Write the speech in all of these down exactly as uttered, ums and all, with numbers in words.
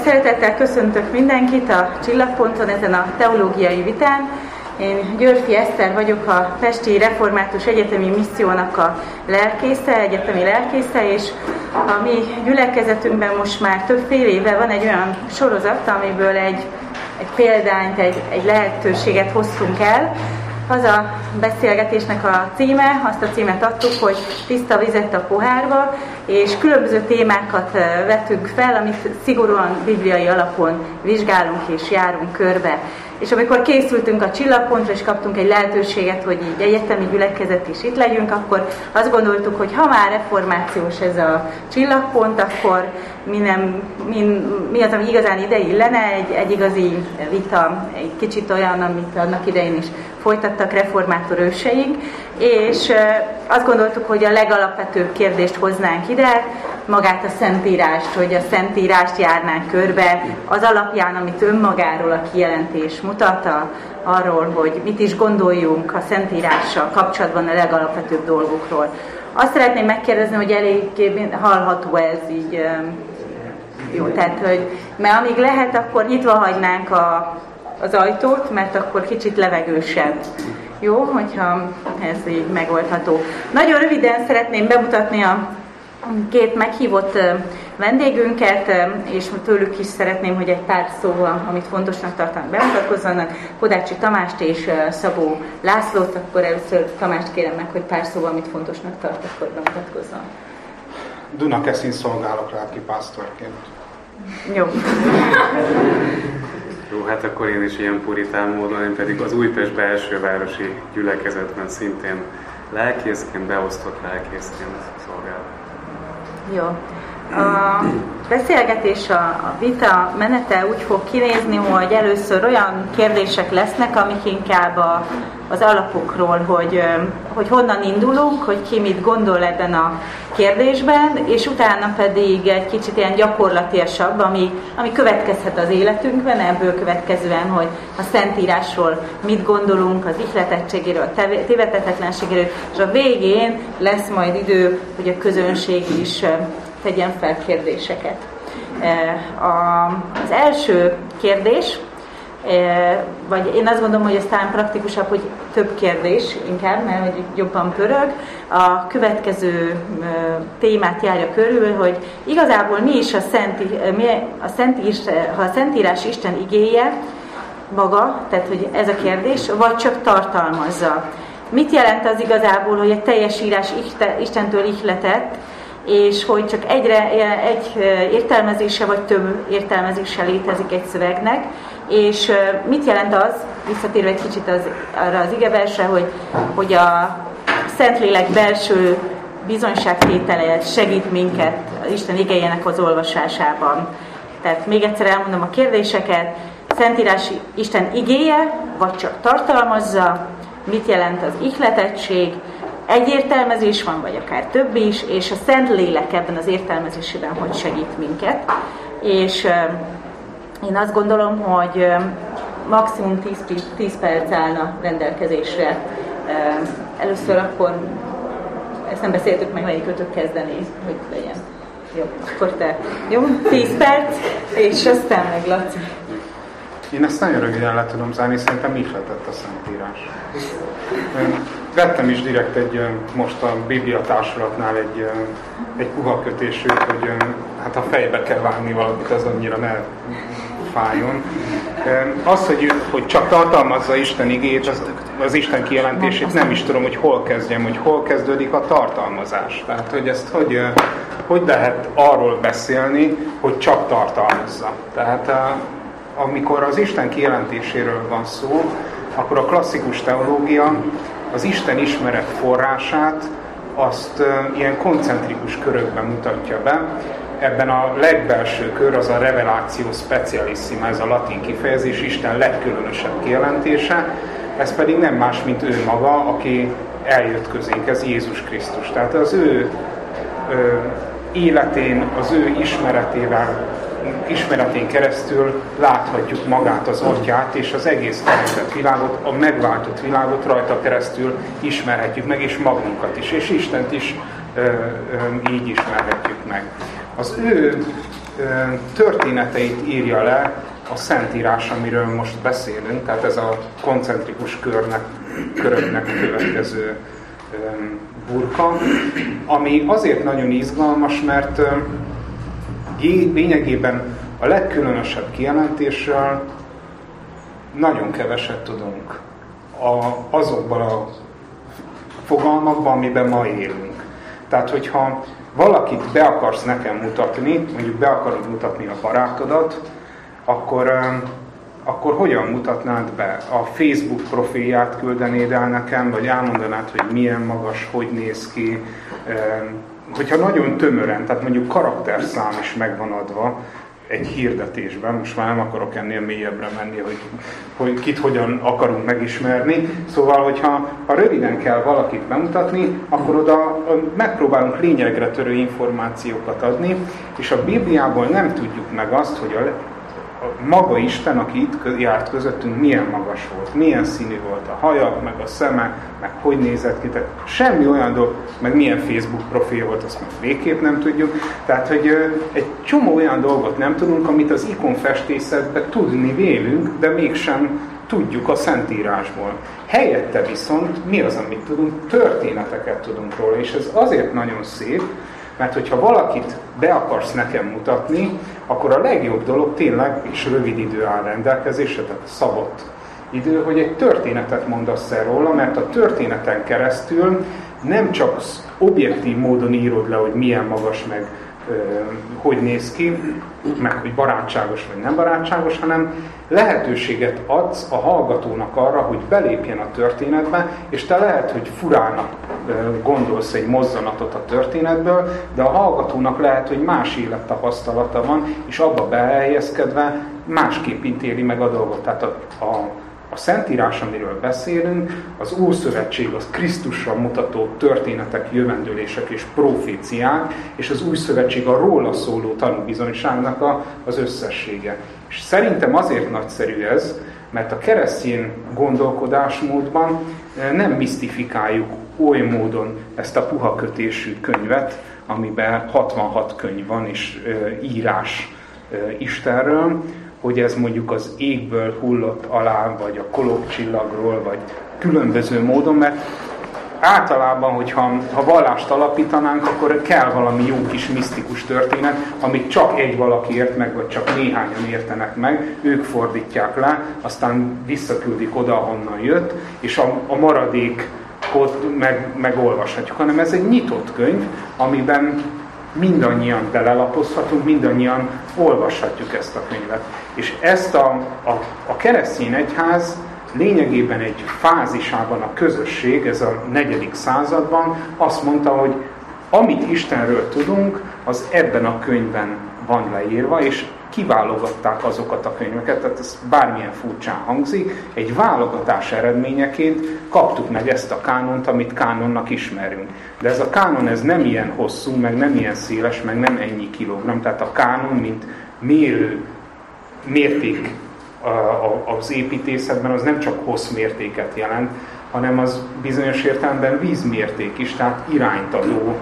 Szeretettel köszöntök mindenkit a Csillagponton ezen a teológiai vitán. Én Györfi Eszter vagyok, a Pesti Református Egyetemi Missziónak a lelkésze, egyetemi lelkésze, és a mi gyülekezetünkben most már több fél éve van egy olyan sorozat, amiből egy, egy példányt, egy, egy lehetőséget hoztunk el. Az a beszélgetésnek a címe, azt a címet adtuk, hogy tiszta vizet a pohárba, és különböző témákat vettünk fel, amit szigorúan bibliai alapon vizsgálunk és járunk körbe. És amikor készültünk a Csillagpontra, és kaptunk egy lehetőséget, hogy így egyetemi gyülekezet is itt legyünk, akkor azt gondoltuk, hogy ha már reformációs ez a Csillagpont, akkor mi, nem, mi, mi az, ami igazán ide illene, egy, egy igazi vita, egy kicsit olyan, amit annak idején is folytattak reformátor őseink, és azt gondoltuk, hogy a legalapvetőbb kérdést hoznánk ide, magát a Szentírást, hogy a Szentírást járnánk körbe, az alapján, amit önmagáról a kijelentés mutat, arról, hogy mit is gondoljunk a Szentírással kapcsolatban a legalapvetőbb dolgokról. Azt szeretném megkérdezni, hogy eléggé hallható ez így jó, tehát, hogy mert amíg lehet, akkor nyitva hagynánk a, az ajtót, mert akkor kicsit levegősebb. Jó, hogyha ez így megoldható. Nagyon röviden szeretném bemutatni a két meghívott vendégünket, és tőlük is szeretném, hogy egy pár szóval, amit fontosnak tartanak, bemutatkozzanak. Kodácsi Tamást és Szabó Lászlót, akkor először Tamást kérem meg, hogy pár szóval, amit fontosnak tart, akkor bemutatkozzon. Dunakeszin szolgálok lelkipásztorként. Jó. Jó, hát akkor én is ilyen puritán módon, én pedig az Újpest belsővárosi gyülekezetben szintén lelkészként, beosztott lelkészként szolgálok. Jó. A beszélgetés, a, a vita menete úgy fog kinézni, hogy először olyan kérdések lesznek, amik inkább a, az alapokról, hogy, hogy honnan indulunk, hogy ki mit gondol ebben a kérdésben, és utána pedig egy kicsit ilyen gyakorlatiasabb, ami, ami következhet az életünkben, ebből következően, hogy a Szentírásról mit gondolunk, az ihletettségéről, a tévedhetetlenségéről, és a végén lesz majd idő, hogy a közönség is tegyen fel kérdéseket. Az első kérdés, vagy én azt gondolom, hogy ez talán praktikusabb, hogy több kérdés inkább, mert hogy jobban pörög. A következő témát járja körül, hogy igazából mi is a, Szenti, mi a Szentírás, ha a Szentírás Isten igéje maga, tehát hogy ez a kérdés, vagy csak tartalmazza. Mit jelent az igazából, hogy a teljes írás Istentől ihletett, és hogy csak egyre egy értelmezése vagy több értelmezése létezik egy szövegnek, és mit jelent az, visszatérve egy kicsit az, arra az igeversre, hogy, hogy a Szentlélek belső bizonyságtétele segít minket az Isten igéjének az olvasásában. Tehát még egyszer elmondom a kérdéseket. Szentírás Isten igéje, vagy csak tartalmazza, mit jelent az ihletettség, egy értelmezés van, vagy akár több is, és a Szentlélek ebben az értelmezésében hogy segít minket. És euh, én azt gondolom, hogy euh, maximum tíz perc állna rendelkezésre. Euh, először akkor, ezt nem beszéltük meg, melyik ötök kezdeni, hogy legyen. Jó, akkor te. Jó, tíz perc, és aztán meg Laci. Én ezt nagyon röviden le tudom zárni, szerintem ihletett a Szentírás. Vettem is direkt egy, most a Biblia társulatnál egy, egy puha kötésűt, hogy hát a fejbe kell vágni valamit, ez annyira ne fájjon. Az, hogy, hogy csak tartalmazza Isten igét, az, az Isten kijelentését, nem is tudom, hogy hol kezdjem, hogy hol kezdődik a tartalmazás. Tehát, hogy ezt hogy, hogy lehet arról beszélni, hogy csak tartalmazza. Tehát amikor az Isten kijelentéséről van szó, akkor a klasszikus teológia az Isten ismeret forrását azt uh, ilyen koncentrikus körökben mutatja be. Ebben a legbelső kör az a revelatio specialissima, ez a latin kifejezés, Isten legkülönösebb kijelentése, ez pedig nem más, mint ő maga, aki eljött közénk, ez Jézus Krisztus. Tehát az ő ö, életén, az ő ismeretével, ismeretén keresztül láthatjuk magát, az Atyát, és az egész teremtett világot, a megváltott világot rajta keresztül ismerhetjük meg, és magunkat is, és Istent is ö, ö, így ismerhetjük meg. Az ő történeteit írja le a Szentírás, amiről most beszélünk, tehát ez a koncentrikus körnek, köröknek a következő burka, ami azért nagyon izgalmas, mert lényegében a legkülönösebb kijelentésről nagyon keveset tudunk a, azokban a fogalmakban, amiben ma élünk. Tehát, hogyha valakit be akarsz nekem mutatni, mondjuk be akarod mutatni a barátodat, akkor, akkor hogyan mutatnád be? A Facebook profilját küldenéd el nekem, vagy elmondanád, hogy milyen magas, hogy néz ki. Hogyha nagyon tömören, tehát mondjuk karakterszám is megvan adva egy hirdetésben, most már nem akarok ennél mélyebbre menni, hogy, hogy kit hogyan akarunk megismerni. Szóval, hogyha ha röviden kell valakit bemutatni, akkor oda megpróbálunk lényegre törő információkat adni, és a Bibliából nem tudjuk meg azt, hogy a A maga Isten, aki itt járt közöttünk, milyen magas volt, milyen színű volt a haja, meg a szeme, meg hogy nézett ki, tehát semmi olyan dolog, meg milyen Facebook profil volt, azt meg végképp nem tudjuk. Tehát, hogy egy csomó olyan dolgot nem tudunk, amit az ikonfestészetben tudni vélünk, de mégsem tudjuk a Szentírásból. Helyette viszont mi az, amit tudunk? Történeteket tudunk róla, és ez azért nagyon szép, mert hogyha valakit be akarsz nekem mutatni, akkor a legjobb dolog tényleg, és rövid idő áll rendelkezésre, tehát szabott idő, hogy egy történetet mondasz el róla, mert a történeten keresztül nem csak objektív módon írod le, hogy milyen magas, meg ö, hogy néz ki, meg hogy barátságos vagy nem barátságos, hanem lehetőséget adsz a hallgatónak arra, hogy belépjen a történetbe, és te lehet, hogy furának gondolsz egy mozzanatot a történetből, de a hallgatónak lehet, hogy más élettapasztalata van, és abba behelyezkedve másképp intéli meg a dolgot. Tehát a, a, a Szentírás, amiről beszélünk, az Ószövetség, az Krisztusra mutató történetek, jövendőlések és proféciák, és az Új Szövetség a róla szóló tanúbizonyságnak a, az összessége. És szerintem azért nagyszerű ez, mert a keresztény gondolkodásmódban nem misztifikáljuk oly módon ezt a puha kötésű könyvet, amiben hatvanhat könyv van, és írás Istenről, hogy ez mondjuk az égből hullott alá, vagy a kolokcsillagról, vagy különböző módon, mert általában, hogyha ha vallást alapítanánk, akkor kell valami jó kis misztikus történet, amit csak egy valaki ért meg, vagy csak néhányan értenek meg, ők fordítják le, aztán visszaküldik oda, ahonnan jött, és a, a maradékot meg, megolvashatjuk, hanem ez egy nyitott könyv, amiben mindannyian belelapozhatunk, mindannyian olvashatjuk ezt a könyvet. És ezt a, a, a keresztény egyház lényegében egy fázisában a közösség, ez a negyedik században azt mondta, hogy amit Istenről tudunk, az ebben a könyvben van leírva, és kiválogatták azokat a könyveket, tehát ez bármilyen furcsán hangzik, egy válogatás eredményeként kaptuk meg ezt a kánont, amit kánonnak ismerünk. De ez a kánon ez nem ilyen hosszú, meg nem ilyen széles, meg nem ennyi kilogramm, tehát a kánon, mint mérő mérték az építészetben, az nem csak hosszmértéket jelent, hanem az bizonyos értelemben vízmérték is, tehát irányt adó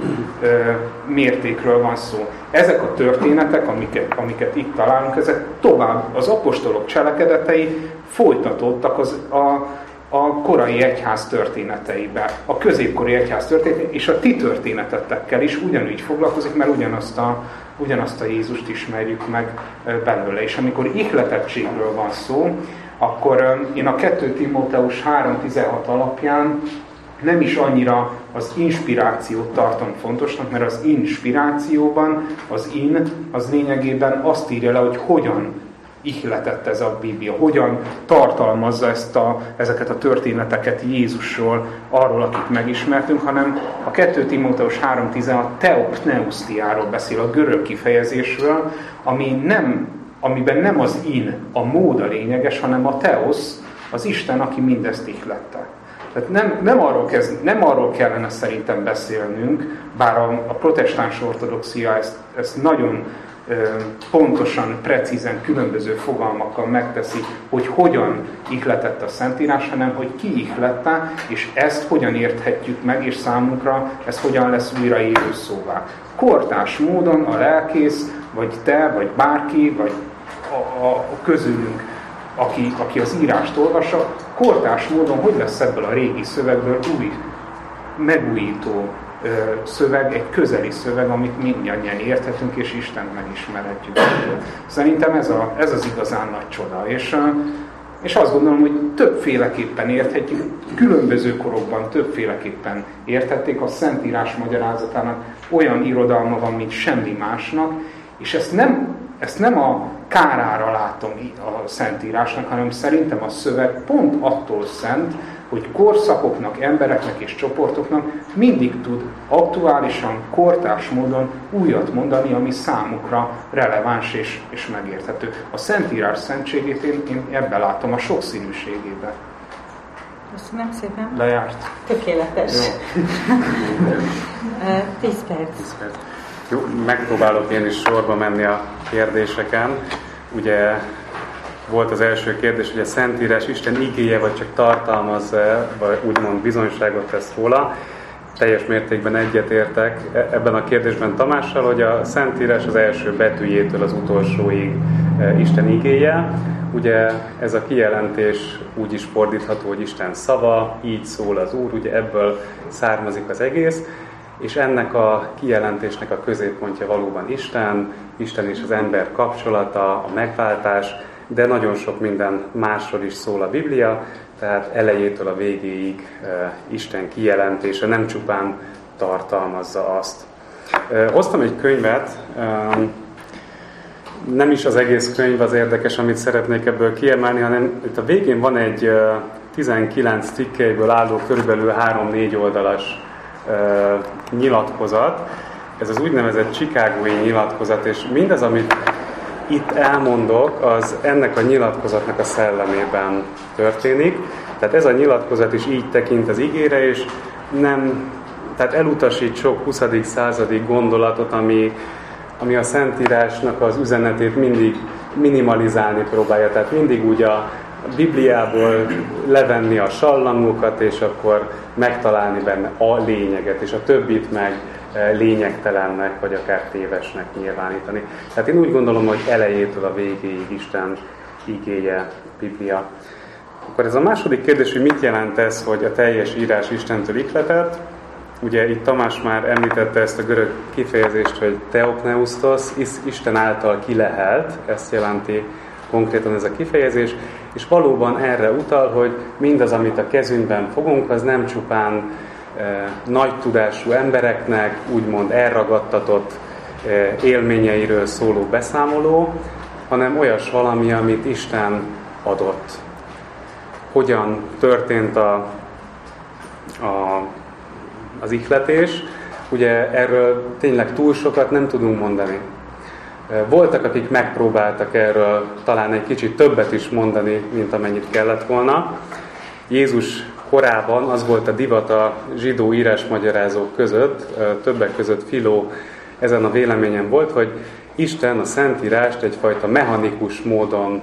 mértékről van szó. Ezek a történetek, amiket, amiket itt találunk, ezek tovább az apostolok cselekedetei folytatódtak az, a, a korai egyház történeteibe, a középkori egyház történeteibe, és a ti történetetekkel is ugyanúgy foglalkozik, mert ugyanazt a, ugyanazt a Jézust ismerjük meg belőle. És amikor ihletettségről van szó, akkor én a kettő Timóteus három tizenhat alapján nem is annyira az inspirációt tartom fontosnak, mert az inspirációban az in, az lényegében azt írja le, hogy hogyan ihletett ez a Biblia, hogyan tartalmazza ezt a, ezeket a történeteket Jézusról, arról, akit megismertünk, hanem a kettő Timóteus három tizenhat teopneusztiáról beszél, a görög kifejezésről, ami nem, amiben nem az in, a mód a lényeges, hanem a teosz, az Isten, aki mindezt ihlette. Tehát nem, nem, arról kezd, nem arról kellene szerintem beszélnünk, bár a, a protestáns ortodoxia ezt, ezt nagyon pontosan, precízen, különböző fogalmakkal megteszi, hogy hogyan ihletett a Szentírás, hanem hogy ki ihlette, és ezt hogyan érthetjük meg, és számunkra ez hogyan lesz újra élő szóvá. Kortárs módon a lelkész, vagy te, vagy bárki, vagy a, a, a közülünk, aki, aki az írást olvassa, kortárs módon hogy lesz ebből a régi szövegből új, megújító ö, szöveg, egy közeli szöveg, amit mindannyian érthetünk, és Istent megismerhetjük. Szerintem ez, a, ez az igazán nagy csoda. És, és azt gondolom, hogy többféleképpen érthetjük, különböző korokban többféleképpen értették. A Szentírás magyarázatának olyan irodalma van, mint semmi másnak, és ezt nem, ezt nem a kárára látom a Szentírásnak, hanem szerintem a szöveg pont attól szent, hogy korszakoknak, embereknek és csoportoknak mindig tud aktuálisan, kortárs módon újat mondani, ami számukra releváns és, és megérthető. A Szentírás szentségét én, én ebben látom, a sokszínűségében. Köszönöm szépen. Lejárt. Tökéletes. Tíz perc. Tíz perc. Jó, megpróbálok én is sorba menni a kérdéseken. Ugye volt az első kérdés, hogy a Szentírás Isten igéje, vagy csak tartalmaz-e, vagy úgymond bizonyságot tesz róla. Teljes mértékben egyetértek ebben a kérdésben Tamással, hogy a Szentírás az első betűjétől az utolsóig Isten igéje. Ugye ez a kijelentés úgy is fordítható, hogy Isten szava, így szól az Úr, ugye ebből származik az egész. És ennek a kijelentésnek a középpontja valóban Isten, Isten és az ember kapcsolata, a megváltás, de nagyon sok minden másról is szól a Biblia, tehát elejétől a végéig e, Isten kijelentése nem csupán tartalmazza azt. E, hoztam egy könyvet, e, nem is az egész könyv az érdekes, amit szeretnék ebből kiemelni, hanem itt a végén van egy e, tizenkilenc cikkeiből álló körülbelül három-négy oldalas Uh, nyilatkozat. Ez az úgynevezett chicagói nyilatkozat, és mindaz, amit itt elmondok, az ennek a nyilatkozatnak a szellemében történik. Tehát ez a nyilatkozat is így tekint az igére, és nem, tehát elutasít sok huszadik századi gondolatot, ami, ami a Szentírásnak az üzenetét mindig minimalizálni próbálja. Tehát mindig úgy a Bibliából levenni a sallangokat, és akkor megtalálni benne a lényeget, és a többit meg lényegtelennek, vagy akár tévesnek nyilvánítani. Tehát én úgy gondolom, hogy elejétől a végéig Isten igéje, Biblia. Akkor ez a második kérdés, hogy mit jelent ez, hogy a teljes írás Istentől ihletett. Ugye itt Tamás már említette ezt a görög kifejezést, hogy theopneustos, Isten által kilehelt, ezt jelenti konkrétan ez a kifejezés, és valóban erre utal, hogy mindaz, amit a kezünkben fogunk, az nem csupán e, nagy tudású embereknek úgymond elragadtatott e, élményeiről szóló beszámoló, hanem olyas valami, amit Isten adott. Hogyan történt a, a, az ihletés? Ugye erről tényleg túl sokat nem tudunk mondani. Voltak, akik megpróbáltak erről talán egy kicsit többet is mondani, mint amennyit kellett volna. Jézus korában az volt a divat a zsidó írásmagyarázók között, többek között Filó ezen a véleményen volt, hogy Isten a Szentírást egyfajta mechanikus módon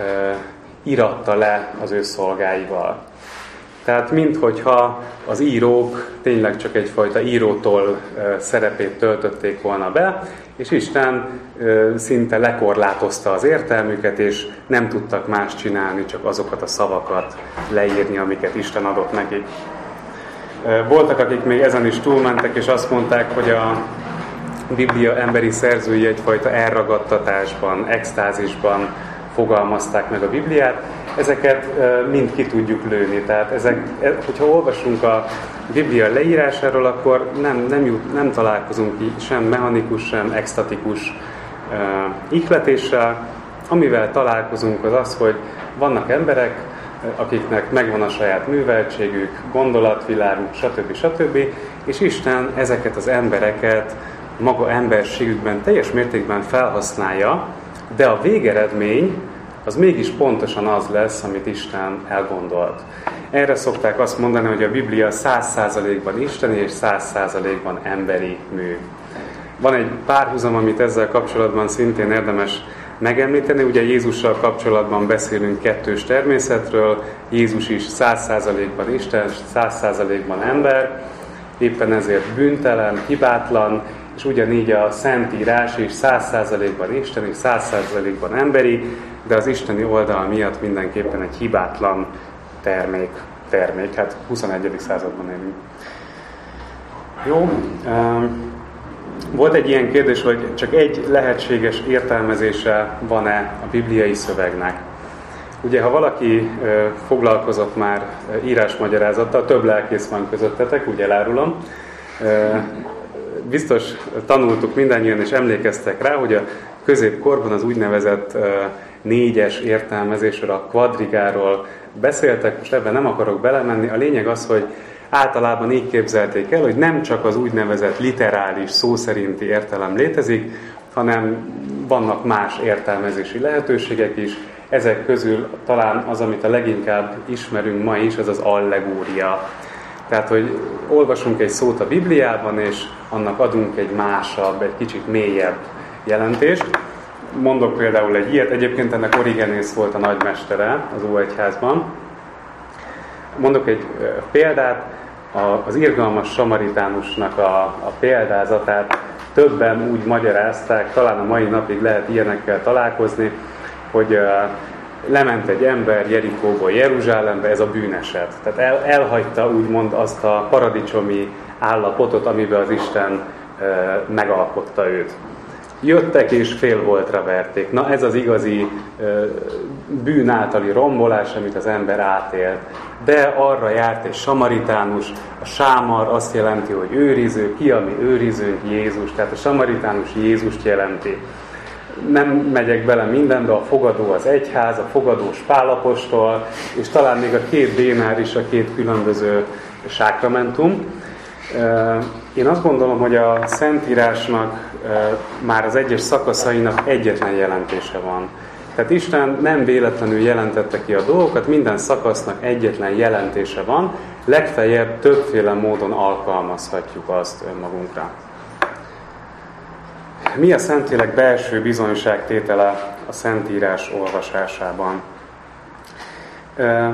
íratta le az ő szolgáival. Tehát minthogyha az írók tényleg csak egyfajta írótól szerepét töltötték volna be, és Isten szinte lekorlátozta az értelmüket, és nem tudtak más csinálni, csak azokat a szavakat leírni, amiket Isten adott nekik. Voltak, akik még ezen is túlmentek, és azt mondták, hogy a Biblia emberi szerzői egyfajta elragadtatásban, extázisban fogalmazták meg a Bibliát. Ezeket mind ki tudjuk lőni. Tehát ezek, hogyha olvasunk a Biblia leírásáról, akkor nem, nem, jut, nem találkozunk sem mechanikus, sem extatikus uh, ihletéssel. Amivel találkozunk az az, hogy vannak emberek, akiknek megvan a saját műveltségük, gondolatviláguk, stb. stb. És Isten ezeket az embereket maga emberségükben teljes mértékben felhasználja, de a végeredmény az mégis pontosan az lesz, amit Isten elgondolt. Erre szokták azt mondani, hogy a Biblia száz százalékban isteni és száz százalékban emberi mű. Van egy párhuzam, amit ezzel kapcsolatban szintén érdemes megemlíteni. Ugye Jézussal kapcsolatban beszélünk kettős természetről, Jézus is száz százalékban Isten, száz százalékban ember, éppen ezért bűntelen, hibátlan, és ugyanígy a Szentírás is száz százalékban isteni, száz százalékban emberi, de az isteni oldal miatt mindenképpen egy hibátlan termék. termék. Hát huszonegyedik században élünk. Jó. Volt egy ilyen kérdés, hogy csak egy lehetséges értelmezése van-e a bibliai szövegnek. Ugye, ha valaki foglalkozott már írásmagyarázattal, több lelkész van közöttetek, úgy elárulom, biztos tanultuk mindannyian, és emlékeztek rá, hogy a középkorban az úgynevezett négyes értelmezésről, a kvadrigáról beszéltek, most ebben nem akarok belemenni. A lényeg az, hogy általában így képzelték el, hogy nem csak az úgynevezett literális, szó szerinti értelem létezik, hanem vannak más értelmezési lehetőségek is. Ezek közül talán az, amit a leginkább ismerünk ma is, az az allegória. Tehát, hogy olvasunk egy szót a Bibliában, és annak adunk egy másabb, egy kicsit mélyebb jelentést. Mondok például egy ilyet, egyébként ennek Origenész volt a nagymestere az Óegyházban. Mondok egy példát, az irgalmas samaritánusnak a, a példázatát többen úgy magyarázták, talán a mai napig lehet ilyenekkel találkozni, hogy uh, lement egy ember Jerikóból Jeruzsálembe, ez a bűneset. Tehát el, elhagyta úgymond azt a paradicsomi állapotot, amiben az Isten uh, megalkotta őt. Jöttek és félholtra verték. Na ez az igazi uh, bűn általi rombolás, amit az ember átélt. De arra járt egy samaritánus, a sámar azt jelenti, hogy őriző, ki a mi őrizőnk? Jézus. Tehát a samaritánus Jézust jelenti. Nem megyek bele mindenbe, a fogadó az egyház, a fogadós Pál apostol, és talán még a két dénár is a két különböző sákramentum. Én azt gondolom, hogy a Szentírásnak már az egyes szakaszainak egyetlen jelentése van. Tehát Isten nem véletlenül jelentette ki a dolgokat, minden szakasznak egyetlen jelentése van, legfeljebb többféle módon alkalmazhatjuk azt önmagunkra. Mi a Szentlélek belső bizonyságtétele a Szentírás olvasásában? Uh,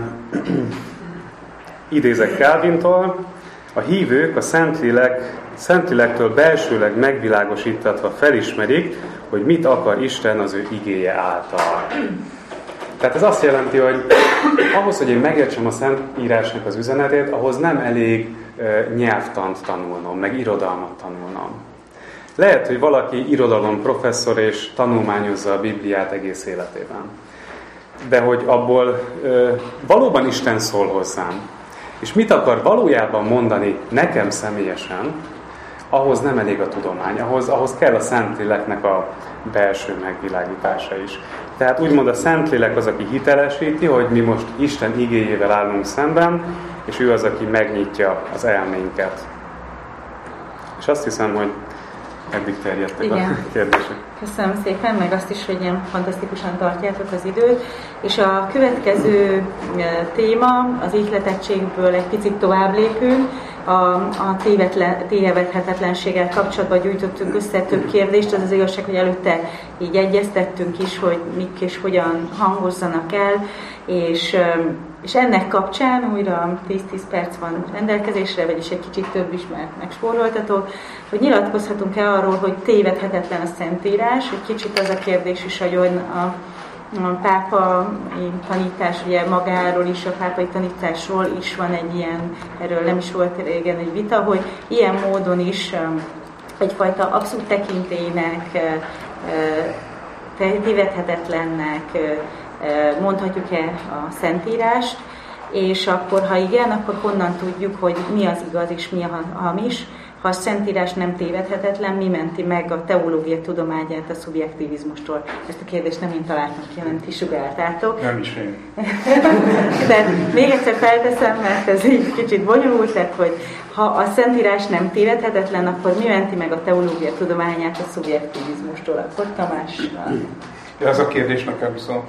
idézek Calvintól: a hívők a Szentlélek, Szentlélektől belsőleg megvilágosítatva felismerik, hogy mit akar Isten az ő igéje által. Tehát ez azt jelenti, hogy ahhoz, hogy én megértsem a Szentírásnak az üzenetét, ahhoz nem elég uh, nyelvtant tanulnom, meg irodalmat tanulnom. Lehet, hogy valaki irodalom professzor és tanulmányozza a Bibliát egész életében. De hogy abból ö, valóban Isten szól hozzám, és mit akar valójában mondani nekem személyesen, ahhoz nem elég a tudomány, ahhoz, ahhoz kell a Szentléleknek a belső megvilágítása is. Tehát úgymond a Szentlélek az, aki hitelesíti, hogy mi most Isten igéjével állunk szemben, és ő az, aki megnyitja az elménket. És azt hiszem, hogy eddig terjedtek Igen. a kérdések. Köszönöm szépen, meg azt is, hogy ilyen fantasztikusan tartjátok az időt. És a következő téma, az ihletettségből egy picit tovább lépünk. A, a tévedhetetlenséggel kapcsolatban gyűjtöttünk össze több kérdést. Az az igazság, hogy előtte így egyeztettünk is, hogy mik és hogyan hangozzanak el, és, és ennek kapcsán újra tíz-tíz perc van rendelkezésre, vagyis egy kicsit több is, mert megspóroltatok, hogy nyilatkozhatunk-e arról, hogy tévedhetetlen a Szentírás. Egy kicsit az a kérdés is, hogy a A pápai tanítás, ugye magáról is, a pápai tanításról is van egy ilyen, erről nem is volt régen egy vita, hogy ilyen módon is egyfajta abszolút tekintélynek, tévedhetetlennek mondhatjuk-e a Szentírást, és akkor, ha igen, akkor honnan tudjuk, hogy mi az igaz és mi a hamis. Ha a Szentírás nem tévedhetetlen, mi menti meg a teológia tudományát a szubjektivizmustól? Ezt a kérdést nem én találtam ki, hanem ti sugártátok. Nem is én. De még egyszer felteszem, mert ez így kicsit bonyolult, tehát, hogy ha a Szentírás nem tévedhetetlen, akkor mi menti meg a teológia tudományát a szubjektivizmustól? Akkor Tamás. Ja, ez a kérdés nekem szól.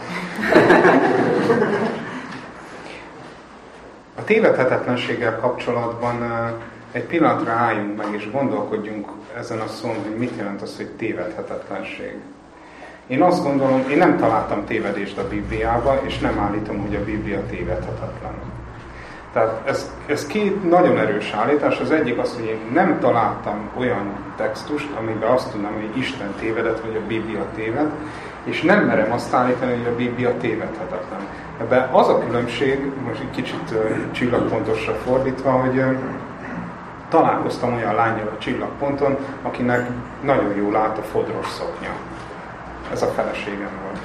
A tévedhetetlenséggel kapcsolatban egy pillanatra álljunk meg és gondolkodjunk ezen a szón, hogy mit jelent az, hogy tévedhetetlenség. Én azt gondolom, én nem találtam tévedést a Bibliába, és nem állítom, hogy a Biblia tévedhetetlen. Tehát ez, ez két nagyon erős állítás. Az egyik az, hogy én nem találtam olyan textust, amiben azt tudnám, hogy Isten tévedett, vagy a Biblia téved, és nem merem azt állítani, hogy a Biblia tévedhetetlen. Ebben az a különbség, most egy kicsit uh, csillagpontosra fordítva, hogy uh, találkoztam olyan lánnyal a csillagponton, akinek nagyon jól állt a fodros szoknya. Ez a feleségem volt.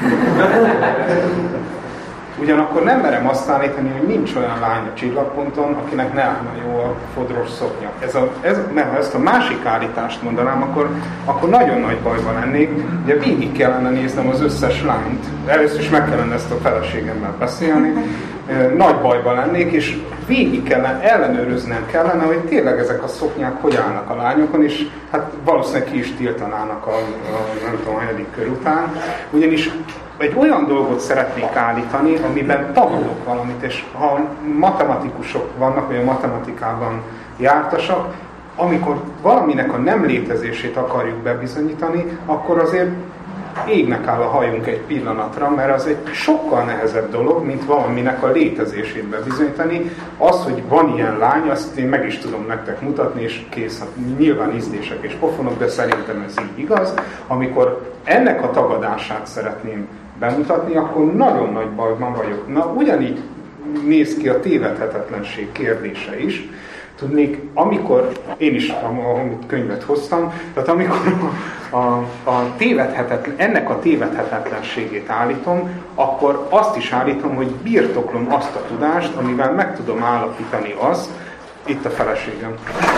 Ugyanakkor nem merem azt állítani, hogy nincs olyan lány a csillagponton, akinek ne állna jó a fodros szoknya. Ez a, ez, mert ha ezt a másik állítást mondanám, akkor, akkor nagyon nagy bajban lennék. Ugye végig kellene néznem az összes lányt. Először is meg kellene ezt a feleségemmel beszélni. Nagy bajban lennék, és végig kellene, ellenőröznem kellene, hogy tényleg ezek a szoknyák hogy állnak a lányokon, és hát valószínűleg ki is tiltanának a, a nem tudom, a hetedik kör után. Ugyanis egy olyan dolgot szeretnék állítani, amiben tagadok valamit, és ha matematikusok vannak, vagy a matematikában jártasak, amikor valaminek a nem létezését akarjuk bebizonyítani, akkor azért égnek áll a hajunk egy pillanatra, mert az egy sokkal nehezebb dolog, mint valaminek a létezését bebizonyítani. Az, hogy van ilyen lány, azt én meg is tudom nektek mutatni, és kész, nyilván ízlések és pofonok, de szerintem ez így igaz. Amikor ennek a tagadását szeretném bemutatni, akkor nagyon nagy bajban vagyok. Na, ugyanígy néz ki a tévedhetetlenség kérdése is. Tudnék, amikor, én is amit könyvet hoztam, tehát amikor a, a tévedhetetlen, ennek a tévedhetetlenségét állítom, akkor azt is állítom, hogy birtoklom azt a tudást, amivel meg tudom állapítani azt, itt a feleségem,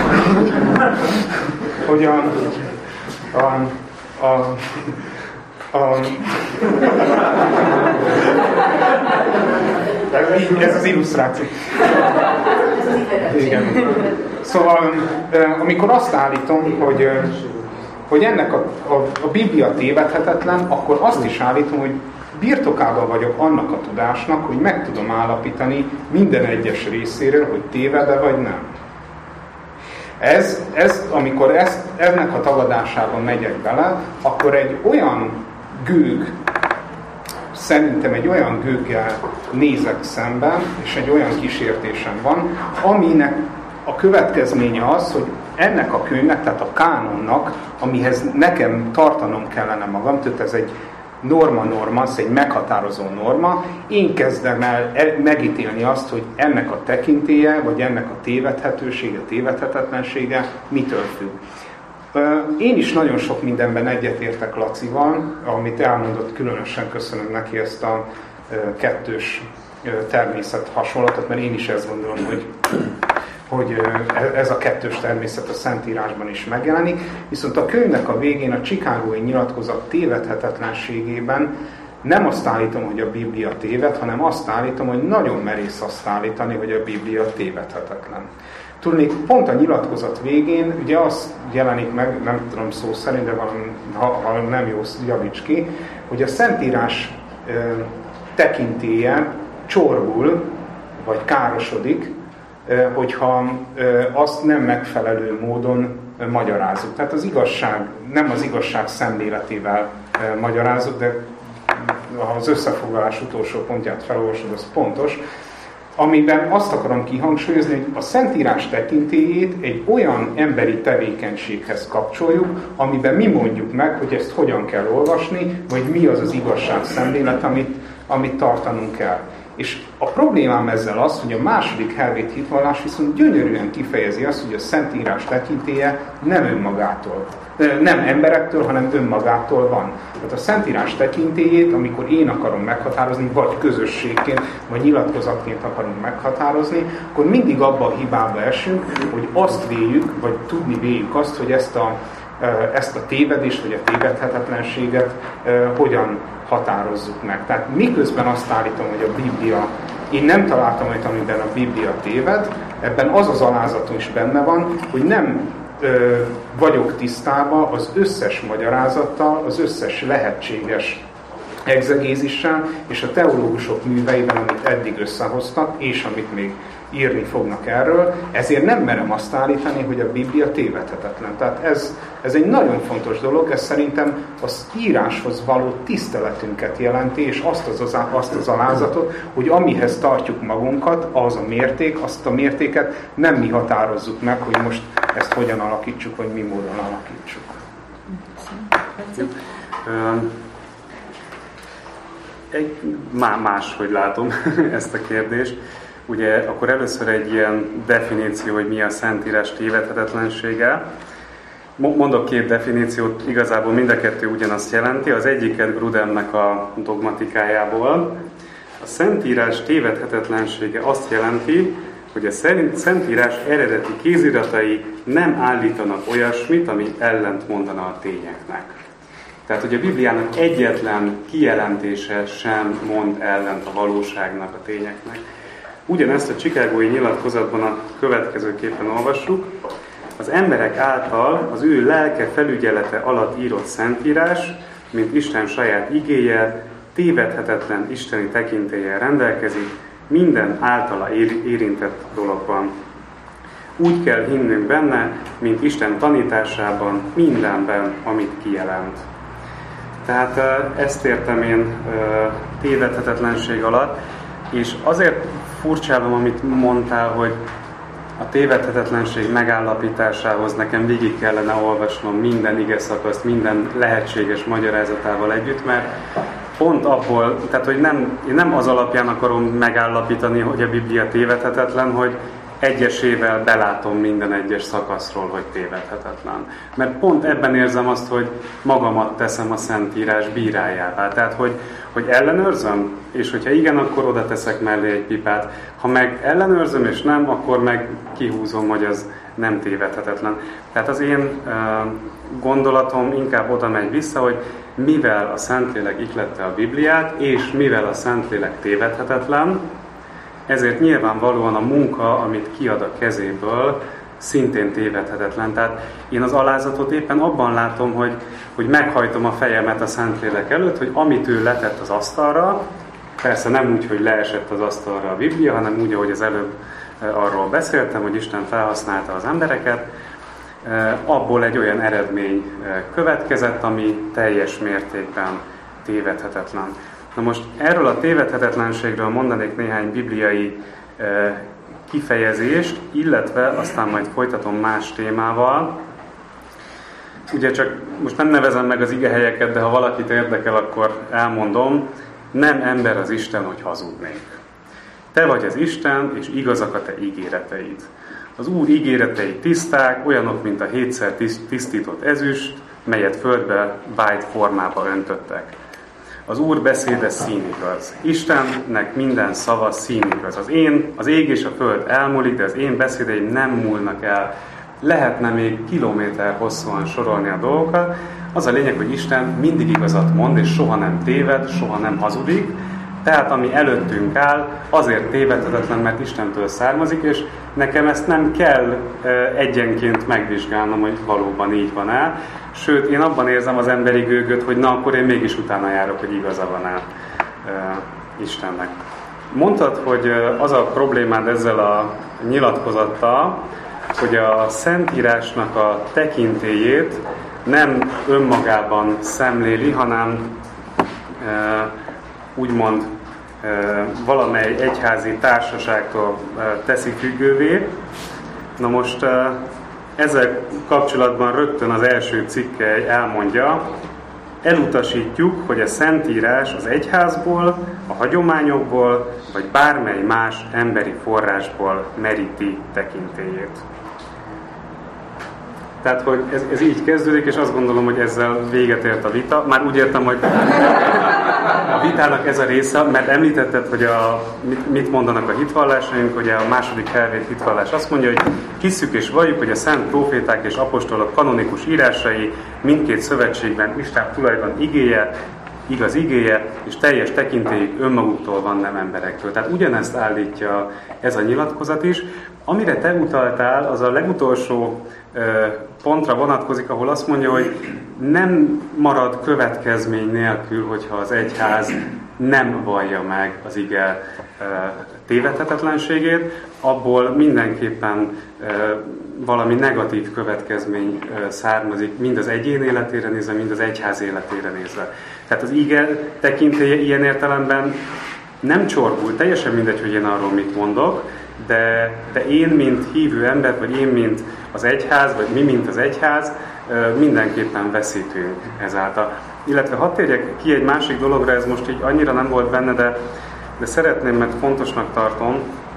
hogy a, a, a A... Ez az illusztráció. Igen. Szóval, amikor azt állítom, hogy, hogy ennek a, a, a Biblia tévedhetetlen, akkor azt is állítom, hogy birtokában vagyok annak a tudásnak, hogy meg tudom állapítani minden egyes részéről, hogy téved-e vagy nem. Ez, ez, amikor ezt, ennek a tagadásában megyek bele, akkor egy olyan gőg, szerintem egy olyan gőggel nézek szemben, és egy olyan kísértésem van, aminek a következménye az, hogy ennek a könyvnek, tehát a kánonnak, amihez nekem tartanom kellene magam, tehát ez egy norma-norma, ez egy meghatározó norma, én kezdem el megítélni azt, hogy ennek a tekintélye, vagy ennek a tévedhetősége, tévedhetetlensége mitől függ. Én is nagyon sok mindenben egyetértek Lacival, amit elmondott, különösen köszönöm neki ezt a kettős természet hasonlatot, mert én is ezt gondolom, hogy, hogy ez a kettős természet a Szentírásban is megjelenik. Viszont a könyvnek a végén, a Chicagói nyilatkozat tévedhetetlenségében nem azt állítom, hogy a Biblia téved, hanem azt állítom, hogy nagyon merész azt állítani, hogy a Biblia tévedhetetlen. Tudnék, pont a nyilatkozat végén, ugye az jelenik meg, nem tudom szó szerint, de valami, ha, ha nem jó, javíts ki, hogy a Szentírás e, tekintélye csorbul, vagy károsodik, e, hogyha e, azt nem megfelelő módon e, magyarázzuk. Tehát az igazság, nem az igazság szemléletével e, magyarázzuk, de ha az összefoglalás utolsó pontját felolvasod, az pontos, amiben azt akarom kihangsúlyozni, hogy a Szentírás tekintélyét egy olyan emberi tevékenységhez kapcsoljuk, amiben mi mondjuk meg, hogy ezt hogyan kell olvasni, vagy mi az az igazság szemlélet, amit, amit tartanunk kell. És a problémám ezzel az, hogy a második helvét hitvallás viszont gyönyörűen kifejezi azt, hogy a Szentírás tekintélye nem önmagától, nem emberektől, hanem önmagától van. Tehát a Szentírás tekintélyét, amikor én akarom meghatározni, vagy közösségként, vagy nyilatkozatként akarunk meghatározni, akkor mindig abba a hibába esünk, hogy azt véljük, vagy tudni véljük azt, hogy ezt a, ezt a tévedést, vagy a tévedhetetlenséget hogyan határozzuk meg. Tehát miközben azt állítom, hogy a Biblia, én nem találtam olyat, amiben a Biblia téved, ebben az az alázatom is benne van, hogy nem ö, vagyok tisztában az összes magyarázattal, az összes lehetséges egzegézissel, és a teológusok műveiben, amit eddig összehoztak, és amit még írni fognak erről, ezért nem merem azt állítani, hogy a Biblia tévedhetetlen. Tehát ez, ez egy nagyon fontos dolog, ez szerintem az íráshoz való tiszteletünket jelenti, és azt az, az, azt az alázatot, hogy amihez tartjuk magunkat, az a mérték, azt a mértéket nem mi határozzuk meg, hogy most ezt hogyan alakítsuk, vagy mi módon alakítsuk. Egy, máshogy látom ezt a kérdést. Ugye akkor először egy ilyen definíció, hogy mi a Szentírás tévedhetetlensége. Mondok két definíciót, igazából mind a kettő ugyanazt jelenti. Az egyiket Grudemnek a dogmatikájából. A Szentírás tévedhetetlensége azt jelenti, hogy a Szentírás eredeti kéziratai nem állítanak olyasmit, ami ellent mondana a tényeknek. Tehát, hogy a Bibliának egyetlen kijelentése sem mond ellent a valóságnak, a tényeknek. Ugyanezt a chicagói nyilatkozatban a következőképpen olvassuk. Az emberek által az ő lelke felügyelete alatt írott Szentírás, mint Isten saját igéje, tévedhetetlen isteni tekintéllyel rendelkezik minden általa érintett dologban. Úgy kell hinnünk benne, mint Isten tanításában, mindenben, amit kijelent. Tehát ezt értem én tévedhetetlenség alatt, és azért furcsálom, amit mondtál, hogy a tévedhetetlenség megállapításához nekem végig kellene olvasnom minden igeszakaszt, minden lehetséges magyarázatával együtt, mert pont abból, tehát hogy nem, én nem az alapján akarom megállapítani, hogy a Biblia tévedhetetlen, hogy egyesével belátom minden egyes szakaszról, hogy tévedhetetlen. Mert pont ebben érzem azt, hogy magamat teszem a Szentírás bírájává. Tehát, hogy, hogy ellenőrzöm, és hogyha igen, akkor oda teszek mellé egy pipát. Ha meg ellenőrzöm, és nem, akkor meg kihúzom, hogy az nem tévedhetetlen. Tehát az én uh, gondolatom inkább oda megy vissza, hogy mivel a Szentlélek ihlette a Bibliát, és mivel a Szentlélek tévedhetetlen, ezért nyilvánvalóan a munka, amit kiad a kezéből, szintén tévedhetetlen. Tehát én az alázatot éppen abban látom, hogy, hogy meghajtom a fejemet a Szentlélek előtt, hogy amit ő letett az asztalra, persze nem úgy, hogy leesett az asztalra a Biblia, hanem úgy, ahogy az előbb arról beszéltem, hogy Isten felhasználta az embereket, abból egy olyan eredmény következett, ami teljes mértékben tévedhetetlen. Na most erről a tévedhetetlenségről mondanék néhány bibliai e, kifejezést, illetve aztán majd folytatom más témával. Ugye csak most nem nevezem meg az igehelyeket, de ha valakit érdekel, akkor elmondom. Nem ember az Isten, hogy hazudnék. Te vagy az Isten, és igazak a te ígéreteid. Az Úr ígéretei tiszták, olyanok, mint a hétszer tisztított ezüst, melyet földbe vájt formába öntöttek. Az Úr beszéde színigaz. Istennek minden szava színigaz. Az én, az ég és a föld elmúlik, de az én beszédeim nem múlnak el. Lehetne még kilométer hosszúan sorolni a dolgokat. Az a lényeg, hogy Isten mindig igazat mond, és soha nem téved, soha nem hazudik. Tehát ami előttünk áll, azért tévedhetetlen, mert Istentől származik, és nekem ezt nem kell egyenként megvizsgálnom, hogy valóban így van-e. Sőt, én abban érzem az emberi gőgöt, hogy na, akkor én mégis utána járok, hogy igaza van-e Istennek. Mondtad, hogy az a problémád ezzel a nyilatkozattal, hogy a Szentírásnak a tekintélyét nem önmagában szemléli, hanem úgymond valamely egyházi társaságtól teszi függővé. Na most ezzel kapcsolatban rögtön az első cikke elmondja, elutasítjuk, hogy a Szentírás az egyházból, a hagyományokból, vagy bármely más emberi forrásból meríti tekintélyét. Tehát, hogy ez, ez így kezdődik, és azt gondolom, hogy ezzel véget ért a vita. Már úgy értem, hogy a vitának ez a része, mert említetted, hogy a, mit, mit mondanak a hitvallásaink, hogy a második helvét hitvallás azt mondja, hogy hisszük és valljuk, hogy a szent próféták és apostolok kanonikus írásai mindkét szövetségben Isten tulajdon igéje, igaz igéje, és teljes tekintélyük önmaguktól van, nem emberektől. Tehát ugyanezt állítja ez a nyilatkozat is. Amire te utaltál, az a legutolsó pontra vonatkozik, ahol azt mondja, hogy nem marad következmény nélkül, hogyha az egyház nem vallja meg az ige tévedhetetlenségét, abból mindenképpen valami negatív következmény származik, mind az egyén életére nézve, mind az egyház életére nézve. Tehát az ige tekintélye ilyen értelemben nem csorbul, teljesen mindegy, hogy én arról mit mondok, de, de én, mint hívő ember, vagy én, mint az egyház, vagy mi, mint az egyház, mindenképpen veszítünk ezáltal. Illetve hadd térjek ki egy másik dologra, ez most így annyira nem volt benne, de, de szeretném, mert fontosnak tartom.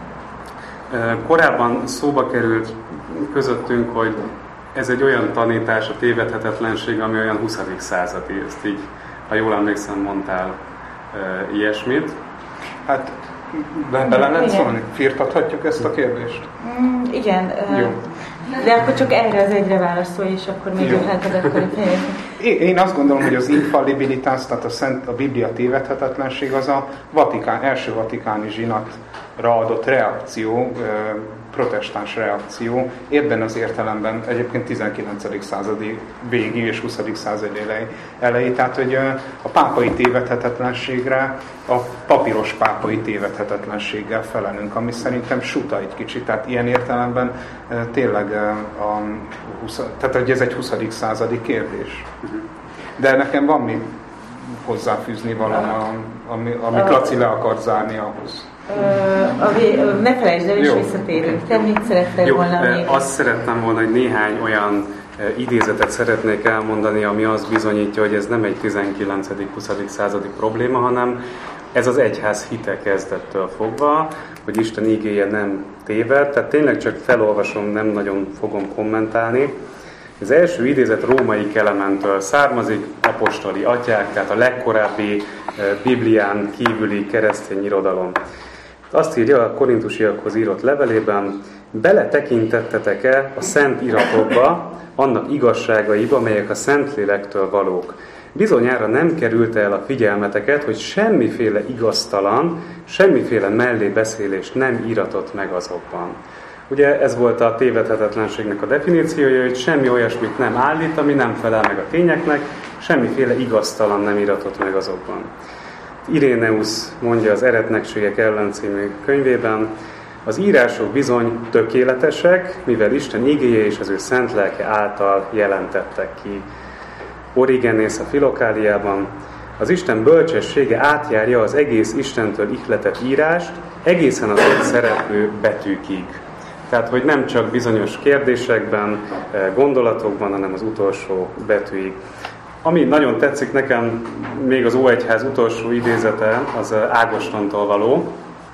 Korábban szóba került közöttünk, hogy ez egy olyan tanítás, a tévedhetetlenség, ami olyan huszadik századi. Ezt így, ha jól emlékszem, mondtál e, ilyesmit. Hát bele lehet szólni? Firtathatjuk ezt a kérdést? Mm, igen. Jó. De akkor csak erre az egyre válaszolj, és akkor még ötleted akkor Én, én azt gondolom, hogy az infallibilitás, tehát a, Szent, a Biblia tévedhetetlenség az a Vatikán, első vatikáni zsinatra adott reakció, protestáns reakció, ebben az értelemben egyébként tizenkilencedik századi végi és huszadik századi elej, elejé, tehát hogy a pápai tévedhetetlenségre a papíros pápai tévedhetetlenséggel felelünk, ami szerintem suta egy kicsit, tehát ilyen értelemben tényleg a, húsz, tehát hogy ez egy huszadik századi kérdés. De nekem van mi hozzáfűzni valami, ami, amit Laci le akar zárni ahhoz. Uh, a vé... Ne felejtsd el, és visszatérünk. Te mit szerettél Jó, volna még? Azt szerettem volna, hogy néhány olyan idézetet szeretnék elmondani, ami azt bizonyítja, hogy ez nem egy tizenkilencedik-huszadik századi probléma, hanem ez az egyház hite kezdettől fogva, hogy Isten igéje nem téved. Tehát tényleg csak felolvasom, nem nagyon fogom kommentálni. Az első idézet római Kelementől származik, apostoli atyák, tehát a legkorábbi Biblián kívüli keresztény irodalom. Azt írja a korintusiakhoz írott levelében: beletekintettetek-e a szent iratokba, annak igazságaiba, melyek a Szentlélektől valók? Bizonyára nem került el a figyelmeteket, hogy semmiféle igaztalan, semmiféle mellébeszélés nem iratott meg azokban. Ugye ez volt a tévedhetetlenségnek a definíciója, hogy semmi olyasmit nem állít, ami nem felel meg a tényeknek, semmiféle igaztalan nem iratott meg azokban. Iréneusz mondja az Eretnekségek ellen című könyvében: az írások bizony tökéletesek, mivel Isten igéje és az ő szent lelke által jelentettek ki. Origenész a Filokáliában: az Isten bölcsessége átjárja az egész Istentől ihletett írást, egészen az ott szereplő betűkig. Tehát, hogy nem csak bizonyos kérdésekben, gondolatokban, hanem az utolsó betűig. Ami nagyon tetszik nekem, még az Óegyház utolsó idézete, az Ágostontól való.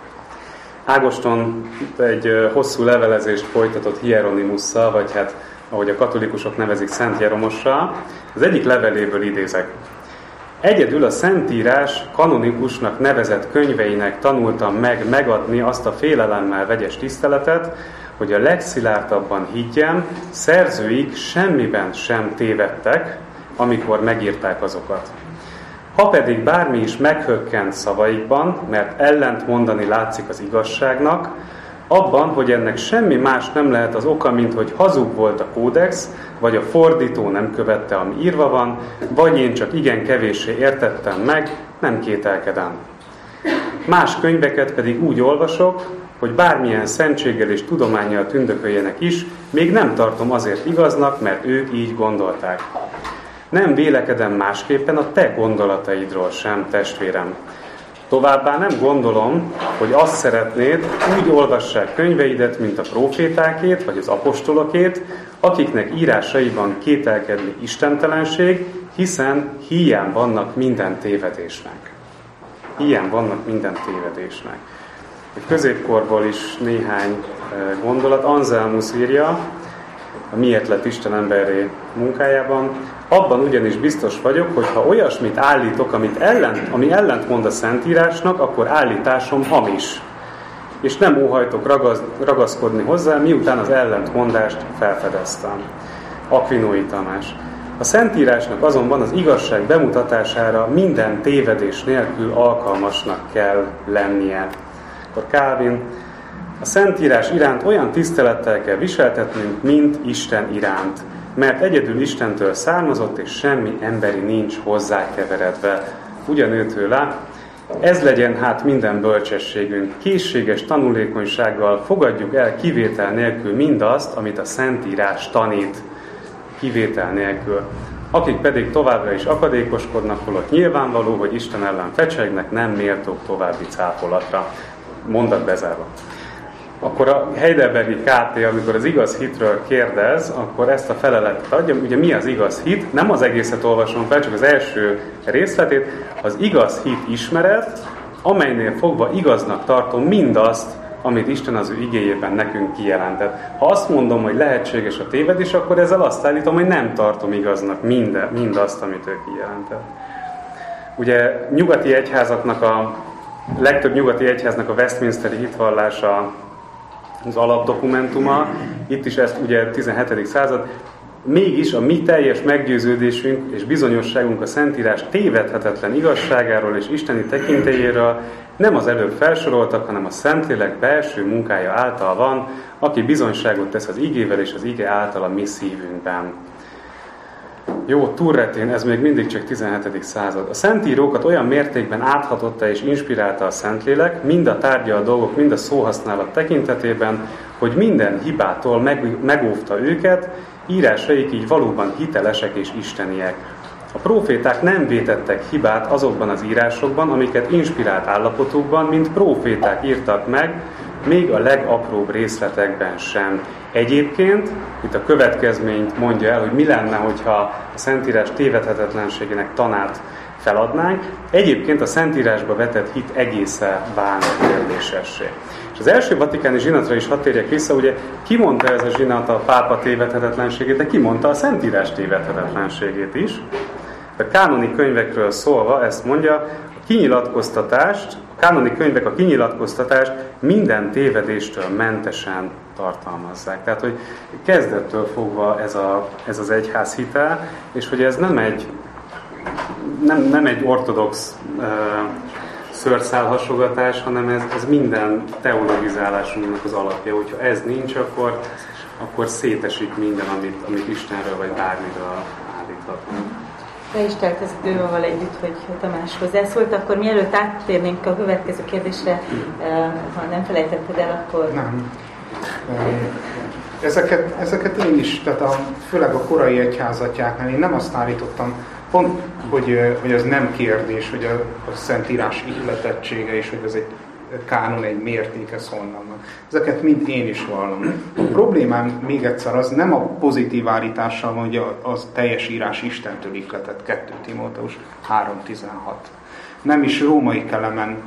Ágoston egy hosszú levelezést folytatott Hieronymusszal, vagy hát, ahogy a katolikusok nevezik, Szent Jeromossal. Az egyik leveléből idézek. Egyedül a Szentírás kanonikusnak nevezett könyveinek tanultam meg megadni azt a félelemmel vegyes tiszteletet, hogy a legszilárdabban higgyem, szerzőik semmiben sem tévedtek, amikor megírták azokat. Ha pedig bármi is meghökkent szavaikban, mert ellent mondani látszik az igazságnak, abban, hogy ennek semmi más nem lehet az oka, mint hogy hazug volt a kódex, vagy a fordító nem követte, ami írva van, vagy én csak igen kevéssé értettem meg, nem kételkedem. Más könyveket pedig úgy olvasok, hogy bármilyen szentséggel és tudománnyal tündököljenek is, még nem tartom azért igaznak, mert ők így gondolták. Nem vélekedem másképpen a te gondolataidról sem, testvérem. Továbbá nem gondolom, hogy azt szeretnéd, úgy olvassák könyveidet, mint a prófétákét vagy az apostolokét, akiknek írásaiban kételkedni istentelenség, hiszen híján vannak minden tévedésnek. Híján vannak minden tévedésnek. A középkorból is néhány gondolat. Anselmus írja a Miért lett Isten emberré munkájában: abban ugyanis biztos vagyok, hogy ha olyasmit állítok, amit ellent, ami ellentmond a Szentírásnak, akkor állításom hamis. És nem óhajtok ragaz, ragaszkodni hozzá, miután az ellentmondást felfedeztem. Akvinói Tamás. A Szentírásnak azonban az igazság bemutatására minden tévedés nélkül alkalmasnak kell lennie. Akkor Calvin: a Szentírás iránt olyan tisztelettel kell viseltetnünk, mint Isten iránt, mert egyedül Istentől származott, és semmi emberi nincs hozzákeveredve. Ugyanőtőle Ez legyen hát minden bölcsességünk. Készséges tanulékonysággal fogadjuk el kivétel nélkül mindazt, amit a Szentírás tanít. Kivétel nélkül. Akik pedig továbbra is akadékoskodnak, holott nyilvánvaló, hogy Isten ellen fecsegnek, nem méltók további cáfolatra. Mondat bezárva. Akkor a Heidelbergi ká té, amikor az igaz hitről kérdez, akkor ezt a feleletet adja. Ugye mi az igaz hit? Nem az egészet olvasom fel, csak az első részletét. Az igaz hit ismeret, amelynél fogva igaznak tartom mindazt, amit Isten az ő igéjében nekünk kijelentett. Ha azt mondom, hogy lehetséges a tévedés, akkor ezzel azt állítom, hogy nem tartom igaznak minden, mindazt, amit ő kijelentett. Ugye nyugati egyházaknak a legtöbb nyugati egyháznak a Westminsteri hitvallása az alapdokumentuma, itt is ezt ugye tizenhetedik század, mégis a mi teljes meggyőződésünk és bizonyosságunk a Szentírás tévedhetetlen igazságáról és isteni tekintélyéről nem az előbb felsoroltak, hanem a Szentlélek belső munkája által van, aki bizonyságot tesz az igével és az ige által a mi szívünkben. Jó, Turretén, ez még mindig csak tizenhetedik század. A szentírókat olyan mértékben áthatotta és inspirálta a Szentlélek, mind a tárgya a dolgok, mind a szóhasználat tekintetében, hogy minden hibától meg, megóvta őket, írásaik így valóban hitelesek és isteniek. A próféták nem vétettek hibát azokban az írásokban, amiket inspirált állapotukban, mint próféták írtak meg, még a legapróbb részletekben sem. Egyébként, itt a következményt mondja el, hogy mi lenne, hogyha a Szentírás tévedhetetlenségének tanát feladnánk. Egyébként a Szentírásba vetett hit egészen válna kérdésessé. És az első vatikáni zsinatra is hadd térjek vissza, ugye ki mondta ez a zsinat a pápa tévedhetetlenségét, de ki mondta a Szentírás tévedhetetlenségét is. A kánoni könyvekről szólva ezt mondja, a kinyilatkoztatást, a kánoni könyvek a kinyilatkoztatást minden tévedéstől mentesen tartalmazzák. Tehát, hogy kezdettől fogva ez, a, ez az egyház hitel, és hogy ez nem egy, nem, nem egy ortodox uh, szőrszálhasogatás, hanem ez, ez minden teologizálásunknak az alapja. Hogyha ez nincs, akkor, akkor szétesik minden, amit, amit Istenről vagy bármiről állíthatunk. Le is telt ez idővel együtt, hogy Tamás hozzászólt, akkor mielőtt áttérnénk a következő kérdésre, ha nem felejtetted el, akkor... Nem. Ezeket, ezeket én is, tehát a, főleg a korai egyházatjáknál én nem azt állítottam, pont, hogy, hogy az nem kérdés, hogy a, a Szentírás ihletettsége, és hogy ez egy kánon, egy mértéke honnan. Ezeket mind én is vallom. A problémám még egyszer az nem a pozitív állítással van, hogy az teljes írás Istentől ihletett, kettő Timóteus három tizenhat. Nem is római Kelemen,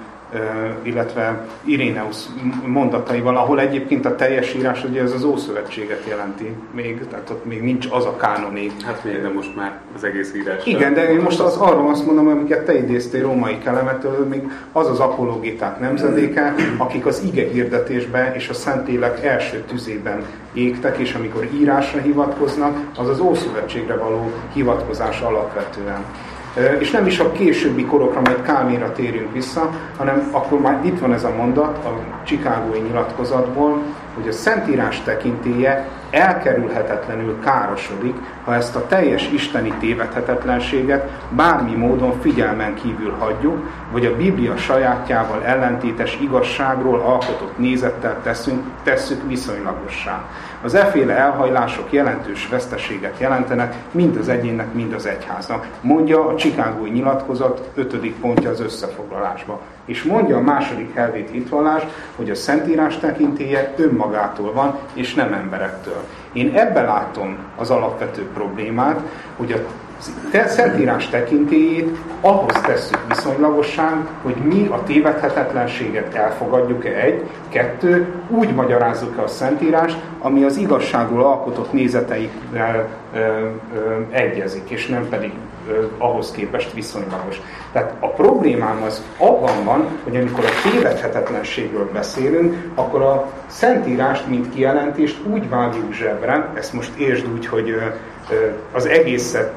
illetve Iréneusz mondataival, ahol egyébként a teljes írás, ugye ez az Ószövetséget jelenti még, tehát ott még nincs az a kánoni. Hát még, de most már az egész írás. Igen, de én most az, arról azt mondom, amiket te idéztél római Kelemettől, még az az apologéták nemzedéke, akik az ige hirdetésben és a Szentlélek első tüzében égtek, és amikor írásra hivatkoznak, az az Ószövetségre való hivatkozás alapvetően. És nem is a későbbi korokra, majd Kálménra térünk vissza, hanem akkor már itt van ez a mondat a chicagói nyilatkozatból, hogy a Szentírás tekintélye elkerülhetetlenül károsodik, ha ezt a teljes isteni tévedhetetlenséget bármi módon figyelmen kívül hagyjuk, vagy a Biblia sajátjával ellentétes igazságról alkotott nézettel teszünk, tesszük viszonylagossá. Az efféle elhajlások jelentős veszteséget jelentenek mind az egyénnek, mind az egyháznak. Mondja a chicagói nyilatkozat ötödik pontja az összefoglalásba. És mondja a második helvéti hitvallás, hogy a Szentírás tekintélye önmagától van, és nem emberektől. Én ebben látom az alapvető problémát, hogy a Szentírás tekintélyét ahhoz tesszük viszonylagosan, hogy mi a tévedhetetlenséget elfogadjuk-e egy, kettő, úgy magyarázzuk-e a Szentírást, ami az igazságról alkotott nézeteikkel ö, ö, egyezik, és nem pedig ö, ahhoz képest viszonylagos. Tehát a problémám az abban van, hogy amikor a tévedhetetlenségről beszélünk, akkor a Szentírást, mint kijelentést úgy vágjuk zsebre, ezt most értsd úgy, hogy ö, ö, az egészet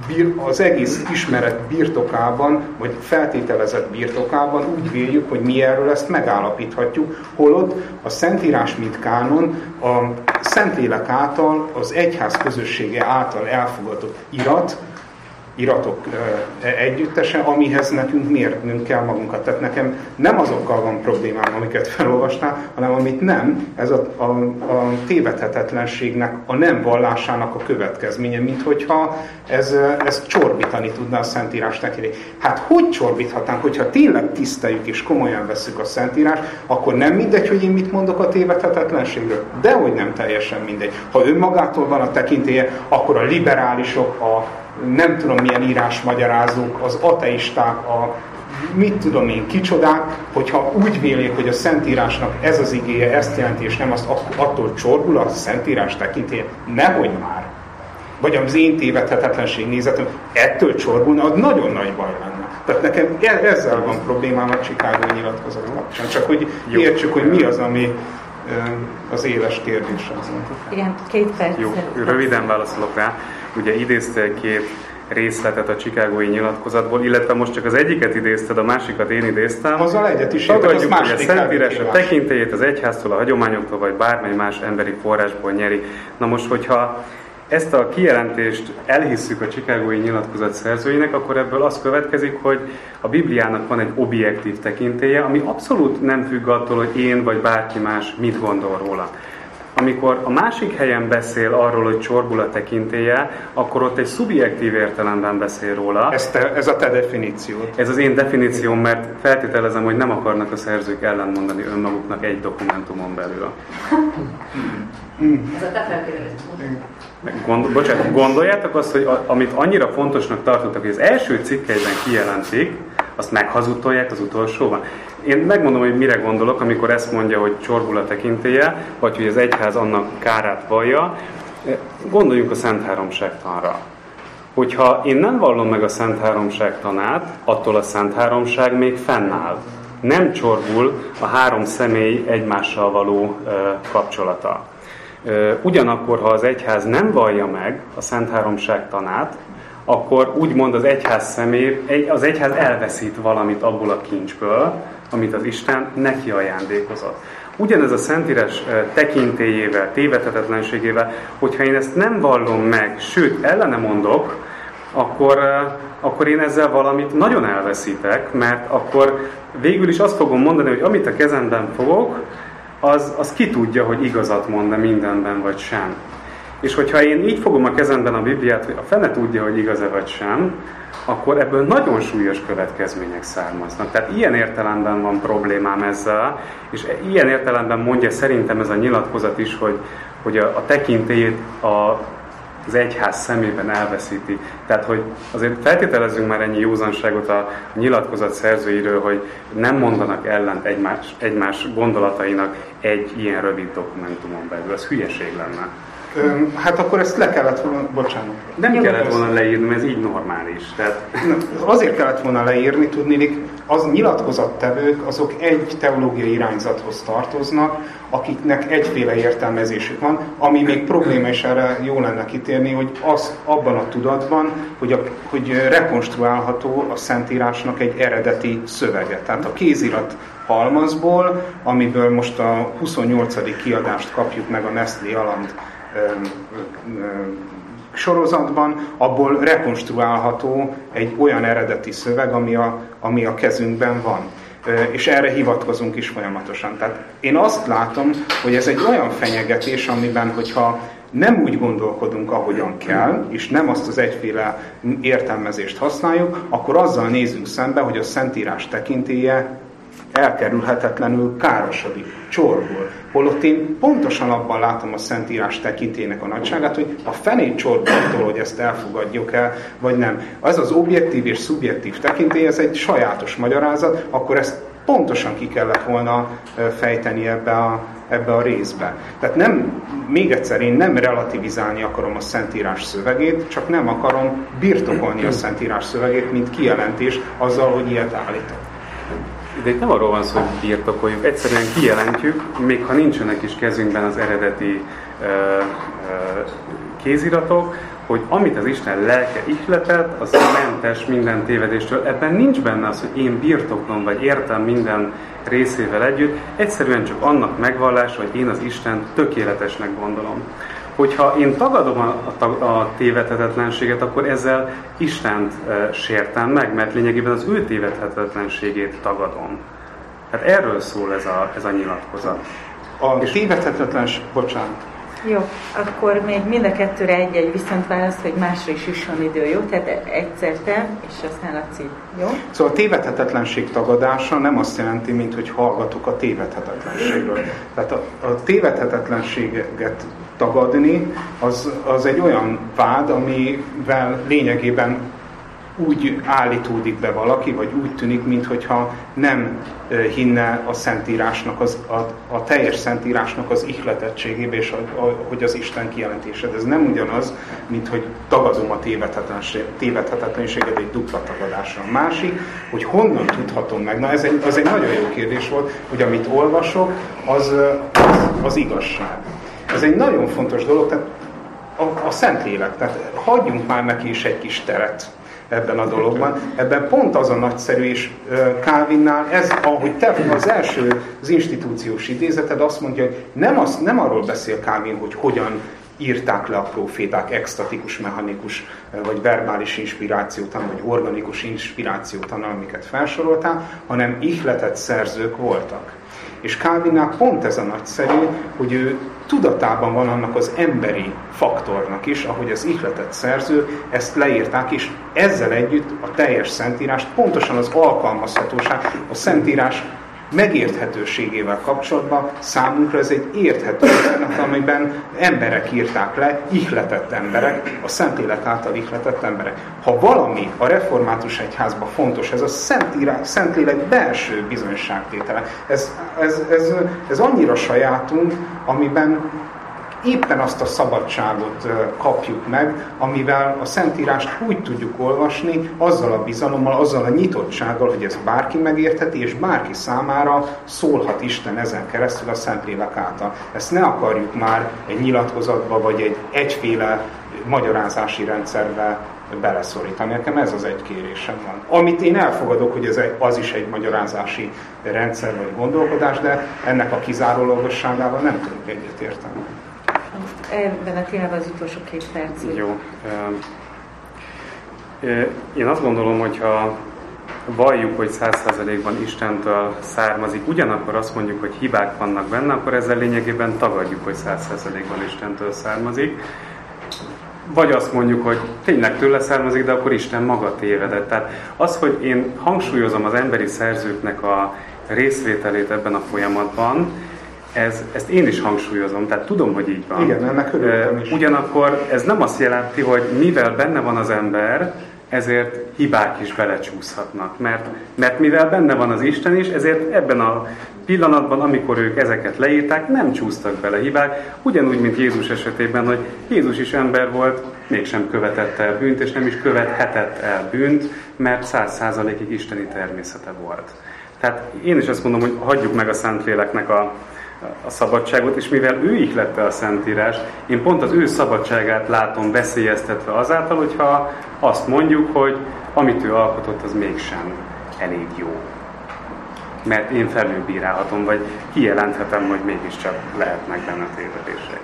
az egész ismeret birtokában, vagy feltételezett birtokában úgy véljük, hogy mi erről ezt megállapíthatjuk, holott a Szentírás, mint kánon, a Szentlélek által, az egyház közössége által elfogadott irat, iratok együttese, amihez nekünk mérnünk kell magunkat. Tehát nekem nem azokkal van problémám, amiket felolvastál, hanem amit nem, ez a, a, a tévedhetetlenségnek, a nem vallásának a következménye, mint hogyha ez, ez csorbítani tudna a Szentírás tekintélye. Hát hogy csorbíthatnánk, hogyha tényleg tiszteljük és komolyan vesszük a Szentírást, akkor nem mindegy, hogy én mit mondok a tévedhetetlenségről? Dehogy nem teljesen mindegy. Ha önmagától van a tekintélye, akkor a liberálisok, a nem tudom milyen írásmagyarázók, az ateisták, a mit tudom én kicsodák, hogyha úgy vélik, hogy a Szentírásnak ez az igéje, ezt jelenti, és nem azt, attól csorbul a Szentírás tekintélye, nehogy már. Vagy az én tévedhetetlenség nézetem ettől csorbulna, az nagyon nagy baj lenne. Tehát nekem ezzel van problémám a Chicagói nyilatkozat kapcsán. Csak hogy értsük, hogy mi az, ami az éles kérdés. Igen, két perc. Jó, röviden válaszolok rá. Ugye idéztél két részletet a Chicagói nyilatkozatból, illetve most csak az egyiket idézted, a másikat én idéztem. Azzal egyet is értek, tagadjuk, hogy a Szentírás a tekintélyét az egyháztól, a hagyományoktól, vagy bármely más emberi forrásból nyeri. Na most, hogyha ezt a kijelentést elhisszük a Chicagói nyilatkozat szerzőinek, akkor ebből az következik, hogy a Bibliának van egy objektív tekintélye, ami abszolút nem függ attól, hogy én vagy bárki más mit gondol róla. Amikor a másik helyen beszél arról, hogy csorbul a tekintélye, akkor ott egy szubjektív értelemben beszél róla. Ez, te, ez a te definíciód. Ez az én definícióm, mert feltételezem, hogy nem akarnak a szerzők ellentmondani önmaguknak egy dokumentumon belül. Ez a te feltételezésed. Gondol, bocsánat, gondoljátok azt, hogy a, amit annyira fontosnak tartottak, hogy az első cikkeiben kijelentik, azt meghazudtolják az utolsóban. Én megmondom, hogy mire gondolok, amikor ezt mondja, hogy csorbul a tekintélye, vagy hogy az egyház annak kárát vallja. Gondoljunk a Szent Háromságtanra. Hogyha én nem vallom meg a Szent Háromságtanát, attól a Szent Háromság még fennáll. Nem csorbul a három személy egymással való uh, kapcsolata. Uh, ugyanakkor, ha az egyház nem vallja meg a Szent Háromságtanát, akkor úgymond az egyház személy, az egyház elveszít valamit abból a kincsből, amit az Isten neki ajándékozott. Ugyanez a Szentírás tekintélyével, tévedhetetlenségével, hogyha én ezt nem vallom meg, sőt ellene mondok, akkor, akkor én ezzel valamit nagyon elveszítek, mert akkor végül is azt fogom mondani, hogy amit a kezemben fogok, az, az ki tudja, hogy igazat mond-e mindenben vagy sem. És hogyha én így fogom a kezemben a Bibliát, hogy a fene tudja, hogy igaz-e vagy sem, akkor ebből nagyon súlyos következmények származnak. Tehát ilyen értelemben van problémám ezzel, és ilyen értelemben mondja szerintem ez a nyilatkozat is, hogy, hogy a, a tekintélyét a, az egyház szemében elveszíti. Tehát, hogy azért feltételezzünk már ennyi józanságot a nyilatkozat szerzőiről, hogy nem mondanak ellent egymás, egymás gondolatainak egy ilyen rövid dokumentumon belül. Ez hülyeség lenne. Hát akkor ezt le kellett volna, bocsánat. Nem Jó, kellett volna leírni, ez így normális. Tehát... Azért kellett volna leírni, tudnélik, az nyilatkozattevők, azok egy teológiai irányzathoz tartoznak, akiknek egyféle értelmezésük van, ami még probléma, és erre jó lenne kitérni, hogy az abban a tudatban, hogy, a, hogy rekonstruálható a Szentírásnak egy eredeti szövege. Tehát a kézirat halmazból, amiből most a huszonnyolcadik kiadást kapjuk meg a Nestlé Aland sorozatban, abból rekonstruálható egy olyan eredeti szöveg, ami a, ami a kezünkben van. És erre hivatkozunk is folyamatosan. Tehát én azt látom, hogy ez egy olyan fenyegetés, amiben, hogyha nem úgy gondolkodunk, ahogyan kell, és nem azt az egyféle értelmezést használjuk, akkor azzal nézünk szembe, hogy a Szentírás tekintélye elkerülhetetlenül károsodik, csorbul. Holott én pontosan abban látom a Szentírás tekintélyének a nagyságát, hogy a fenét csorbul attól, hogy ezt elfogadjuk el, vagy nem. Az az objektív és szubjektív tekintély, ez egy sajátos magyarázat, akkor ezt pontosan ki kellett volna fejteni ebbe a, ebbe a részbe. Tehát nem, még egyszer, én nem relativizálni akarom a Szentírás szövegét, csak nem akarom birtokolni a Szentírás szövegét, mint kijelentés azzal, hogy ilyet állítok. De itt nem arról van szó, hogy birtokoljuk, egyszerűen kijelentjük, még ha nincsenek is kezünkben az eredeti uh, uh, kéziratok, hogy amit az Isten lelke ihletett, az mentes minden tévedéstől. Ebben nincs benne az, hogy én birtoklom, vagy értem minden részével együtt, egyszerűen csak annak megvallása, hogy én az Istent tökéletesnek gondolom. hogyha én tagadom a, a, a tévedhetetlenséget, akkor ezzel Istent e, sértem meg, mert lényegében az ő tévedhetetlenségét tagadom. Tehát erről szól ez a, ez a nyilatkozat. A tévedhetetlenség, bocsánat. Jó, akkor még mind a kettőre egy-egy viszont válasz, hogy másra is jusson idő, jó? Tehát egyszer te, és aztán Laci, jó? Szóval a tévedhetetlenség tagadása nem azt jelenti, mint hogy hallgatok a tévedhetetlenségről. Tehát a, a tévedhetetlenséget tagadni, az, az egy olyan vád, amivel lényegében úgy állítódik be valaki, vagy úgy tűnik, mintha nem hinne a Szentírásnak, az, a, a teljes Szentírásnak az ihletettségébe, és a, a, hogy az Isten kijelentésed. Ez nem ugyanaz, mint hogy tagadom a tévedhetetlenséget egy dupla tagadással. A másik, hogy honnan tudhatom meg, na ez egy, az egy nagyon jó kérdés volt, hogy amit olvasok, az, az, az igazság. Ez egy nagyon fontos dolog, tehát a, a Szentlélek, tehát hagyjunk már neki is egy kis teret ebben a dologban. Ebben pont az a nagyszerű, és Calvinnál ez, ahogy te az első az institúciós idézeted azt mondja, hogy nem, az, nem arról beszél Calvin, hogy hogyan írták le a proféták extatikus, mechanikus, vagy verbális inspirációtan, vagy organikus inspirációtan, amiket felsoroltál, hanem ihletett szerzők voltak. És Calvinnál pont ez a nagyszerű, hogy ő tudatában van annak az emberi faktornak is, ahogy az ihletett szerző ezt leírták, és ezzel együtt a teljes Szentírást, pontosan az alkalmazhatóság, a Szentírás megérthetőségével kapcsolatban számunkra ez egy érthető üzenet, amiben emberek írták le, ihletett emberek, a Szentlélek által ihletett emberek. Ha valami a református egyházban fontos, ez a Szentírás, Szentlélek belső bizonyságtétele. Ez, ez, ez, ez annyira sajátunk, amiben éppen azt a szabadságot kapjuk meg, amivel a Szentírást úgy tudjuk olvasni, azzal a bizalommal, azzal a nyitottsággal, hogy ez bárki megértheti, és bárki számára szólhat Isten ezen keresztül a Szentlélek által. Ezt ne akarjuk már egy nyilatkozatba, vagy egy egyféle magyarázási rendszerbe beleszorítani. Nekem ez az egy kérésem van. Amit én elfogadok, hogy ez egy, az is egy magyarázási rendszer vagy gondolkodás, de ennek a kizárólagosságával nem tudunk egyetérteni. Ebben a témában az utolsó két perc. Jó. Én azt gondolom, hogyha valljuk, hogy száz százalékban Istentől származik, ugyanakkor azt mondjuk, hogy hibák vannak benne, akkor ezzel lényegében tagadjuk, hogy száz százalékban Istentől származik. Vagy azt mondjuk, hogy tényleg tőle származik, de akkor Isten maga tévedett. Tehát az, hogy én hangsúlyozom az emberi szerzőknek a részvételét ebben a folyamatban, Ez, ezt én is hangsúlyozom, tehát tudom, hogy így van. Igen, ennek örültem is. Ugyanakkor ez nem azt jelenti, hogy mivel benne van az ember, ezért hibák is belecsúszhatnak. Mert, mert mivel benne van az Isten is, ezért ebben a pillanatban, amikor ők ezeket leírták, nem csúsztak bele hibák. Ugyanúgy, mint Jézus esetében, hogy Jézus is ember volt, mégsem követett el bűnt, és nem is követhetett el bűnt, mert száz százalékig isteni természete volt. Tehát én is azt mondom, hogy hagyjuk meg a Szentléleknek a a szabadságot, és mivel ő ihlette a Szentírást, én pont az ő szabadságát látom veszélyeztetve azáltal, hogyha azt mondjuk, hogy amit ő alkotott, az mégsem elég jó. Mert én felülbírálhatom, vagy kijelenthetem, hogy mégiscsak lehetnek benne tévedések.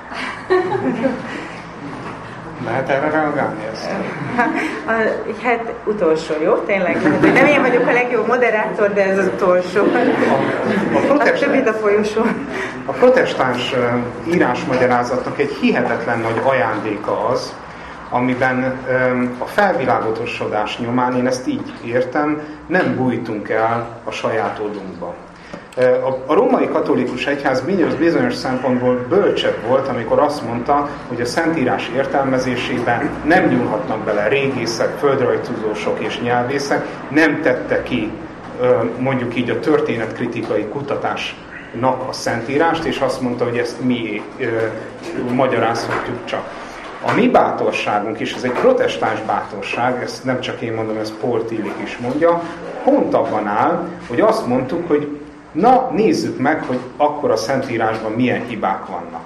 Lehet erre reagálni ezt? Hát utolsó, jó? Tényleg. Hát, nem én vagyok a legjobb moderátor, de ez az utolsó. A, a, protestáns, a, folyosó. a protestáns írásmagyarázatnak egy hihetetlen nagy ajándéka az, amiben a felvilágosodás nyomán, én ezt így értem, nem bújtunk el a saját odunkba. A római katolikus egyház bizonyos szempontból bölcsebb volt, amikor azt mondta, hogy a Szentírás értelmezésében nem nyúlhatnak bele régészek, földrajztudósok és nyelvészek, nem tette ki mondjuk így a történetkritikai kutatásnak a Szentírást, és azt mondta, hogy ezt mi magyarázhatjuk csak. A mi bátorságunk is, ez egy protestáns bátorság, ezt nem csak én mondom, ezt Paul Tillich is mondja, pont abban áll, hogy azt mondtuk, hogy na, nézzük meg, hogy akkor a Szentírásban milyen hibák vannak.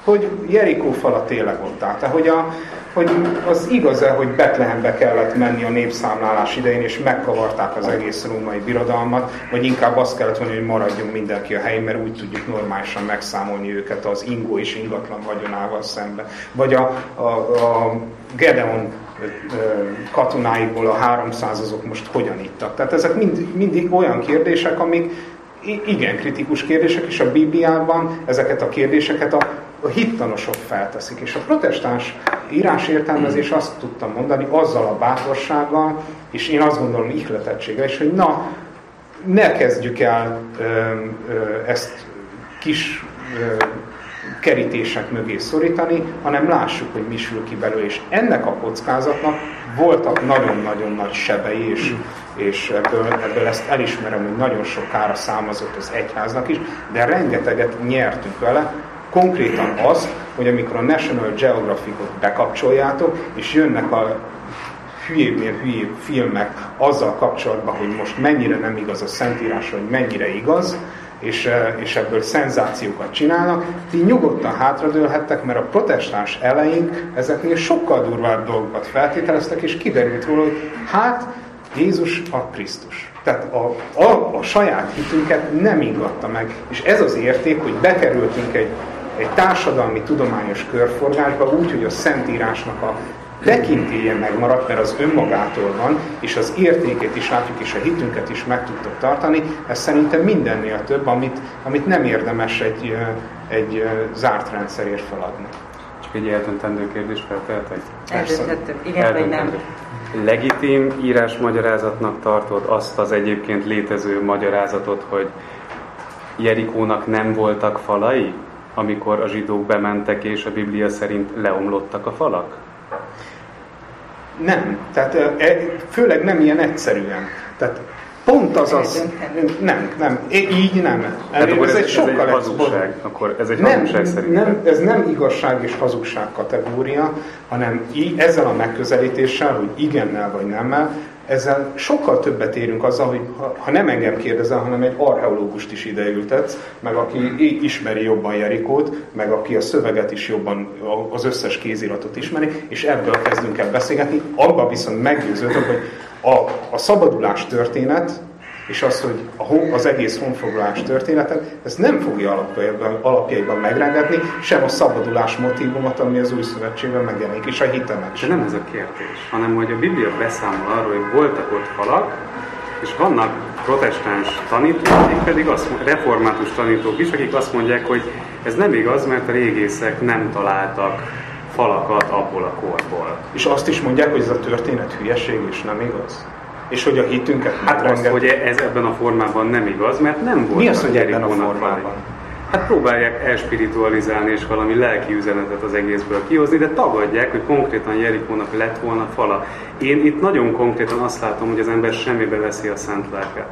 hogy Jerikó fala tényleg ott állt, hogy, a, hogy az igaz-e, hogy Betlehembe kellett menni a népszámlálás idején, és megkavarták az egész római birodalmat, vagy inkább azt kellett mondani, hogy maradjon mindenki a helyén, mert úgy tudjuk normálisan megszámolni őket az ingó és ingatlan vagyonával szembe. Vagy a, a, a Gedeon katonáiból a háromszáz azok most hogyan ittak. Tehát ezek mind, mindig olyan kérdések, amik igen kritikus kérdések, és a Bibliában ezeket a kérdéseket a, a hittanosok felteszik. És a protestáns írásértelmezés azt tudtam mondani azzal a bátorsággal, és én azt gondolom ihletettséggel is, hogy na, ne kezdjük el ö, ö, ezt kis ö, kerítések mögé szorítani, hanem lássuk, hogy mi sül ki belőle. És ennek a kockázatnak voltak nagyon-nagyon nagy sebei, és, és ebből, ebből ezt elismerem, hogy nagyon sok kára számozott az egyháznak is, de rengeteget nyertünk vele. Konkrétan az, hogy amikor a National Geographic-ot bekapcsoljátok, és jönnek a hülyébbnél hülyébb filmek azzal kapcsolatban, hogy most mennyire nem igaz a Szentírás, hogy mennyire igaz, és, és ebből szenzációkat csinálnak, ti nyugodtan hátradőlhettek, mert a protestáns eleink ezeknél sokkal durvább dolgokat feltételeztek, és kiderült róla, hogy hát Jézus a Krisztus. Tehát a, a, a saját hitünket nem ingatta meg. És ez az érték, hogy bekerültünk egy, egy társadalmi tudományos körforgásba úgy, hogy a Szentírásnak a tekintélye megmaradt, mert az önmagától van, és az értékét is látjuk, és a hitünket is meg tudtok tartani. Ez szerintem mindennél több, amit, amit nem érdemes egy, egy zárt rendszerért feladni. Csak egy eldöntendő kérdést feltehetek? Eldönthettük, igen vagy nem. Legitim írásmagyarázatnak tartod azt az egyébként létező magyarázatot, hogy Jerikónak nem voltak falai, amikor a zsidók bementek, és a Biblia szerint leomlottak a falak? Nem. Tehát főleg nem ilyen egyszerűen. Tehát pont az az... Nem, nem. Így nem. Hát ez, ez egy sokkal ez egy hazugság. Akkor ez egy nem, hazugság szerint. Nem, ez nem igazság és hazugság kategória, hanem így, ezzel a megközelítéssel, hogy igennel vagy nemmel, ezzel sokkal többet érünk azzal, hogy ha, ha nem engem kérdezel, hanem egy archeológust is ideültetsz, meg aki ismeri jobban Jerikót, meg aki a szöveget is jobban, az összes kéziratot ismeri, és ebből kezdünk el beszélgetni. Abban viszont meggyőződök, hogy a, a szabadulás történet, és az, hogy a, az egész honfoglalás történetet, ezt nem fogja alapjaiban, alapjaiban megrengetni, sem a szabadulás motívumot, ami az új szövetségben megjelenik, és a hitemet. De nem ez a kérdés, hanem hogy a Biblia beszámol arról, hogy voltak ott falak, és vannak protestáns tanítók, akik pedig azt, református tanítók is, akik azt mondják, hogy ez nem igaz, mert a régészek nem találtak falakat abból a korból. És azt is mondják, hogy ez a történet hülyeség, és nem igaz? És hogy a hitünket hát az, hogy ez ebben a formában nem igaz, mert nem volt. Mi az, hogy ebben a formában? Felé. Hát próbálják elspiritualizálni és valami lelki üzenetet az egészből kihozni, de tagadják, hogy konkrétan Jerikónak lett volna fala. Én itt nagyon konkrétan azt látom, hogy az ember semmibe veszi a szent lelket.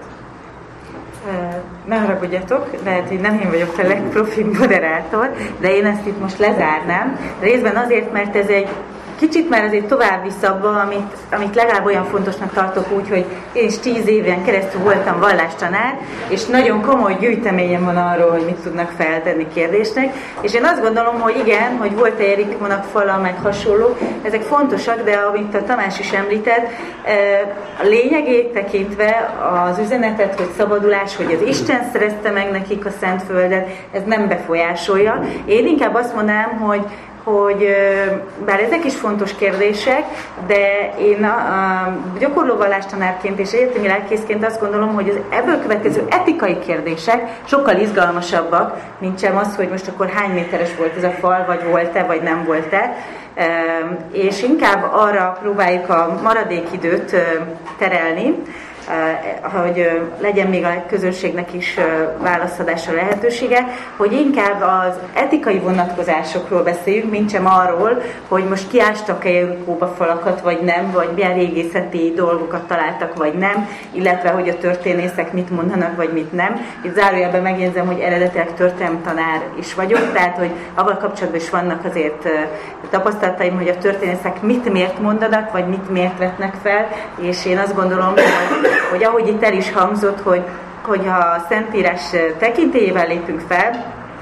Ne haragudjatok, lehet, hogy nem én vagyok a legprofibb moderátor, de én ezt itt most lezárnám. Részben azért, mert ez egy kicsit már azért tovább visz abba, amit, amit legalább olyan fontosnak tartok úgy, hogy én is tíz éven keresztül voltam vallástanár, és nagyon komoly gyűjteményem van arról, hogy mit tudnak feltenni kérdésnek, és én azt gondolom, hogy igen, hogy volt-e Jerikónak fala, meg hasonló, ezek fontosak, de amit a Tamás is említett, a lényegét tekintve az üzenetet, hogy szabadulás, hogy az Isten szerezte meg nekik a Szentföldet, ez nem befolyásolja. Én inkább azt mondanám, hogy hogy bár ezek is fontos kérdések, de én a, a gyakorló vallástanárként és egyetemi lelkészként azt gondolom, hogy az ebből következő etikai kérdések sokkal izgalmasabbak, mint sem az, hogy most akkor hány méteres volt ez a fal, vagy volt-e, vagy nem volt-e, és inkább arra próbáljuk a maradékidőt terelni, hogy legyen még a közönségnek is válaszadásra lehetősége, hogy inkább az etikai vonatkozásokról beszéljünk, mint sem arról, hogy most kiástak-e Jerikóba falakat, vagy nem, vagy milyen régészeti dolgokat találtak, vagy nem, illetve hogy a történészek mit mondanak, vagy mit nem. Itt zárójelben megjegyzem, hogy eredetileg történelemtanár is vagyok, tehát hogy abban kapcsolatban is vannak azért tapasztalataim, hogy a történészek mit miért mondanak, vagy mit miért vetnek fel, és én azt gondolom, hogy hogy ahogy itt el is hangzott, hogy, hogy ha a Szentírás tekintélyével lépünk fel,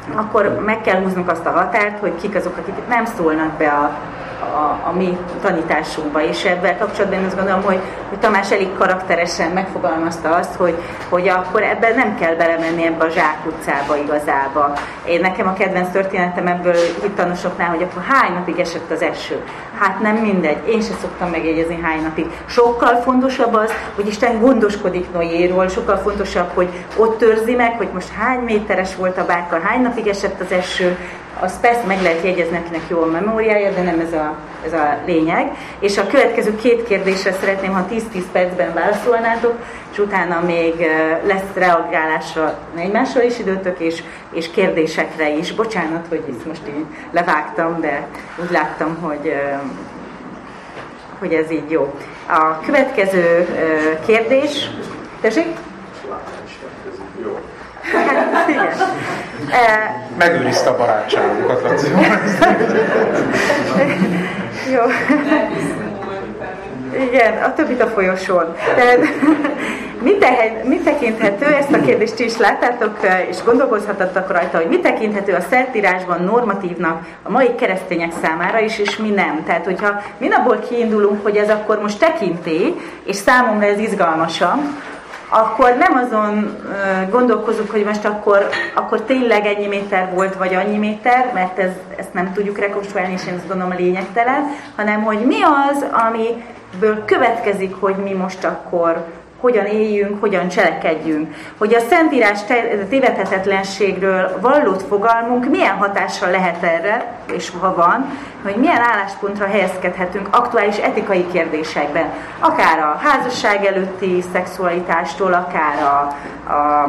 akkor meg kell húznunk azt a határt, hogy kik azok, akik nem szólnak be a, a, a mi tanításunkba. És ebben kapcsolatban én azt gondolom, hogy, hogy Tamás elég karakteresen megfogalmazta azt, hogy, hogy akkor ebben nem kell belemenni ebbe a zsákutcába igazából. Én nekem a kedvenc történetem ebből hittanosoknál, hogy akkor hány napig esett az eső. Hát nem mindegy, én sem szoktam megjegyezni hány napig. Sokkal fontosabb az, hogy Isten gondoskodik Noéról, sokkal fontosabb, hogy ott őrzi meg, hogy most hány méteres volt a bárka, hány napig esett az eső. Azt persze meg lehet jegyezni, akinek jó a memóriája, de nem ez a, ez a lényeg. És a következő két kérdésre szeretném, ha tíz-tíz percben válaszolnátok, és utána még lesz reagálásra egymásra is időtök, és, és kérdésekre is. Bocsánat, hogy ezt most így levágtam, de úgy láttam, hogy, hogy ez így jó. A következő kérdés... Tessék? Hát, igen. Megőrizte a barátságunkat, Laci. Jó. Igen, a többit a folyosón. Tehát, mit, tehet, mit tekinthető, ezt a kérdést is láttátok, és gondolkozhatatok rajta, hogy mit tekinthető a Szentírásban normatívnak a mai keresztények számára is, és mi nem. Tehát, hogyha mi abból kiindulunk, hogy ez akkor most tekintély, és számomra ez izgalmasabb, akkor nem azon gondolkozunk, hogy most akkor, akkor tényleg ennyi méter volt, vagy annyi méter, mert ez, ezt nem tudjuk rekonstruálni, és én azt gondolom lényegtelen, hanem hogy mi az, amiből következik, hogy mi most akkor hogyan éljünk, hogyan cselekedjünk. Hogy a Szentírás tévedhetetlenségről vallott fogalmunk milyen hatással lehet erre, és ha van, hogy milyen álláspontra helyezkedhetünk aktuális etikai kérdésekben. Akár a házasság előtti szexualitástól, akár a, a,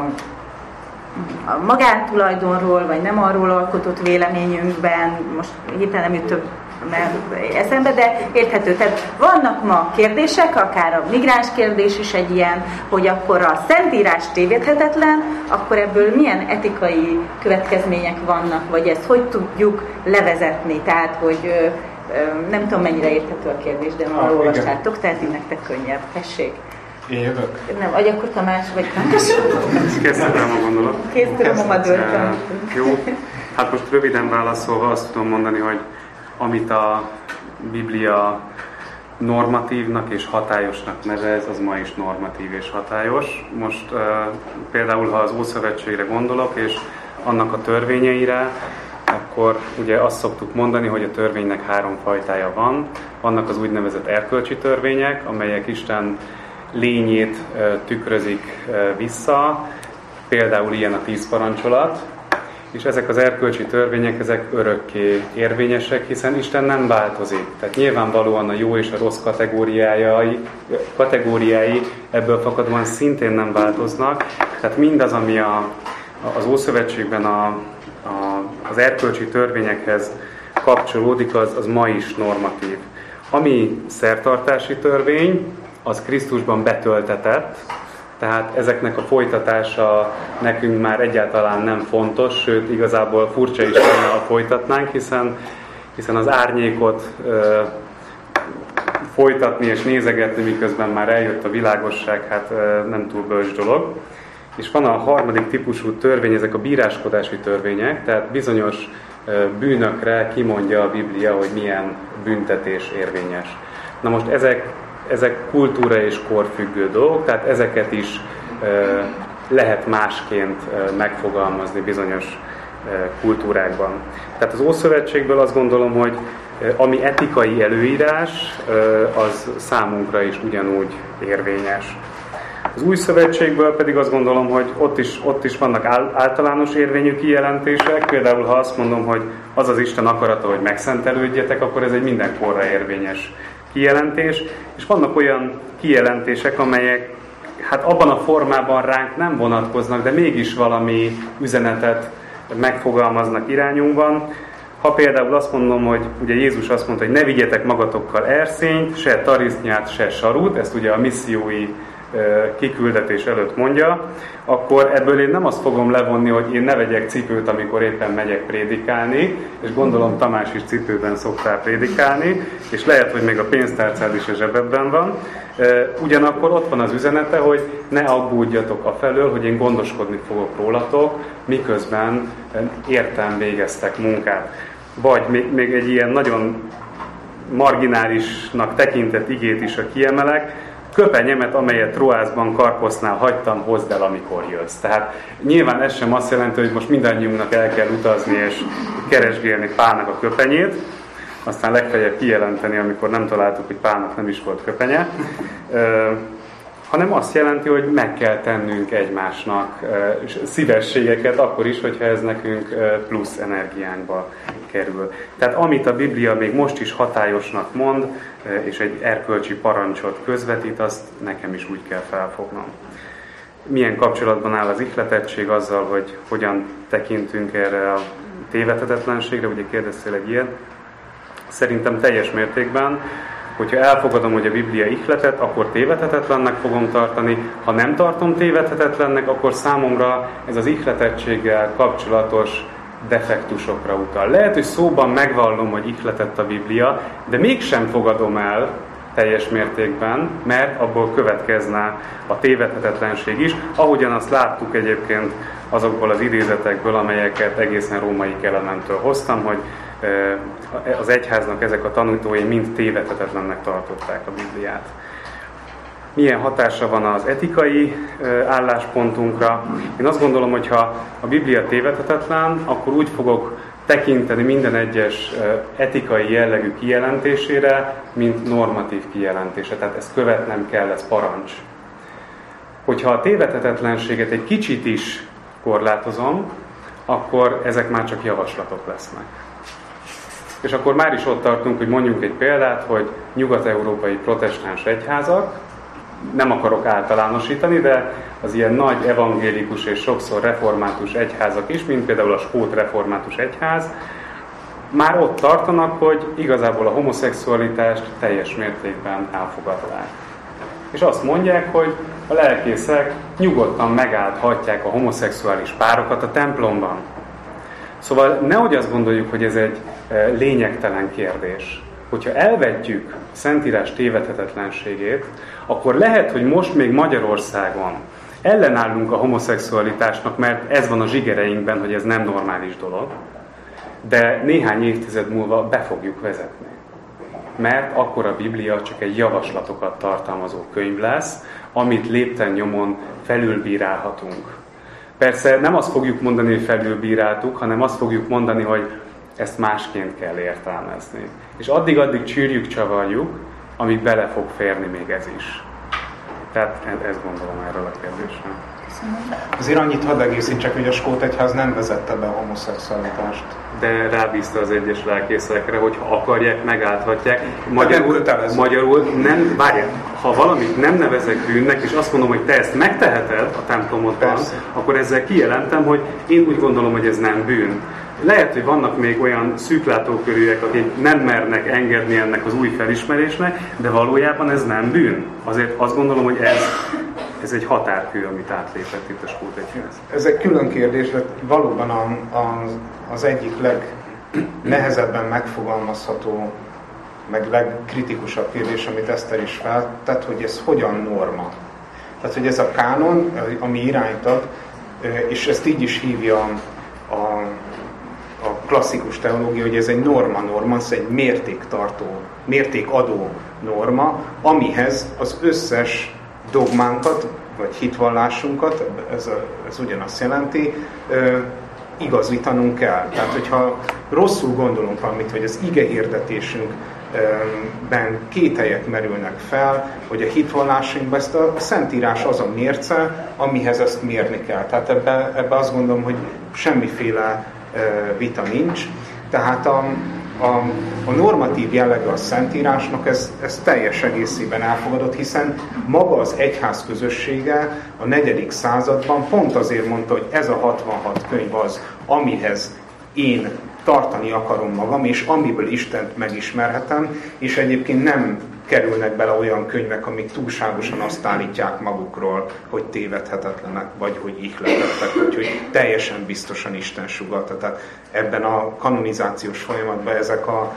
a magántulajdonról, vagy nem arról alkotott véleményünkben, most hirtelen nem jut több eszembe, de érthető. Tehát vannak ma kérdések, akár a migráns kérdés is egy ilyen, hogy akkor a Szentírás tévedhetetlen, akkor ebből milyen etikai következmények vannak, vagy ezt hogy tudjuk levezetni. Tehát, hogy nem tudom, mennyire érthető a kérdés, de már olvastátok, tehát így nektek könnyebb. Tessék. Én jövök? Nem, vagy akkor Tamás, vagy Tamás. Készítem a gondolat. Készítem a döltöm. Jó. Hát most röviden válaszolva azt tudom mondani, hogy amit a Biblia normatívnak és hatályosnak nevez, az ma is normatív és hatályos. Most uh, például, ha az Ószövetségre gondolok, és annak a törvényeire, akkor ugye azt szoktuk mondani, hogy a törvénynek három fajtája van. Vannak az úgynevezett erkölcsi törvények, amelyek Isten lényét uh, tükrözik uh, vissza, például ilyen a tíz parancsolat, és ezek az erkölcsi törvények, ezek örökké érvényesek, hiszen Isten nem változik. Tehát nyilvánvalóan a jó és a rossz kategóriái, kategóriái ebből fakadóan szintén nem változnak. Tehát mindaz, ami a, az Ószövetségben a, a, az erkölcsi törvényekhez kapcsolódik, az, az ma is normatív. Ami szertartási törvény, az Krisztusban betöltetett, tehát ezeknek a folytatása nekünk már egyáltalán nem fontos, sőt igazából furcsa is lenne, ha folytatnánk, hiszen, hiszen az árnyékot ö, folytatni és nézegetni, miközben már eljött a világosság, hát ö, nem túl bölcs dolog. És van a harmadik típusú törvény, ezek a bíráskodási törvények, tehát bizonyos ö, bűnökre kimondja a Biblia, hogy milyen büntetés érvényes. Na most ezek Ezek kultúra és korfüggő dolgok, tehát ezeket is e, lehet másként e, megfogalmazni bizonyos e, kultúrákban. Tehát az Ószövetségből azt gondolom, hogy e, ami etikai előírás, e, az számunkra is ugyanúgy érvényes. Az Új Szövetségből pedig azt gondolom, hogy ott is, ott is vannak általános érvényű kijelentések. Például, ha azt mondom, hogy az az Isten akarata, hogy megszentelődjetek, akkor ez egy mindenkorra érvényes kijelentés, és vannak olyan kijelentések, amelyek hát abban a formában ránk nem vonatkoznak, de mégis valami üzenetet megfogalmaznak irányunkban. Ha például azt mondom, hogy ugye Jézus azt mondta, hogy ne vigyetek magatokkal erszényt, se tarisznyát, se sarút, ezt ugye a missziói kiküldetés előtt mondja, akkor ebből én nem azt fogom levonni, hogy én ne vegyek cipőt, amikor éppen megyek prédikálni, és gondolom Tamás is cipőben szoktál prédikálni, és lehet, hogy még a pénztárcád is a zsebedben van. Ugyanakkor ott van az üzenete, hogy ne aggódjatok afelől, hogy én gondoskodni fogok rólatok, miközben értem végeztek munkát. Vagy még, még egy ilyen nagyon marginálisnak tekintett igét is, a kiemelek, köpenyemet, amelyet Troászban Karposznál hagytam, hozd el, amikor jössz. Tehát nyilván ez sem azt jelenti, hogy most mindannyiunknak el kell utazni és keresgélni Pálnak a köpenyét, aztán legfeljebb kijelenteni, amikor nem találtuk, hogy Pálnak nem is volt köpenye, hanem azt jelenti, hogy meg kell tennünk egymásnak szívességeket, akkor is, hogyha ez nekünk plusz energiánkba kerül. Tehát amit a Biblia még most is hatályosnak mond, és egy erkölcsi parancsot közvetít, azt nekem is úgy kell felfognom. Milyen kapcsolatban áll az ihletettség azzal, hogy hogyan tekintünk erre a tévedhetetlenségre, ugye kérdeztél egy ilyet. Szerintem teljes mértékben, hogyha elfogadom, hogy a Biblia ihletet, akkor tévedhetetlennek fogom tartani. Ha nem tartom tévedhetetlennek, akkor számomra ez az ihletettséggel kapcsolatos defektusokra utal. Lehet, hogy szóban megvallom, hogy ihletett a Biblia, de mégsem fogadom el teljes mértékben, mert abból következne a tévedhetetlenség is, ahogyan azt láttuk egyébként azokból az idézetekből, amelyeket egészen római Kelementől hoztam, hogy az egyháznak ezek a tanítói mind tévedhetetlennek tartották a Bibliát. Milyen hatása van az etikai álláspontunkra? Én azt gondolom, hogy ha a Biblia tévedhetetlen, akkor úgy fogok tekinteni minden egyes etikai jellegű kijelentésére, mint normatív kijelentése. Tehát ezt követnem kell, ez parancs. Hogyha a tévedhetetlenséget egy kicsit is korlátozom, akkor ezek már csak javaslatok lesznek. És akkor már is ott tartunk, hogy mondjunk egy példát, hogy nyugat-európai protestáns egyházak, nem akarok általánosítani, de az ilyen nagy evangélikus és sokszor református egyházak is, mint például a skót református egyház, már ott tartanak, hogy igazából a homoszexualitást teljes mértékben elfogadják. És azt mondják, hogy a lelkészek nyugodtan megállhatják a homoszexuális párokat a templomban. Szóval nehogy azt gondoljuk, hogy ez egy lényegtelen kérdés. Hogyha elvetjük a Szentírás tévedhetetlenségét, akkor lehet, hogy most még Magyarországon ellenállunk a homoszexualitásnak, mert ez van a zsigereinkben, hogy ez nem normális dolog, de néhány évtized múlva be fogjuk vezetni. Mert akkor a Biblia csak egy javaslatokat tartalmazó könyv lesz, amit lépten nyomon felülbírálhatunk. Persze nem azt fogjuk mondani, hogy felülbíráltuk, hanem azt fogjuk mondani, hogy ezt másként kell értelmezni. És addig-addig csűrjük, csavarjuk, amíg bele fog férni még ez is. Tehát ezt gondolom erről a kérdésről. Azért annyit hadd egészítsek, hogy a skót egyház nem vezette be a homoszexualitást. De rábízta az egyes lelkészekre, hogy ha akarják, megállhatják. Magyarul, magyarul nem, várjál, ha valamit nem nevezek bűnnek, és azt mondom, hogy te ezt megteheted a templomodban, akkor ezzel kijelentem, hogy én úgy gondolom, hogy ez nem bűn. Lehet, hogy vannak még olyan szűklátókörűek, akik nem mernek engedni ennek az új felismerésnek, de valójában ez nem bűn. Azért azt gondolom, hogy ez, ez egy határkő, amit átlépett itt a skót egyház. Ez egy külön kérdés, de valóban a, a, az egyik legnehezebben megfogalmazható, meg legkritikusabb kérdés, amit Eszter is feltett, hogy ez hogyan norma. Tehát, hogy ez a kánon, ami iránytat, és ezt így is hívja a, a klasszikus teológia, hogy ez egy norma-norma, ez egy mértéktartó, mértékadó norma, amihez az összes dogmánkat, vagy hitvallásunkat, ez, a, ez ugyanazt jelenti, igazítanunk kell. Tehát, hogyha rosszul gondolunk valamit, hogy az ige hirdetésünkben kételyek merülnek fel, hogy a hitvallásunkban ezt a Szentírás az a mérce, amihez ezt mérni kell. Tehát ebben ebbe azt gondolom, hogy semmiféle vita nincs. Tehát a, a, a normatív jellege a Szentírásnak ez, ez teljes egészében elfogadott, hiszen maga az egyház közössége a negyedik században pont azért mondta, hogy ez a hatvanhat könyv az, amihez én tartani akarom magam, és amiből Istent megismerhetem, és egyébként nem kerülnek bele olyan könyvek, amik túlságosan azt állítják magukról, hogy tévedhetetlenek, vagy hogy ihletettek, vagy hogy teljesen biztosan Isten sugallta. Tehát ebben a kanonizációs folyamatban ezek a,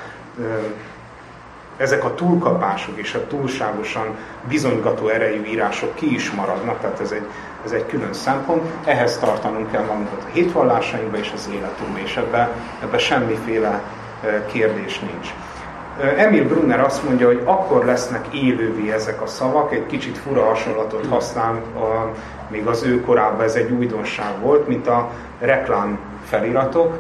ezek a túlkapások és a túlságosan bizonygató erejű írások ki is maradnak, tehát ez egy, ez egy külön szempont. Ehhez tartanunk kell magunkat a hitvallásainkba és az életünkbe, és ebben ebbe semmiféle kérdés nincs. Emil Brunner azt mondja, hogy akkor lesznek élővé ezek a szavak, egy kicsit fura hasonlatot használ, a, még az ő korában ez egy újdonság volt, mint a reklám feliratok,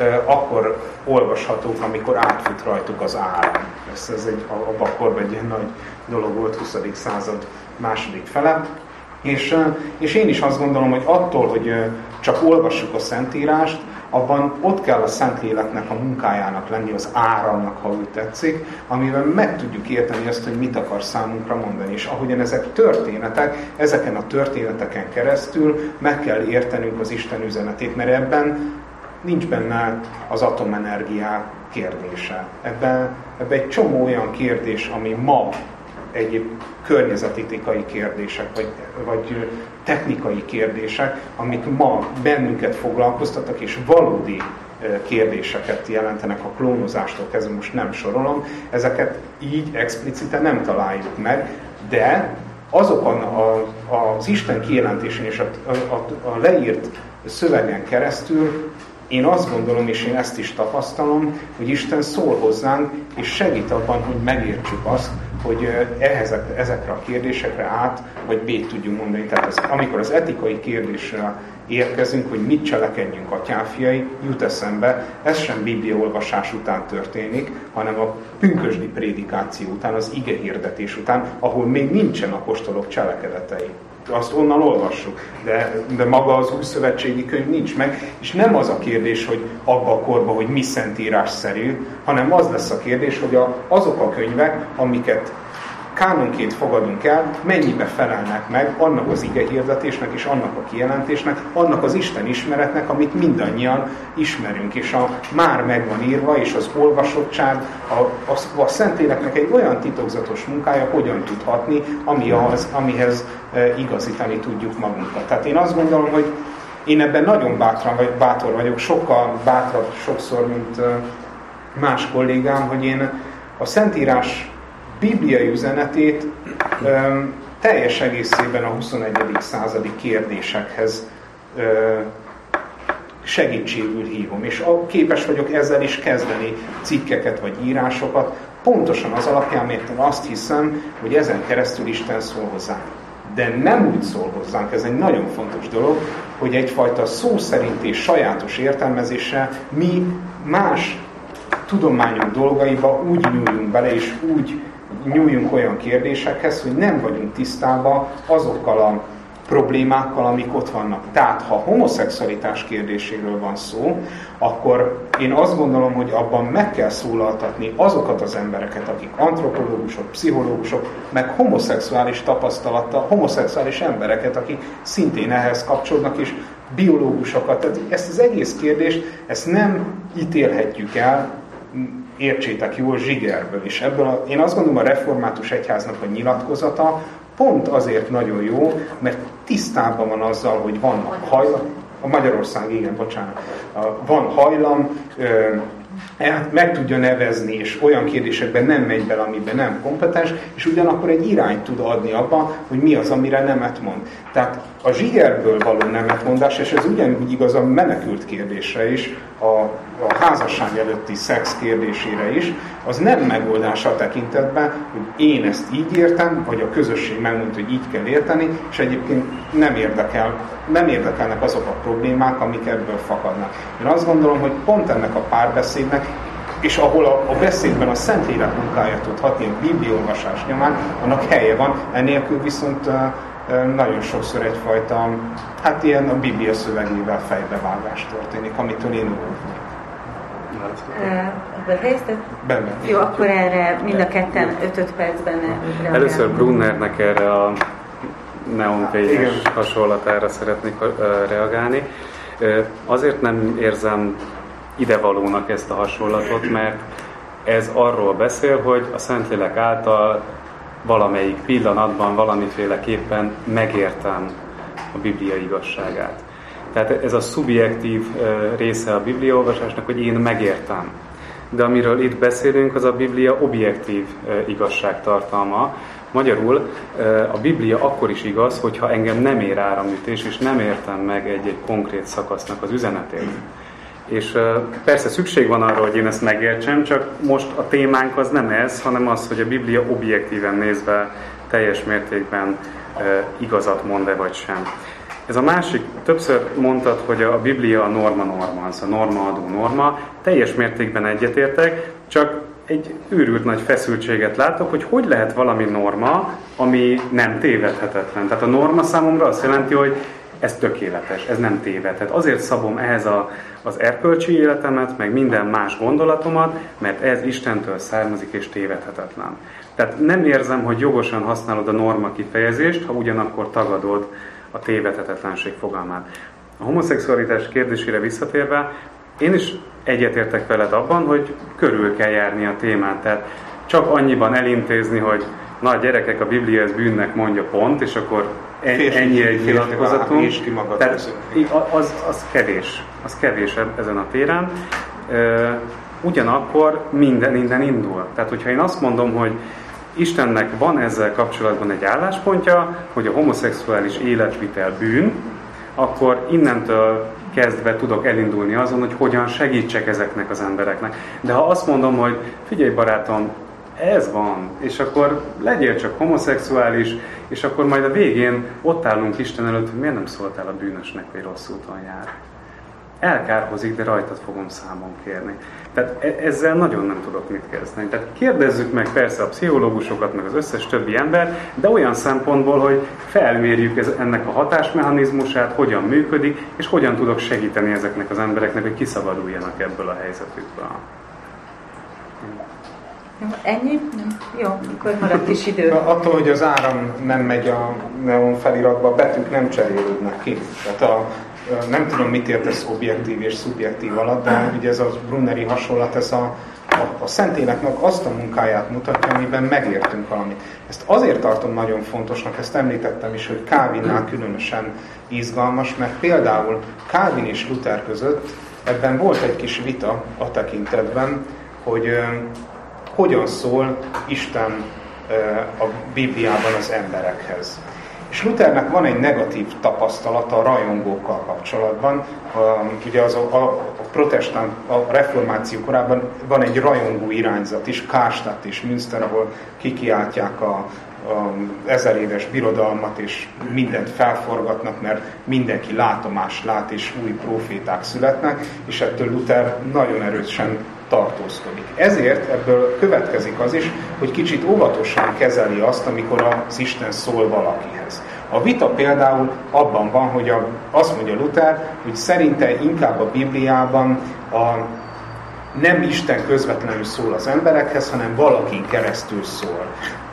akkor olvashatók, amikor átfut rajtuk az áram. Ez, ez egy, abban a korban egy ilyen nagy dolog volt, huszadik század második fele. És, és én is azt gondolom, hogy attól, hogy csak olvassuk a Szentírást, abban ott kell a Szentléleknek a munkájának lenni, az áramnak, ha úgy tetszik, amivel meg tudjuk érteni azt, hogy mit akar számunkra mondani. És ahogyan ezek történetek, ezeken a történeteken keresztül meg kell értenünk az Isten üzenetét, mert ebben nincs benne az atomenergia kérdése. Ebben, ebben egy csomó olyan kérdés, ami ma egyéb környezetetikai kérdések, vagy, vagy technikai kérdések, amik ma bennünket foglalkoztatnak, és valódi kérdéseket jelentenek a klónozástól kezdve, most nem sorolom, ezeket így explicite nem találjuk meg, de azokon a, az Isten kijelentésén és a, a, a leírt szövegen keresztül én azt gondolom, és én ezt is tapasztalom, hogy Isten szól hozzánk, és segít abban, hogy megértsük azt, hogy ehhez, ezekre a kérdésekre át, vagy B tudjunk mondani. Tehát az, amikor az etikai kérdésre érkezünk, hogy mit cselekedjünk atyáfiai, jut eszembe, ez sem bibliaolvasás után történik, hanem a pünkösdi prédikáció után, az ige hirdetés után, ahol még nincsen apostolok cselekedetei. Azt onnan olvassuk, de, de maga az újszövetségi könyv nincs meg, és nem az a kérdés, hogy abba a korban, hogy mi szentírásszerű, hanem az lesz a kérdés, hogy a, azok a könyvek, amiket kánonként fogadunk el, mennyibe felelnek meg annak az ige hirdetésnek és annak a kijelentésnek, annak az Isten ismeretnek, amit mindannyian ismerünk, és a már megvan írva, és az olvasottság, a, a, a Szentléleknek egy olyan titokzatos munkája, hogyan tud hatni, ami az, amihez e, igazítani tudjuk magunkat. Tehát én azt gondolom, hogy én ebben nagyon bátran, vagy bátor vagyok, sokkal bátrabb sokszor, mint e, más kollégám, hogy én a Szentírás bibliai üzenetét ö, teljes egészében a huszonegyedik századi kérdésekhez ö, segítségül hívom. És a, képes vagyok ezzel is kezdeni cikkeket vagy írásokat, pontosan az alapján, mert én azt hiszem, hogy ezen keresztül Isten szól hozzánk. De nem úgy szól hozzánk, ez egy nagyon fontos dolog, hogy egyfajta szó szerinti sajátos értelmezéssel mi más tudományok dolgaiba úgy nyúljunk bele, és úgy nyúljunk olyan kérdésekhez, hogy nem vagyunk tisztában azokkal a problémákkal, amik ott vannak. Tehát, ha homoszexualitás kérdéséről van szó, akkor én azt gondolom, hogy abban meg kell szólaltatni azokat az embereket, akik antropológusok, pszichológusok, meg homoszexuális tapasztalattal, homoszexuális embereket, akik szintén ehhez kapcsolódnak, és biológusokat. Tehát ezt az egész kérdést, ezt nem ítélhetjük el, értsétek jól, zsigerből is. Ebből a, én azt gondolom, a református egyháznak a nyilatkozata pont azért nagyon jó, mert tisztában van azzal, hogy van hajlam, a Magyarország, igen, bocsánat, van hajlam, meg tudja nevezni, és olyan kérdésekben nem megy bele, amiben nem kompetens, és ugyanakkor egy irányt tud adni abban, hogy mi az, amire nemet mond. Tehát a zsigerből való nemetmondás, és ez ugyanúgy igaz a menekült kérdésre is, a, a házasság előtti szex kérdésére is, az nem megoldása a tekintetben, hogy én ezt így értem, vagy a közösség megmondta, hogy így kell érteni, és egyébként nem, érdekel, nem érdekelnek azok a problémák, amik ebből fakadnak. Én azt gondolom, hogy pont ennek a párbeszédnek, és ahol a, a beszédben a Szentlélek munkája tud hatni a bibliaolvasás nyomán, annak helye van, ennélkül viszont nagyon sokszor egyfajta, hát ilyen a Biblia szövegével fejbevágás történik, amitől én óvnék. Befejezted? Benne. Jó, akkor erre mind a ketten öt-öt percben reagálunk. Először Brunnernek erre a neonfényes hasonlatára szeretnék reagálni. Azért nem érzem idevalónak ezt a hasonlatot, mert ez arról beszél, hogy a Szentlélek által valamelyik pillanatban, valamiféleképpen megértem a Biblia igazságát. Tehát ez a szubjektív része a bibliaolvasásnak, hogy én megértem. De amiről itt beszélünk, az a Biblia objektív igazságtartalma. Magyarul a Biblia akkor is igaz, hogyha engem nem ér áramütés, és nem értem meg egy-egy konkrét szakasznak az üzenetét. És persze szükség van arra, hogy én ezt megértsem, csak most a témánk az nem ez, hanem az, hogy a Biblia objektíven nézve teljes mértékben igazat mond-e vagy sem. Ez a másik, többször mondtad, hogy a Biblia a norma norma, az a norma adó norma. Teljes mértékben egyetértek, csak egy őrült nagy feszültséget látok, hogy hogy lehet valami norma, ami nem tévedhetetlen. Tehát a norma számomra azt jelenti, hogy ez tökéletes, ez nem téved. Tehát azért szabom ehhez a, az erkölcsi életemet, meg minden más gondolatomat, mert ez Istentől származik és tévedhetetlen. Tehát nem érzem, hogy jogosan használod a norma kifejezést, ha ugyanakkor tagadod a tévedhetetlenség fogalmát. A homoszexualitás kérdésére visszatérve, én is egyetértek veled abban, hogy körül kell járni a témát. Tehát csak annyiban elintézni, hogy na a gyerekek, a Biblia ez bűnnek mondja pont, és akkor ennyi egy nyilatkozatunk. Tehát az, az kevés. Az kevés ezen a téren. Ugyanakkor minden innen indul. Tehát, hogyha én azt mondom, hogy Istennek van ezzel kapcsolatban egy álláspontja, hogy a homoszexuális életvitel bűn, akkor innentől kezdve tudok elindulni azon, hogy hogyan segítsek ezeknek az embereknek. De ha azt mondom, hogy figyelj barátom, ez van, és akkor legyél csak homoszexuális, és akkor majd a végén ott állunk Isten előtt, hogy miért nem szóltál a bűnösnek, hogy rossz úton jár. Elkárhozik, de rajtad fogom számon kérni. Tehát ezzel nagyon nem tudok mit kezdeni. Tehát kérdezzük meg persze a pszichológusokat, meg az összes többi ember, de olyan szempontból, hogy felmérjük ez, ennek a hatásmechanizmusát, hogyan működik, és hogyan tudok segíteni ezeknek az embereknek, hogy kiszabaduljanak ebből a helyzetükből. Ennyi? Nem. Jó, akkor maradt is idő. Attól, hogy az áram nem megy a neon feliratba, a betűk nem cserélődnek ki. Tehát a, nem tudom, mit értesz objektív és szubjektív alatt, de ugye ez a Brunneri hasonlat, ez a, a, a Szentléleknek azt a munkáját mutatja, amiben megértünk valamit. Ezt azért tartom nagyon fontosnak, ezt említettem is, hogy Calvinnál különösen izgalmas, mert például Calvin és Luther között ebben volt egy kis vita a tekintetben, hogy hogyan szól Isten a Bibliában az emberekhez. És Luthernek van egy negatív tapasztalata a rajongókkal kapcsolatban. Ugye az a, a protestánt, a reformáció korában van egy rajongó irányzat is, Karlstadt és Münster, ahol kikiáltják a, a ezer éves birodalmat, és mindent felforgatnak, mert mindenki látomás lát, és új próféták születnek, és ettől Luther nagyon erősen tartózkodik. Ezért ebből következik az is, hogy kicsit óvatosan kezeli azt, amikor az Isten szól valakihez. A vita például abban van, hogy a, azt mondja Luther, hogy szerinte inkább a Bibliában a, nem Isten közvetlenül szól az emberekhez, hanem valakin keresztül szól.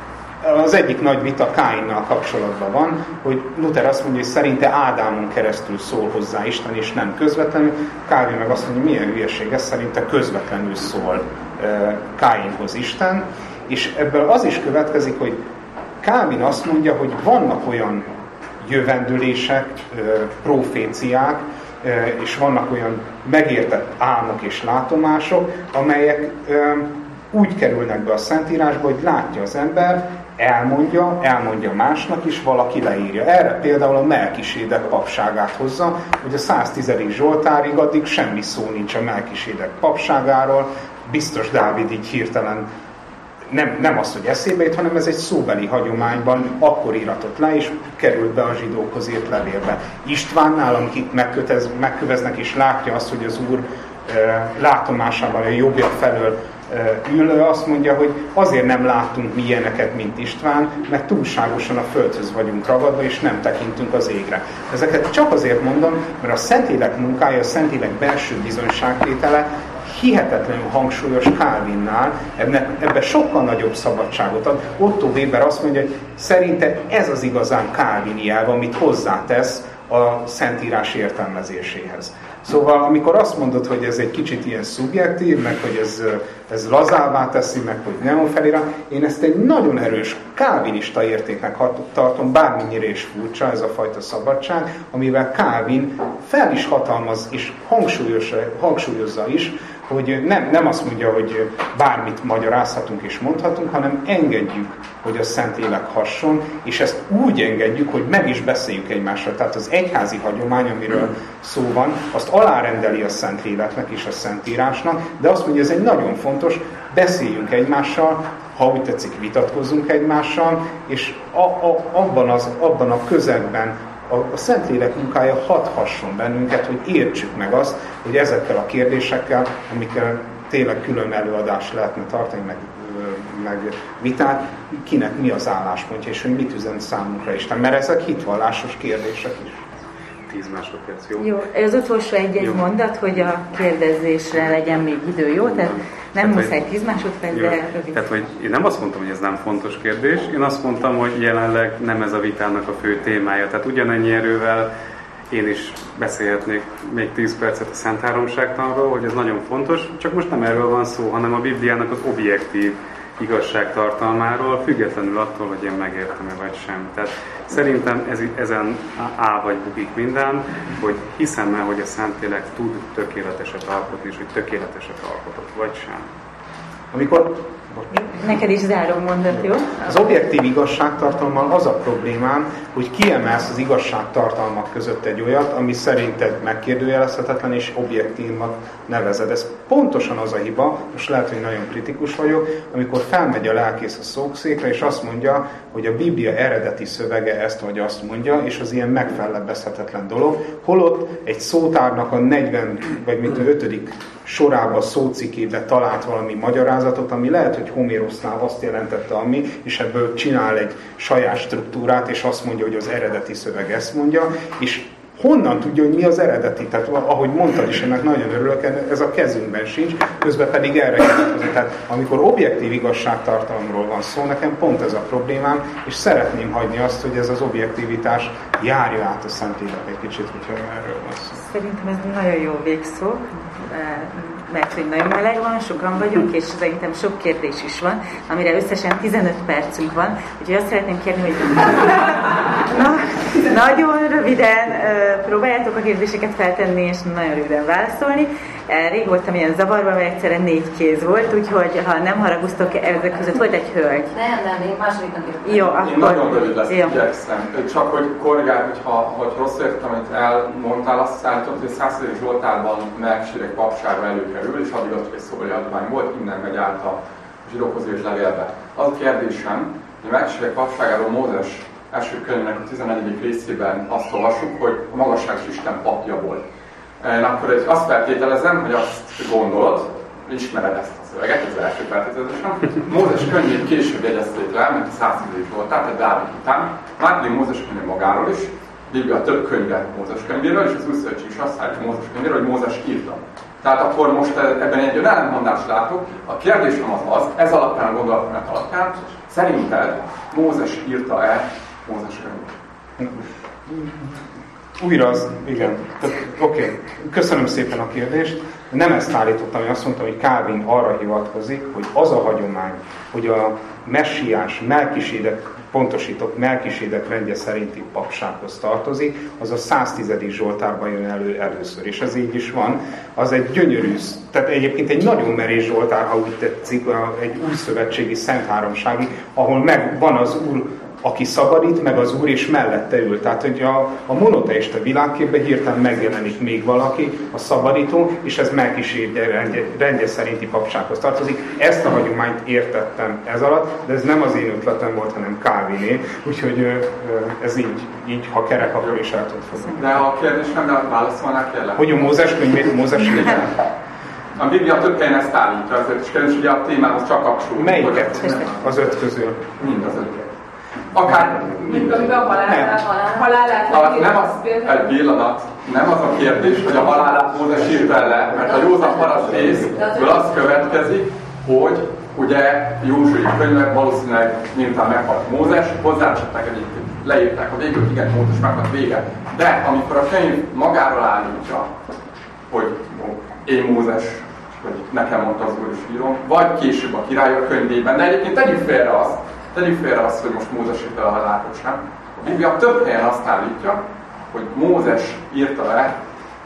Az egyik nagy vita Káinnal kapcsolatban van, hogy Luther azt mondja, hogy szerinte Ádámon keresztül szól hozzá Isten, és nem közvetlenül. Calvin meg azt mondja, hogy milyen hülyeség ez, szerinte közvetlenül szól Káinhoz Isten. És ebből az is következik, hogy Calvin azt mondja, hogy vannak olyan jövendőlések, proféciák, és vannak olyan megértett álmok és látomások, amelyek úgy kerülnek be a Szentírásba, hogy látja az ember, elmondja, elmondja másnak is, valaki leírja. Erre például a Melkisédek papságát hozza, hogy a száztizedik Zsoltárig addig semmi szó nincs a Melkisédek papságáról, biztos Dávid így hirtelen nem, nem az, hogy eszébe jut, hanem ez egy szóbeli hagyományban akkor íratott le, és került be a zsidókhoz írt levélbe. Istvánnál, akik megkötez, megköveznek, és látja azt, hogy az Úr e, látomásával a jobbja felől ül, azt mondja, hogy azért nem láttunk mi ilyeneket, mint István, mert túlságosan a földhöz vagyunk ragadva, és nem tekintünk az égre. Ezeket csak azért mondom, mert a Szentlélek munkája, a Szentlélek belső bizonyságtétele hihetetlenül hangsúlyos Calvinnál, ebben sokkal nagyobb szabadságot ad. Otto Weber azt mondja, hogy szerinte ez az igazán calvini elv, amit hozzátesz a Szentírás értelmezéséhez. Szóval amikor azt mondod, hogy ez egy kicsit ilyen szubjektív, meg hogy ez, ez lazává teszi, meg hogy neonfelirat, én ezt egy nagyon erős kálvinista értéknek tartom, bármennyire is furcsa ez a fajta szabadság, amivel Kálvin fel is hatalmaz és hangsúlyozza, hangsúlyozza is, hogy nem, nem azt mondja, hogy bármit magyarázhatunk és mondhatunk, hanem engedjük, hogy a Szentlélek hasson, és ezt úgy engedjük, hogy meg is beszéljük egymással. Tehát az egyházi hagyomány, amiről szó van, azt alárendeli a Szentléleknek és a Szentírásnak, de azt mondja, ez egy nagyon fontos, beszéljünk egymással, ha úgy tetszik, vitatkozzunk egymással, és a, a, abban, az, abban a közegben a, a Szentlélek munkája hathasson bennünket, hogy értsük meg azt, hogy ezekkel a kérdésekkel, amikkel tényleg külön előadást lehetne tartani, meg, meg vitát, kinek mi az álláspontja, és hogy mit üzen számunkra Isten. Mert ezek hitvallásos kérdések is. tíz másodperc, jó? Jó, az utolsó egy-egy mondat, hogy a kérdezésre legyen még idő, jó? Tehát nem tehát, muszáj tíz másodperc, de rövid. Tehát, hogy én nem azt mondtam, hogy ez nem fontos kérdés, én azt mondtam, hogy jelenleg nem ez a vitának a fő témája. Tehát ugyanennyi erővel én is beszélhetnék még tíz percet a Szent Háromságtanról, hogy ez nagyon fontos, csak most nem erről van szó, hanem a Bibliának az objektív igazságtartalmáról, függetlenül attól, hogy én megértem-e vagy sem. Tehát szerintem ez, ezen áll vagy bukik minden, hogy hiszem-e, hogy a Szentlélek tud tökéleteset alkotni, és hogy tökéleteset alkotott, vagy sem. Amikor... Neked is záró mondat, jó? Az objektív igazságtartalommal az a problémám, hogy kiemelsz az igazságtartalmak között egy olyat, ami szerinted megkérdőjelezhetetlen és objektívnak nevezed. Ez pontosan az a hiba, most lehet, hogy nagyon kritikus vagyok, amikor felmegy a lelkész a szókszékre, és azt mondja, hogy a Biblia eredeti szövege ezt vagy azt mondja, és az ilyen megfellebbezhetetlen dolog, holott egy szótárnak a negyven vagy mit ötödik sorában, szócikébe talált valami magyarázatot, ami lehet, hogy Homérosznál azt jelentette, ami, és ebből csinál egy saját struktúrát, és azt mondja, hogy az eredeti szöveg ezt mondja, és honnan tudja, hogy mi az eredeti? Tehát ahogy mondtad is, ennek nagyon örülök, ez a kezünkben sincs, közben pedig erre kérdezni. Tehát amikor objektív igazságtartalomról van szó, nekem pont ez a problémám, és szeretném hagyni azt, hogy ez az objektivitás járja át a Szentlélek egy kicsit, hogyha erről van szó. Szerintem ez nagyon jó végszó, mert hogy nagyon meleg van, sokan vagyunk, és szerintem sok kérdés is van, amire összesen tizenöt percünk van, úgyhogy azt szeretném kérni, hogy na, nagyon röviden próbáljátok a kérdéseket feltenni, és nagyon röviden válaszolni. Rég voltam ilyen zavarban, mert egyszerűen négy kéz volt, úgyhogy ha nem haraguztok, ezek között volt egy hölgy. Nem, nem, én másodiknak jöttem. Jó, akkor... Én nagyon rövid lesz, igyekszem. Csak hogy korrigálj, hogyha hogy rossz értem, amit elmondtál, azt állított, hogy a százszerző Zsoltárban Melksérdek papsága előkerül, és addig az csak egy szobori advány volt, innen megy át a zsidókhoz írt levélbe. Az a kérdésem, hogy Melksérdek papságáról Mózes első könyvének a tizennegyedik részében azt olvassuk, hogy a magasságos Isten papja volt. Én akkor azt feltételezem, hogy azt gondolod, ismered ezt a szöveget, ez az első feltételezésem. Mózes könyvét később jegyezték le, mert a százszerző Zsoltár, tehát Dávid után. Már pedig Mózes könyve magáról is, Biblia több könyve Mózes könyvéről, és az új szövetség is azt állítja Mózes könyvéről, hogy Mózes írta. Tehát akkor most ebben egy olyan ellentmondást látok. A kérdésem az az, ez alapján a gondolatomat alapján, szerinted Mózes írta-e Mózes könyvét? Újra az, igen. Oké, okay. Köszönöm szépen a kérdést. Nem ezt állítottam, hogy azt mondtam, hogy Kálvin arra hivatkozik, hogy az a hagyomány, hogy a messiás Melkisédek, pontosítok, Melkisédek rendje szerinti papsághoz tartozik, az a száztizedik Zsoltárban jön elő először, és ez így is van. Az egy gyönyörű, tehát egyébként egy nagyon merés Zsoltár, ha úgy tetszik, egy új szövetségi szent háromsági, ahol meg van az Úr, aki szabadít, meg az Úr, és mellette ül. Tehát, hogy a, a monoteista világképben hirtelen megjelenik még valaki, a szabadító, és ez Melkisédek rendje, rendje szerinti papsághoz tartozik. Ezt a hagyományt értettem ez alatt, de ez nem az én ötletem volt, hanem Kálviné. Úgyhogy ez így, így ha kerek, akkor is el tudod fogni. De a kérdésemre válaszolnál kérlek? Hogy a Mózes könyvét, Mózes könyvét? A Biblia több helyen ezt állítja, azért is kérdés, ugye a témához csak kapcsolódik. Melyiket? Az öt közül? Mind az öt. Akár mint amiben a halálát, halálát nem az, egy pillanat, nem az a kérdés, hogy a halálát Mózes írta le, mert a józan paraszt részből az következik, hogy ugye Józsui könyvek valószínűleg miután meghalt Mózes, hozzácsatták egyébként, leírták a végül, igen, Mózes meghalt vége. De amikor a könyv magáról állítja, én Mózes, vagy nekem mondta az Úr is írom, vagy később a Királyok könyvében, de egyébként tegyük félre azt, tegyük félre azt, hogy most Mózes írta le a halátot sem. A Biblia több helyen azt állítja, hogy Mózes írta le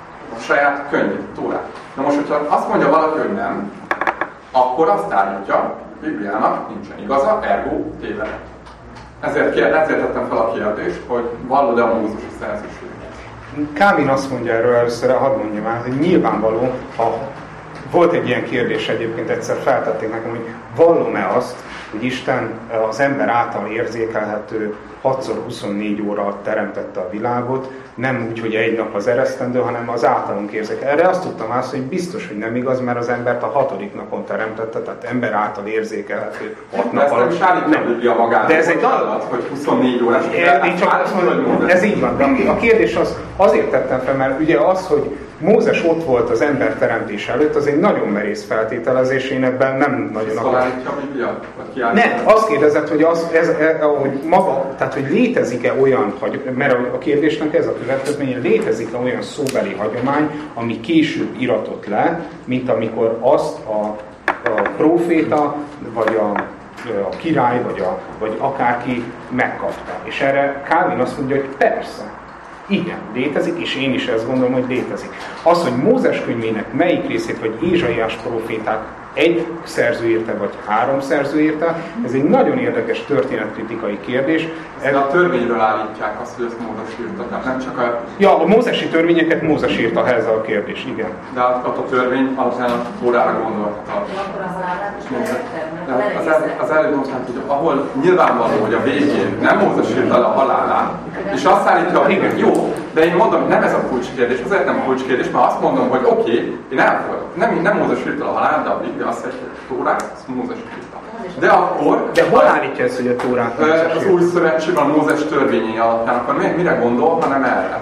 a saját könyvét, a Tórát. Na most, hogyha azt mondja valaki, hogy nem, akkor azt állítja, hogy a Bibliának nincsen igaza, ergo tévedett. Ezért, kér, ezért tettem fel a kérdést, hogy vallod-e a mózusi szerzőséget. Calvin azt mondja erről először, hadd mondjam el, hogy nyilvánvaló, ha volt egy ilyen kérdés egyébként, egyszer feltették nekem, hogy vallom-e azt, hogy Isten az ember által érzékelhető hatszor huszonnégy óra alatt teremtette a világot, nem úgy, hogy egy nap az eresztendő, hanem az általunk érzékel. Erre azt tudtam azt, hogy biztos, hogy nem igaz, mert az embert a hatodik napon teremtette, tehát ember által érzékelhető hat nap alatt. De ezt nem is állítja a Biblia magának, de ez egy adat, hogy huszonnégy órás. Én csak azt mondom, ez így van. De a kérdés az azért tettem fel, mert ugye az, hogy Mózes ott volt az ember teremtés előtt, az egy nagyon merész feltételezés, én ebben nem nagyon akarok. Állítja a Biblia? Nem, azt kérdezett, hogy, az, ez, ez, hogy maga, tehát hogy létezik-e olyan, mert a kérdésnek ez a következménye, létezik-e olyan szóbeli hagyomány, ami később iratott le, mint amikor azt a, a próféta, vagy a, a király, vagy, a, vagy akárki megkapta. És erre Calvin azt mondja, hogy persze. Igen, létezik, és én is ezt gondolom, hogy létezik. Az, hogy Mózes könyvének melyik részét, vagy Ézsaiás próféták egy szerző írta, vagy három szerző írta, ez egy nagyon érdekes történetkritikai kérdés. De a törvényről állítják azt, hogy ezt Mózes írta, tehát nem csak a... Ja, a mózesi törvényeket Mózes írta, ez a kérdés, igen. De ott a törvény alapján a Tórára gondoltak. Akkor a halálát is az, el, az előbb mondtam, hogy ahol nyilvánvaló, hogy a végén nem Mózes írta le a halálát, és azt állítja, hogy igen, jó, de én mondom, hogy nem ez a kulcskérdés, azért nem kulcskérdés, mert azt mondom, hogy oké, okay, én elfogadok. Nem, nem Mózes írta le a halálát, de a Biblia azt mondja, hogy a Tórát, azt Mózes írta. De akkor... De hol állítja ezt, hogy a Tórát Mózes írta? Az új szövetségben a Mózes törvényei alapján, akkor mire gondol, hanem erre?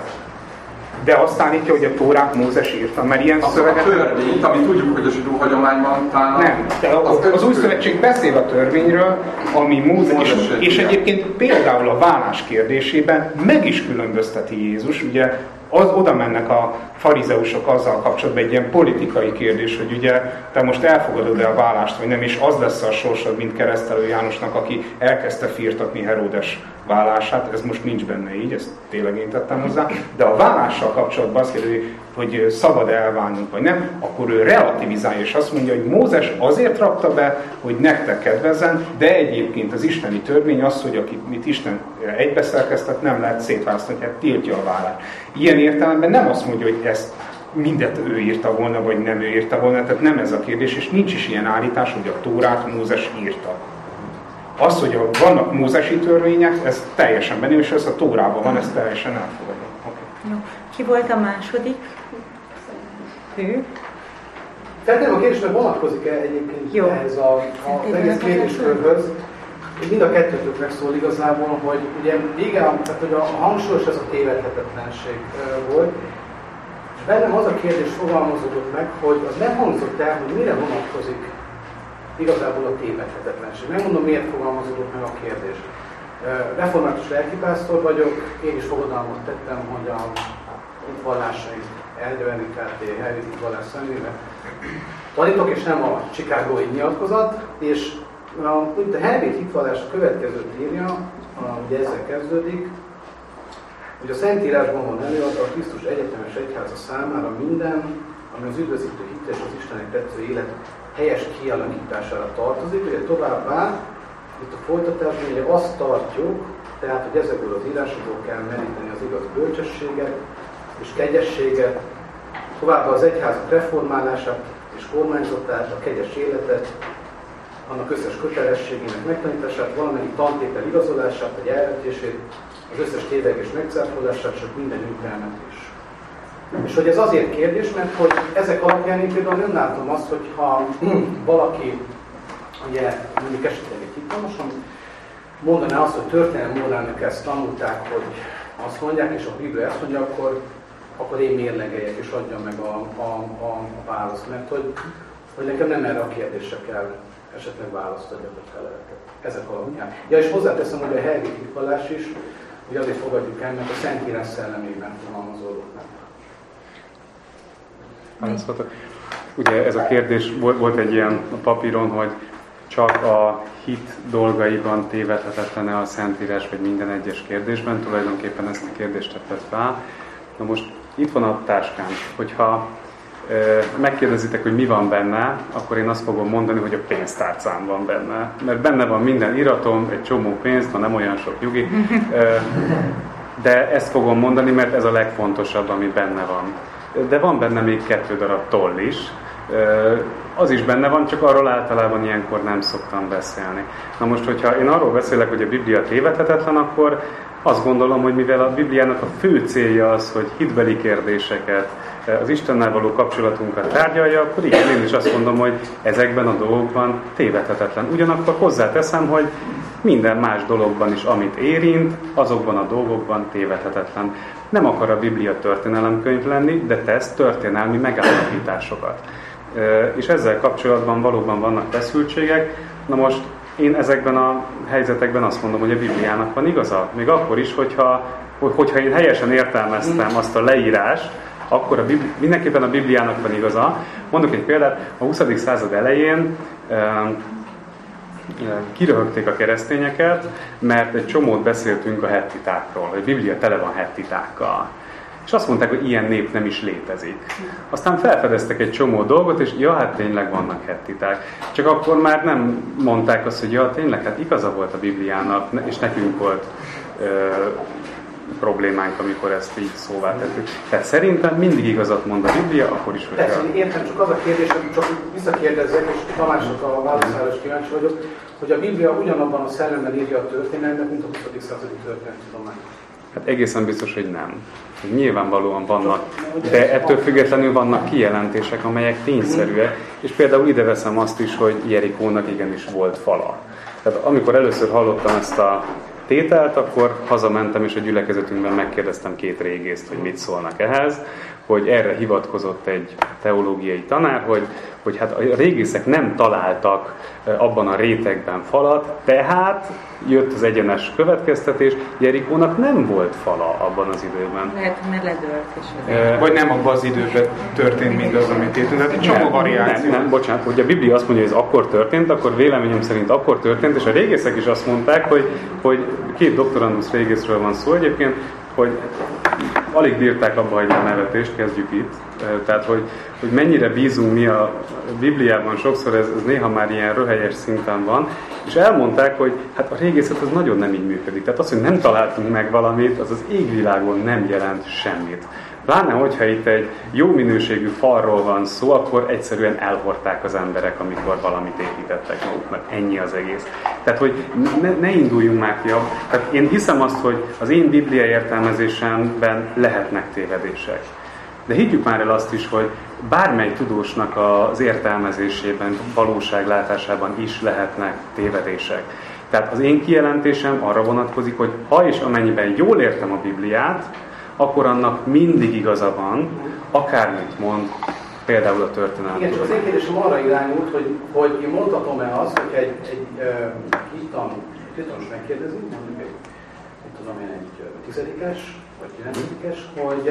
De azt állítja, hogy a Tórát Mózes írta, mert ilyen az szöveget... a törvényt, ami tudjuk, hogy a zsidó hagyományban talán... Nem, de az, az új szövetség beszél a törvényről, ami Mózes... És, és egyébként például a vállás kérdésében meg is különbözteti Jézus, ugye az, oda mennek a farizeusok azzal kapcsolatban egy ilyen politikai kérdés, hogy ugye te most elfogadod-e a vállást, vagy nem, és az lesz a sorsod, mint Keresztelő Jánosnak, aki elkezdte firtatni Heródes vállását, ez most nincs benne így, ezt tényleg én tettem hozzá, de a vállással kapcsolatban azt kérdezi, hogy szabad elválnunk, vagy nem, akkor ő relativizálja, és azt mondja, hogy Mózes azért rakta be, hogy nektek kedvezzen, de egyébként az isteni törvény az, hogy akit mit Isten egybeszerkesztett, nem lehet szétválasztani, hát tiltja a vállást. Ilyen értelemben nem azt mondja, hogy ezt mindet ő írta volna, vagy nem ő írta volna, tehát nem ez a kérdés, és nincs is ilyen állítás, hogy a Tórát Mózes írta. Az, hogy a, vannak mózesi törvények, ez teljesen benne, és ez a Tórában van, ez teljesen elfogadom. Okay. Jó. Ki volt a második? Ő? Feltenném a kérdésre, vonatkozik-e egyébként Jó. ehhez a, a egész kérdéskörhöz? Mind a kettőtöknek szól igazából, hogy ugye igen, tehát hogy a, a hangsúlyos ez a tévedhetetlenség uh, volt, és bennem az a kérdés fogalmazódott meg, hogy az nem hangzott el, hogy mire vonatkozik igazából a tévedhetetlenség. Megmondom, miért fogalmazódott meg a kérdés. Uh, református lelkipásztor vagyok, én is fogadalmat tettem, hogy a hitvallásait elgyőrni ká té helyi hitvallás szemébe tanítok, és nem a chicagói nyilatkozat, és a, a Helvét hitvallás a következőt írja, a, ugye ezzel kezdődik, hogy a Szentírásban van előadva a Krisztus egyetemes egyháza számára minden, ami az üdvözítő hit és az Istennek tetsző élet helyes kialakítására tartozik, ugye továbbá, itt a folytatásban ugye azt tartjuk, tehát, hogy ezekből az írásokból kell meríteni az igaz bölcsességet és kegyességet, továbbá az egyházak reformálását és kormányzatát, a kegyes életet, annak összes kötelességének megtanítását, valamennyi tantétel igazolását vagy elvetését, az összes tévegés megcáfolását, csak minden ünkelmet is. És hogy ez azért kérdés, mert hogy ezek alapján én például nem látom azt, hogy ha valaki, ugye mondjuk esetleg egy hittalosan, mondaná azt, hogy történelmi óránnak ezt tanulták, hogy azt mondják, és a Biblia ezt mondja, akkor, akkor én mérlegeljek és adjam meg a, a, a, a választ, mert hogy, hogy nekem nem erre a kérdésre kell esetleg választ adjak a feleleket. Ezek alapján. Ja, és hozzáteszem, hogy a helyi hitvallás is, hogy azért fogadjuk el, mert a Szentírás szellemében fogalmazódott meg. ugye ez a kérdés, volt egy ilyen a papíron, hogy csak a hit dolgaiban tévedhetetlen-e a Szentírás, vagy minden egyes kérdésben, tulajdonképpen ezt a kérdést tetted fel. Na most itt van a táskám, hogyha e, megkérdezitek, hogy mi van benne, akkor én azt fogom mondani, hogy a pénztárcám van benne. Mert benne van minden iratom, egy csomó pénz, na nem olyan sok nyugi, e, de ezt fogom mondani, mert ez a legfontosabb, ami benne van. De van benne még kettő darab toll is, az is benne van, csak arról általában ilyenkor nem szoktam beszélni. Na most, hogyha én arról beszélek, hogy a Biblia tévedhetetlen, akkor azt gondolom, hogy mivel a Bibliának a fő célja az, hogy hitbeli kérdéseket, az Istennel való kapcsolatunkat tárgyalja, akkor igen, én is azt mondom, hogy ezekben a dolgokban tévedhetetlen. Ugyanakkor hozzáteszem, hogy minden más dologban is, amit érint, azokban a dolgokban tévedhetetlen. Nem akar a Biblia történelemkönyv lenni, de tesz történelmi megállapításokat. És ezzel kapcsolatban valóban vannak feszültségek. Na most én ezekben a helyzetekben azt mondom, hogy a Bibliának van igaza. Még akkor is, hogyha, hogyha én helyesen értelmeztem azt a leírást, akkor a Bibli, mindenképpen a Bibliának van igaza. Mondok egy példát, a huszadik század elején kiröhögték a keresztényeket, mert egy csomót beszéltünk a hettitákról, hogy a Biblia tele van hettitákkal. És azt mondták, hogy ilyen nép nem is létezik. Aztán felfedeztek egy csomó dolgot, és ja, hát tényleg vannak hettiták. Csak akkor már nem mondták azt, hogy ja, tényleg, hát igaza volt a Bibliának, és nekünk volt ö, problémánk, amikor ezt így szóvá tettük. Tehát szerintem mindig igazat mond a Biblia, akkor is, hogy... Persze, értem, csak az a kérdés, hogy csak visszakérdezzek, és Tamásnak a válaszára is kíváncsi vagyok, hogy a Biblia ugyanabban a szellemben írja a történelmet, mint a huszadik századi történettudomány. Hát egészen biztos, hogy nem. Nyilvánvalóan vannak, de ettől függetlenül vannak kijelentések, amelyek tényszerűek, és például ide veszem azt is, hogy Jerikónak igenis volt fala. Tehát amikor először hallottam ezt a tételt, akkor hazamentem, és a gyülekezetünkben megkérdeztem két régészt, hogy mit szólnak ehhez, hogy erre hivatkozott egy teológiai tanár, hogy, hogy hát a régészek nem találtak abban a rétegben falat, tehát jött az egyenes következtetés, Jerikónak nem volt fala abban az időben. Lehet, mert ledőlt is. E, vagy nem abban az időben történt mindaz, amit értünk. Tehát egy csomó variáció. Nem, nem, bocsánat, hogy a Biblia azt mondja, hogy ez akkor történt, akkor véleményem szerint akkor történt, és a régészek is azt mondták, hogy, hogy két doktorandusz régészről van szó egyébként, hogy alig bírták abba hagyni a nevetést, kezdjük itt. Tehát, hogy, hogy mennyire bízunk mi a Bibliában, sokszor ez, ez néha már ilyen röhelyes szinten van, és elmondták, hogy hát a régészet az nagyon nem így működik. Tehát az, hogy nem találtunk meg valamit, az az égvilágon nem jelent semmit. Pláne, hogyha itt egy jó minőségű falról van szó, akkor egyszerűen elhordták az emberek, amikor valamit építettek maguknak. Ennyi az egész. Tehát, hogy ne, ne induljunk már ki. Tehát én hiszem azt, hogy az én Biblia értelmezésemben lehetnek tévedések. De higgyük már el azt is, hogy bármely tudósnak az értelmezésében, valóságlátásában is lehetnek tévedések. Tehát az én kijelentésem arra vonatkozik, hogy ha és amennyiben jól értem a Bibliát, akkor annak mindig igaza van, akármit mond, például a történelem. Igen, csak az én kérdésem arra irányult, hogy, hogy én mondhatom-e azt, hogy egy, egy uh, hittan, hittanos megkérdezi, mondjuk egy, egy, tudom én, egy tizedikes, vagy kilencedikes, hogy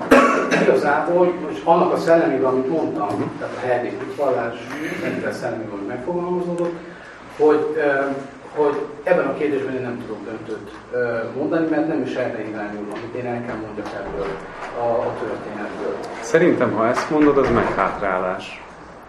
uh, igazából, és annak a szellemében, amit mondtam, tehát a hernék hitvallás, ennél szellemében, amit megfogalmazódott, hogy uh, hogy ebben a kérdésben én nem tudok döntőt mondani, mert nem is erre irányul, amit én el kell mondjak ebből a, a történetből. Szerintem, ha ezt mondod, az meghátrálás.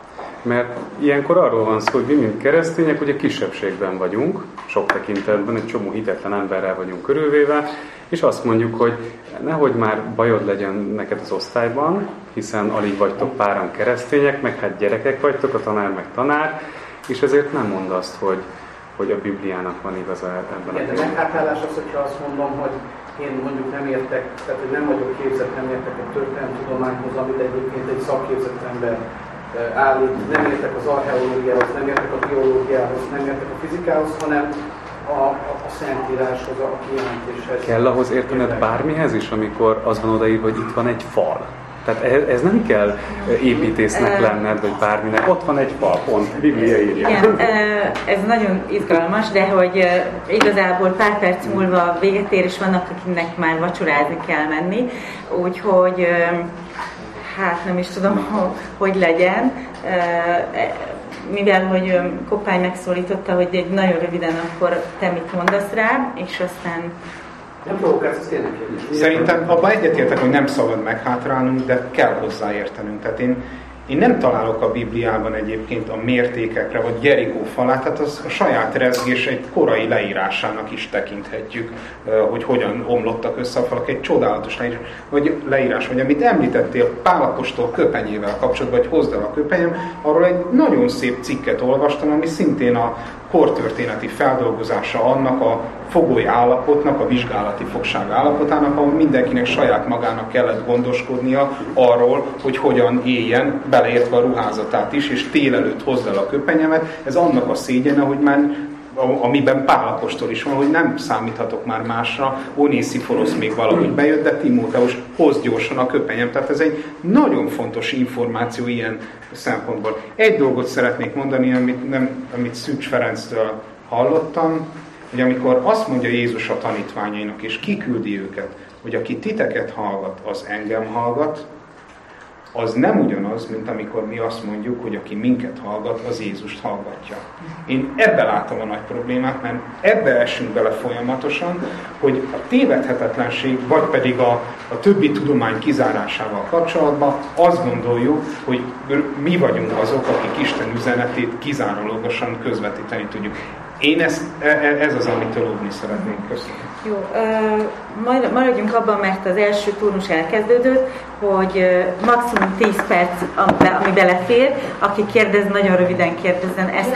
Mert ilyenkor arról van szó, hogy mi, mint keresztények, ugye kisebbségben vagyunk, sok tekintetben, egy csomó hitetlen emberrel vagyunk körülvéve, és azt mondjuk, hogy nehogy már bajod legyen neked az osztályban, hiszen alig vagytok páran keresztények, meg hát gyerekek vagytok, a tanár meg tanár, és ezért nem mond azt, hogy hogy a Bibliának van igaza ebben. Igen, de meghátrálás az, hogyha azt mondom, hogy én mondjuk nem értek, tehát hogy nem vagyok képzett, nem értek a történelemtudományhoz, amit egyébként egy szakképzett ember állít, nem értek az archeológiához, nem értek a biológiához, nem értek a fizikához, hanem a, a, a Szentíráshoz, a kijelentéshez. Kell ahhoz értened bármihez is, amikor az van odaírva, hogy itt van egy fal. Tehát ez nem kell építésznek lenned, vagy bárminek. Ott van egy fal, pont, Biblia írja. Igen, ez nagyon izgalmas, de hogy igazából pár perc múlva véget ér, és vannak, akiknek már vacsorázni kell menni. Úgyhogy hát nem is tudom, hogy legyen. Mivel, hogy Koppány megszólította, hogy egy nagyon röviden akkor te mit mondasz rá, és aztán... Nem provokálsz, ez tényleg kérdés. Szerintem abban egyetértek, hogy nem szabad meghátrálnunk, de kell hozzáértenünk. Tehát én, én nem találok a Bibliában egyébként a mértékekre, vagy Jerikó falát, tehát az a saját rezgés egy korai leírásának is tekinthetjük, hogy hogyan omlottak össze a falak. Egy csodálatos leírás, vagy, leírás, vagy amit említettél Pál apostol köpenyével kapcsolatban, vagy hozd el a köpenyem, arról egy nagyon szép cikket olvastam, ami szintén a kortörténeti feldolgozása annak a fogoly állapotnak, a vizsgálati fogság állapotának, ahol mindenkinek saját magának kellett gondoskodnia arról, hogy hogyan éljen, beleértve a ruházatát is, és tél előtt hozd el a köpenyemet. Ez annak a szégyene, hogy már amiben Pál apostol is van, hogy nem számíthatok már másra, Onésziforosz még valahogy bejött, de Timóteus, hozd gyorsan a köpenyem. Tehát ez egy nagyon fontos információ ilyen szempontból. Egy dolgot szeretnék mondani, amit, nem, amit Szűcs Ferenctől hallottam, hogy amikor azt mondja Jézus a tanítványainak, és kiküldi őket, hogy aki titeket hallgat, az engem hallgat, az nem ugyanaz, mint amikor mi azt mondjuk, hogy aki minket hallgat, az Jézust hallgatja. Én ebbe látom a nagy problémát, mert ebbe esünk bele folyamatosan, hogy a tévedhetetlenség, vagy pedig a, a többi tudomány kizárásával kapcsolatban azt gondoljuk, hogy mi vagyunk azok, akik Isten üzenetét kizárólagosan közvetíteni tudjuk. Én ezt, ez az, amitől óvni szeretnék. Köszönöm. Jó, uh, maradjunk abban, mert az első turnus elkezdődött, hogy uh, maximum tíz perc, ami belefér, aki kérdez, nagyon röviden kérdezzen ezt.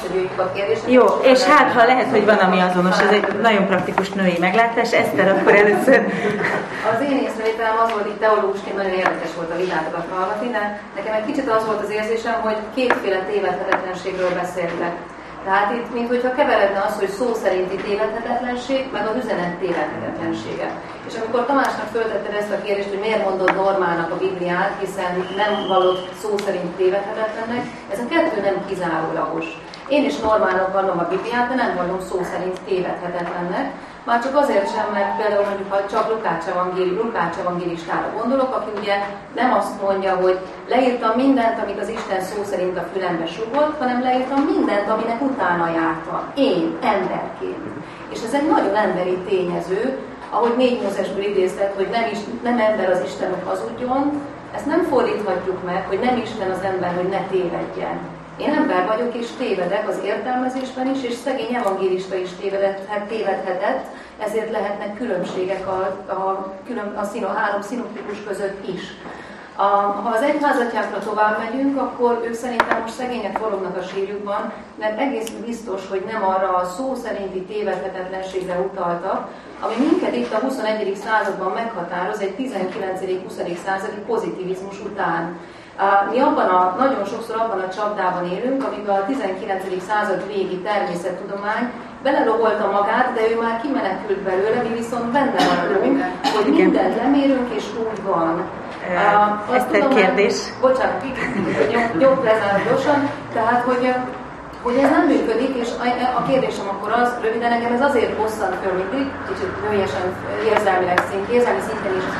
Jó, és hát, ha lehet, hogy van, ami azonos, ez egy nagyon praktikus női meglátás. Eszter, akkor először. Az én észrevételem az volt, hogy teológusként nagyon érdekes volt a vitátokat hallgatni, de nekem egy kicsit az volt az érzésem, hogy kétféle tévedhetetlenségről beszéltek. Tehát itt, minthogyha keveredne az, hogy szó szerinti tévedhetetlenség, meg az üzenet tévedhetetlensége. És amikor Tamásnak föltetted ezt a kérdést, hogy miért mondod normának a Bibliát, hiszen nem vallod szó szerint tévedhetetlennek, ez a kettő nem kizárólagos. Én is normálnak vallom a Bibliát, de nem vallom szó szerint tévedhetetlennek. Már csak azért sem, mert például mondjuk, ha csak Lukács, evangéli, Lukács evangélistára gondolok, aki ugye nem azt mondja, hogy leírtam mindent, amit az Isten szó szerint a fülembe sugott, hanem leírtam mindent, aminek utána jártam. Én, emberként. És ez egy nagyon emberi tényező, ahogy négy Mózesből idéztet, hogy nem, is, nem ember az Istenük hazudjon, ezt nem fordíthatjuk meg, hogy nem Isten az ember, hogy ne tévedjen. Én ember vagyok és tévedek az értelmezésben is, és szegény evangélista is tévedhetett, ezért lehetnek különbségek a, a, külön, a, szino, a három szinoptikus között is. A, ha az egyházatjákra tovább megyünk, akkor ők szerintem most szegények forognak a sírjukban, mert egész biztos, hogy nem arra a szó szerinti tévedhetetlenségre utaltak, ami minket itt a huszonegyedik században meghatároz egy tizenkilencedik-huszadik századi pozitivizmus után. Mi abban a, nagyon sokszor abban a csapdában élünk, amiben a tizenkilencedik század végi természettudomány beleloholta magát, de ő már kimenekült belőle, mi viszont benne maradunk, hogy mindent lemérünk és úgy van. Uh, Ezt egy kérdés. Bocsánat, jobb lezárni gyorsan, tehát hogy, hogy ez nem működik, és a, a kérdésem akkor az, röviden engem ez azért bosszant föl mindig, kicsit nőjesen érzelmileg szint, érzelmi szinten is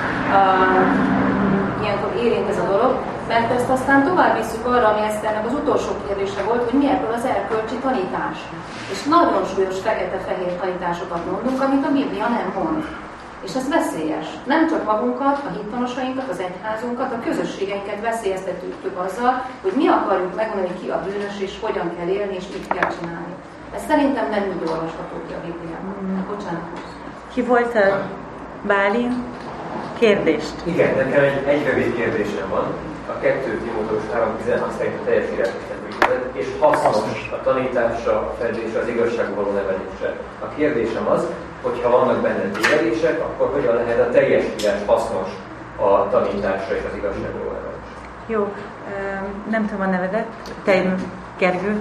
uh, ilyenkor érint ez a dolog, mert ezt aztán tovább visszük arra, ami Eszternek az utolsó kérdése volt, hogy mi ebből az erkölcsi tanítás. És nagyon súlyos fekete-fehér tanításokat mondunk, amit a Biblia nem mond. És ez veszélyes. Nem csak magunkat, a hittanosainkat, az egyházunkat, a közösségeinket veszélyeztetjük azzal, hogy mi akarjuk megmondani, hogy ki a bűnös, és hogyan kell élni, és mit kell csinálni. Ez szerintem nem úgy olvasható ki a Bibliában. Bocsánat. Ki volt a Bálint? Kérdést. Igen, nekem egy, egy rövid kérdésem van. A kettő Timóteus három tizenhat szerint a teljes írásnak működött, és hasznos a tanításra, a fejlődésre, az igazságban való nevelésre. A kérdésem az, hogyha vannak benne tévedések, akkor hogyan lehet a teljes írás hasznos a tanításra és az igazságban való nevelésre? Jó, nem tudom a nevedet. Te, Gergő.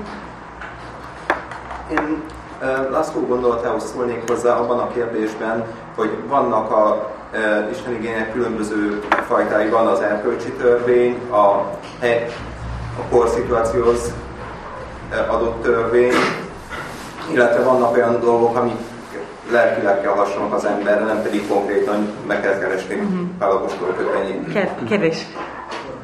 Én László gondolatához szólnék hozzá abban a kérdésben, hogy vannak a e, Isten igények különböző fajtái, van az erkölcsi törvény, a, a korszituációhoz adott törvény, illetve vannak olyan dolgok, amik lelkileg kell hasonlók az emberre, nem pedig konkrétan meg kell keresni Pál apostol köpenyét. Kérdés.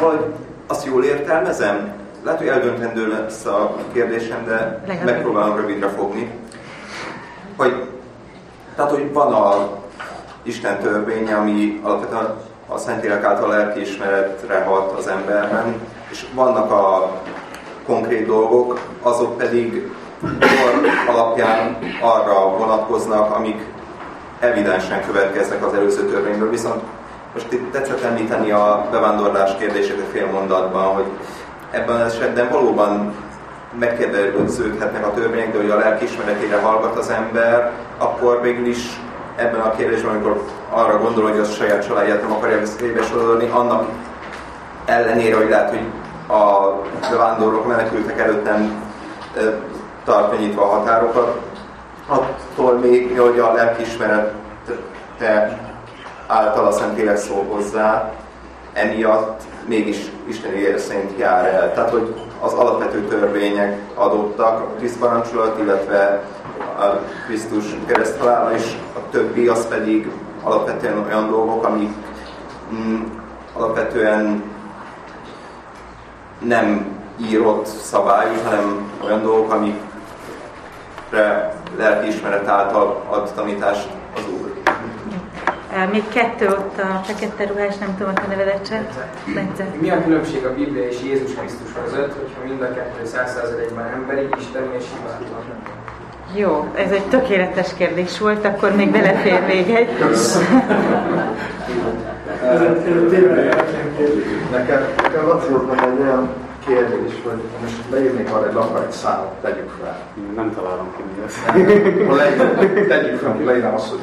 Vagy azt jól értelmezem? Lehet, hogy eldöntendő lesz a kérdésem, de Legalább. megpróbálom rövidre fogni. Hogy, tehát, hogy van a Isten törvénye, ami alapvetően a Szentlélek által lelkiismeretre hat az emberben, és vannak a konkrét dolgok, azok pedig alapján arra vonatkoznak, amik evidensen következnek az előző törvényből. Viszont most itt tetszett említeni a bevándorlás kérdését egy fél mondatban, hogy ebben az esetben valóban megkérdeződhetnek a törvények, de hogy a lelkiismeretére hallgat az ember, akkor végül is ebben a kérdésben, amikor arra gondol, hogy az saját családját nem akarja veszélybe sorolni, annak ellenére, hogy lehet, hogy a bevándorlók, menekültek előtt nem tartja nyitva a határokat, attól még, hogy a lelkiismerete által a Szentlélek szól hozzá, emiatt mégis Isten ígéret szerint jár el. Tehát, hogy az alapvető törvények adottak, a tisztparancsolat, illetve a Krisztus kereszthalála, és a többi az pedig alapvetően olyan dolgok, amik mm, alapvetően nem írott szabályos, hanem olyan dolgok, amikre lelkiismeret által ad tanítást az Úr. Még kettő ott a fekete ruhás, nem tudom a nevedet se. Mi a különbség a Biblia és Jézus Krisztus között, hogyha mind a kettő száz százalékban emberi, isteni és hibátlan? Jó, ez egy tökéletes kérdés volt, akkor még belefér még egy. Nekem, nekem azt írtam egy olyan kérdés, hogy most leírnék arra egy lapra egy számot, tegyük fel. Nem találom ki, mi ez. Tegyük fel, hogy leírnám azt, hogy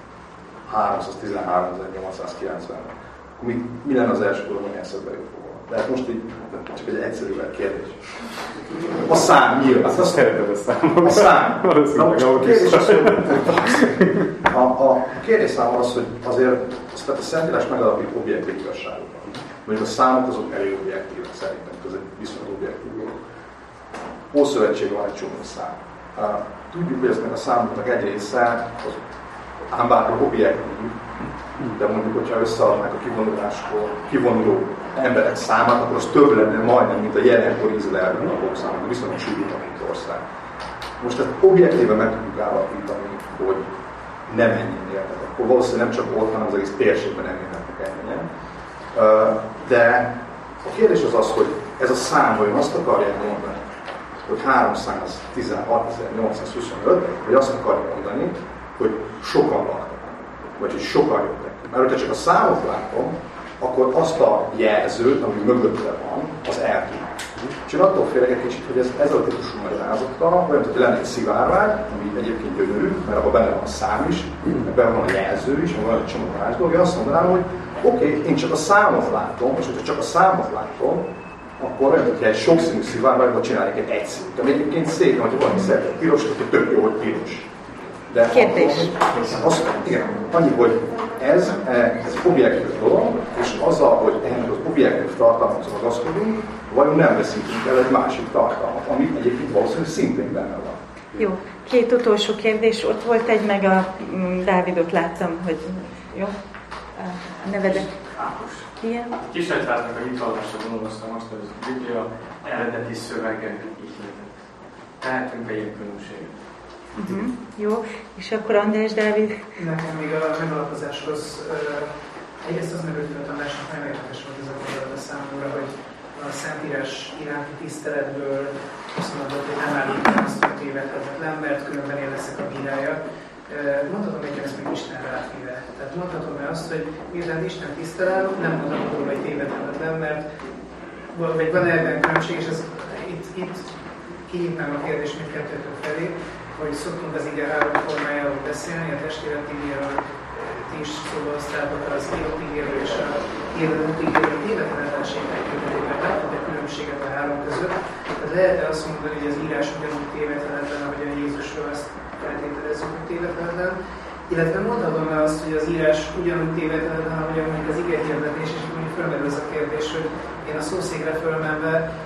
háromszáztizenháromezer-nyolcszázkilencven. Akkor mi, mi lenne az első dolog, ami eszedbe jut volna? De hát most így csak egy egyszerű kérdés. A szám nyilván. Azt szereted a számot. A szám. Na most a kérdés az, hogy a, a kérdés szám az, hogy azért a Szentírás megalapít objektív igazságokat. Mondjuk a számok azok elég objektívek szerintem, ez egy viszonylag objektív dolog. Ószövetségben van egy csomó szám. Tudjuk, hogy eznek a számoknak egy része az ám bár objektív, de mondjuk, hogyha összeadnák a kivonuláskor kivonuló emberek számát, akkor az több lenne majdnem, mint a jelenkor Izraelben a lakószámok, de viszonylag sűrűt a mint ország. Most ezt objektíven meg tudjuk állapítani, hogy nem ennyien éltek. Akkor valószínűleg nem csak ott, hanem az egész térségben nem élhetnek ennyien. De a kérdés az az, hogy ez a szám vajon azt akarja mondani, hogy háromszáztizenhat-nyolcszázhuszonöt, vagy azt akarja mondani, hogy sokan laktak, vagy hogy sokan jöttek. Mert hogyha csak a számot látom, akkor azt a jelzőt, ami mögötte van, az eltűnik. És én attól félek egy kicsit, hogy ez, ez a típusú magyarázattal, olyan, hogy lenne egy szivárvány, ami egyébként gyönyörű, mert abban benne van a szám is, benne van a jelző is, van egy csomó más dolog, én azt mondanám, hogy oké, okay, én csak a számot látom, és hogyha csak a számot látom, akkor olyan, hogyha egy sokszínű szivárványban csinálják egy egyszínűt. Ami egyébként szép, hogyha valami szeret piros, akkor tök jó, hogy piros. De kérdés. Az, igen, annyi, hogy ez, ez objektív dolog, és azzal, hogy ennek az objektív tartalmat ragaszkodunk, vajon nem veszítünk el egy másik tartalmat, ami egyébként valószínűleg szintén benne van. Jó, két utolsó kérdés, ott volt egy, meg a Dávidot láttam, hogy jó, a nevedet. Igen? Tiszteltvárnak a hitvallásra gondolkoztam azt, hogy a Biblia eredeti szövege ihletett. Tehetünk egy ilyen különbséget. Uh-huh. Jó, és akkor András Dávid? Nekem még a megalapozáshoz uh, egyrészt az merült, a másik nagyon érdekes volt ez a gondolat a számomra, hogy a Szentírás iránti tiszteletből azt mondod, hogy nem állítom azt, hogy tévedhetetlen, mert különben én leszek a bírája. Mondhatom egy ezt még Istenre átvéve. Tehát mondhatom-e azt, hogy miután Isten tisztelem, nem mondhatom, hogy tévedhetetlen, mert vagy van ebben különbség, és ez itt, itt kihívnám a kérdést mindkettőtől felé, hogy szoktunk az ige három formájáról beszélni, a testélet ígéről, ti is szóval az írott ígéről és a írott ígéről tévedhetetlenségnek kötetében. Látod a különbséget a három között? Tehát lehet-e azt mondani, hogy az írás ugyanúgy tévedhetetlen, ahogyan Jézusról azt feltételezzük, hogy tévedhetetlen? Illetve mondhatom-e azt, hogy az írás ugyanúgy tévedhetetlen, ahogyan mondjuk az ige hirdetés, és mondjuk fölmerül ez a kérdés, hogy én a szószékre fölmenve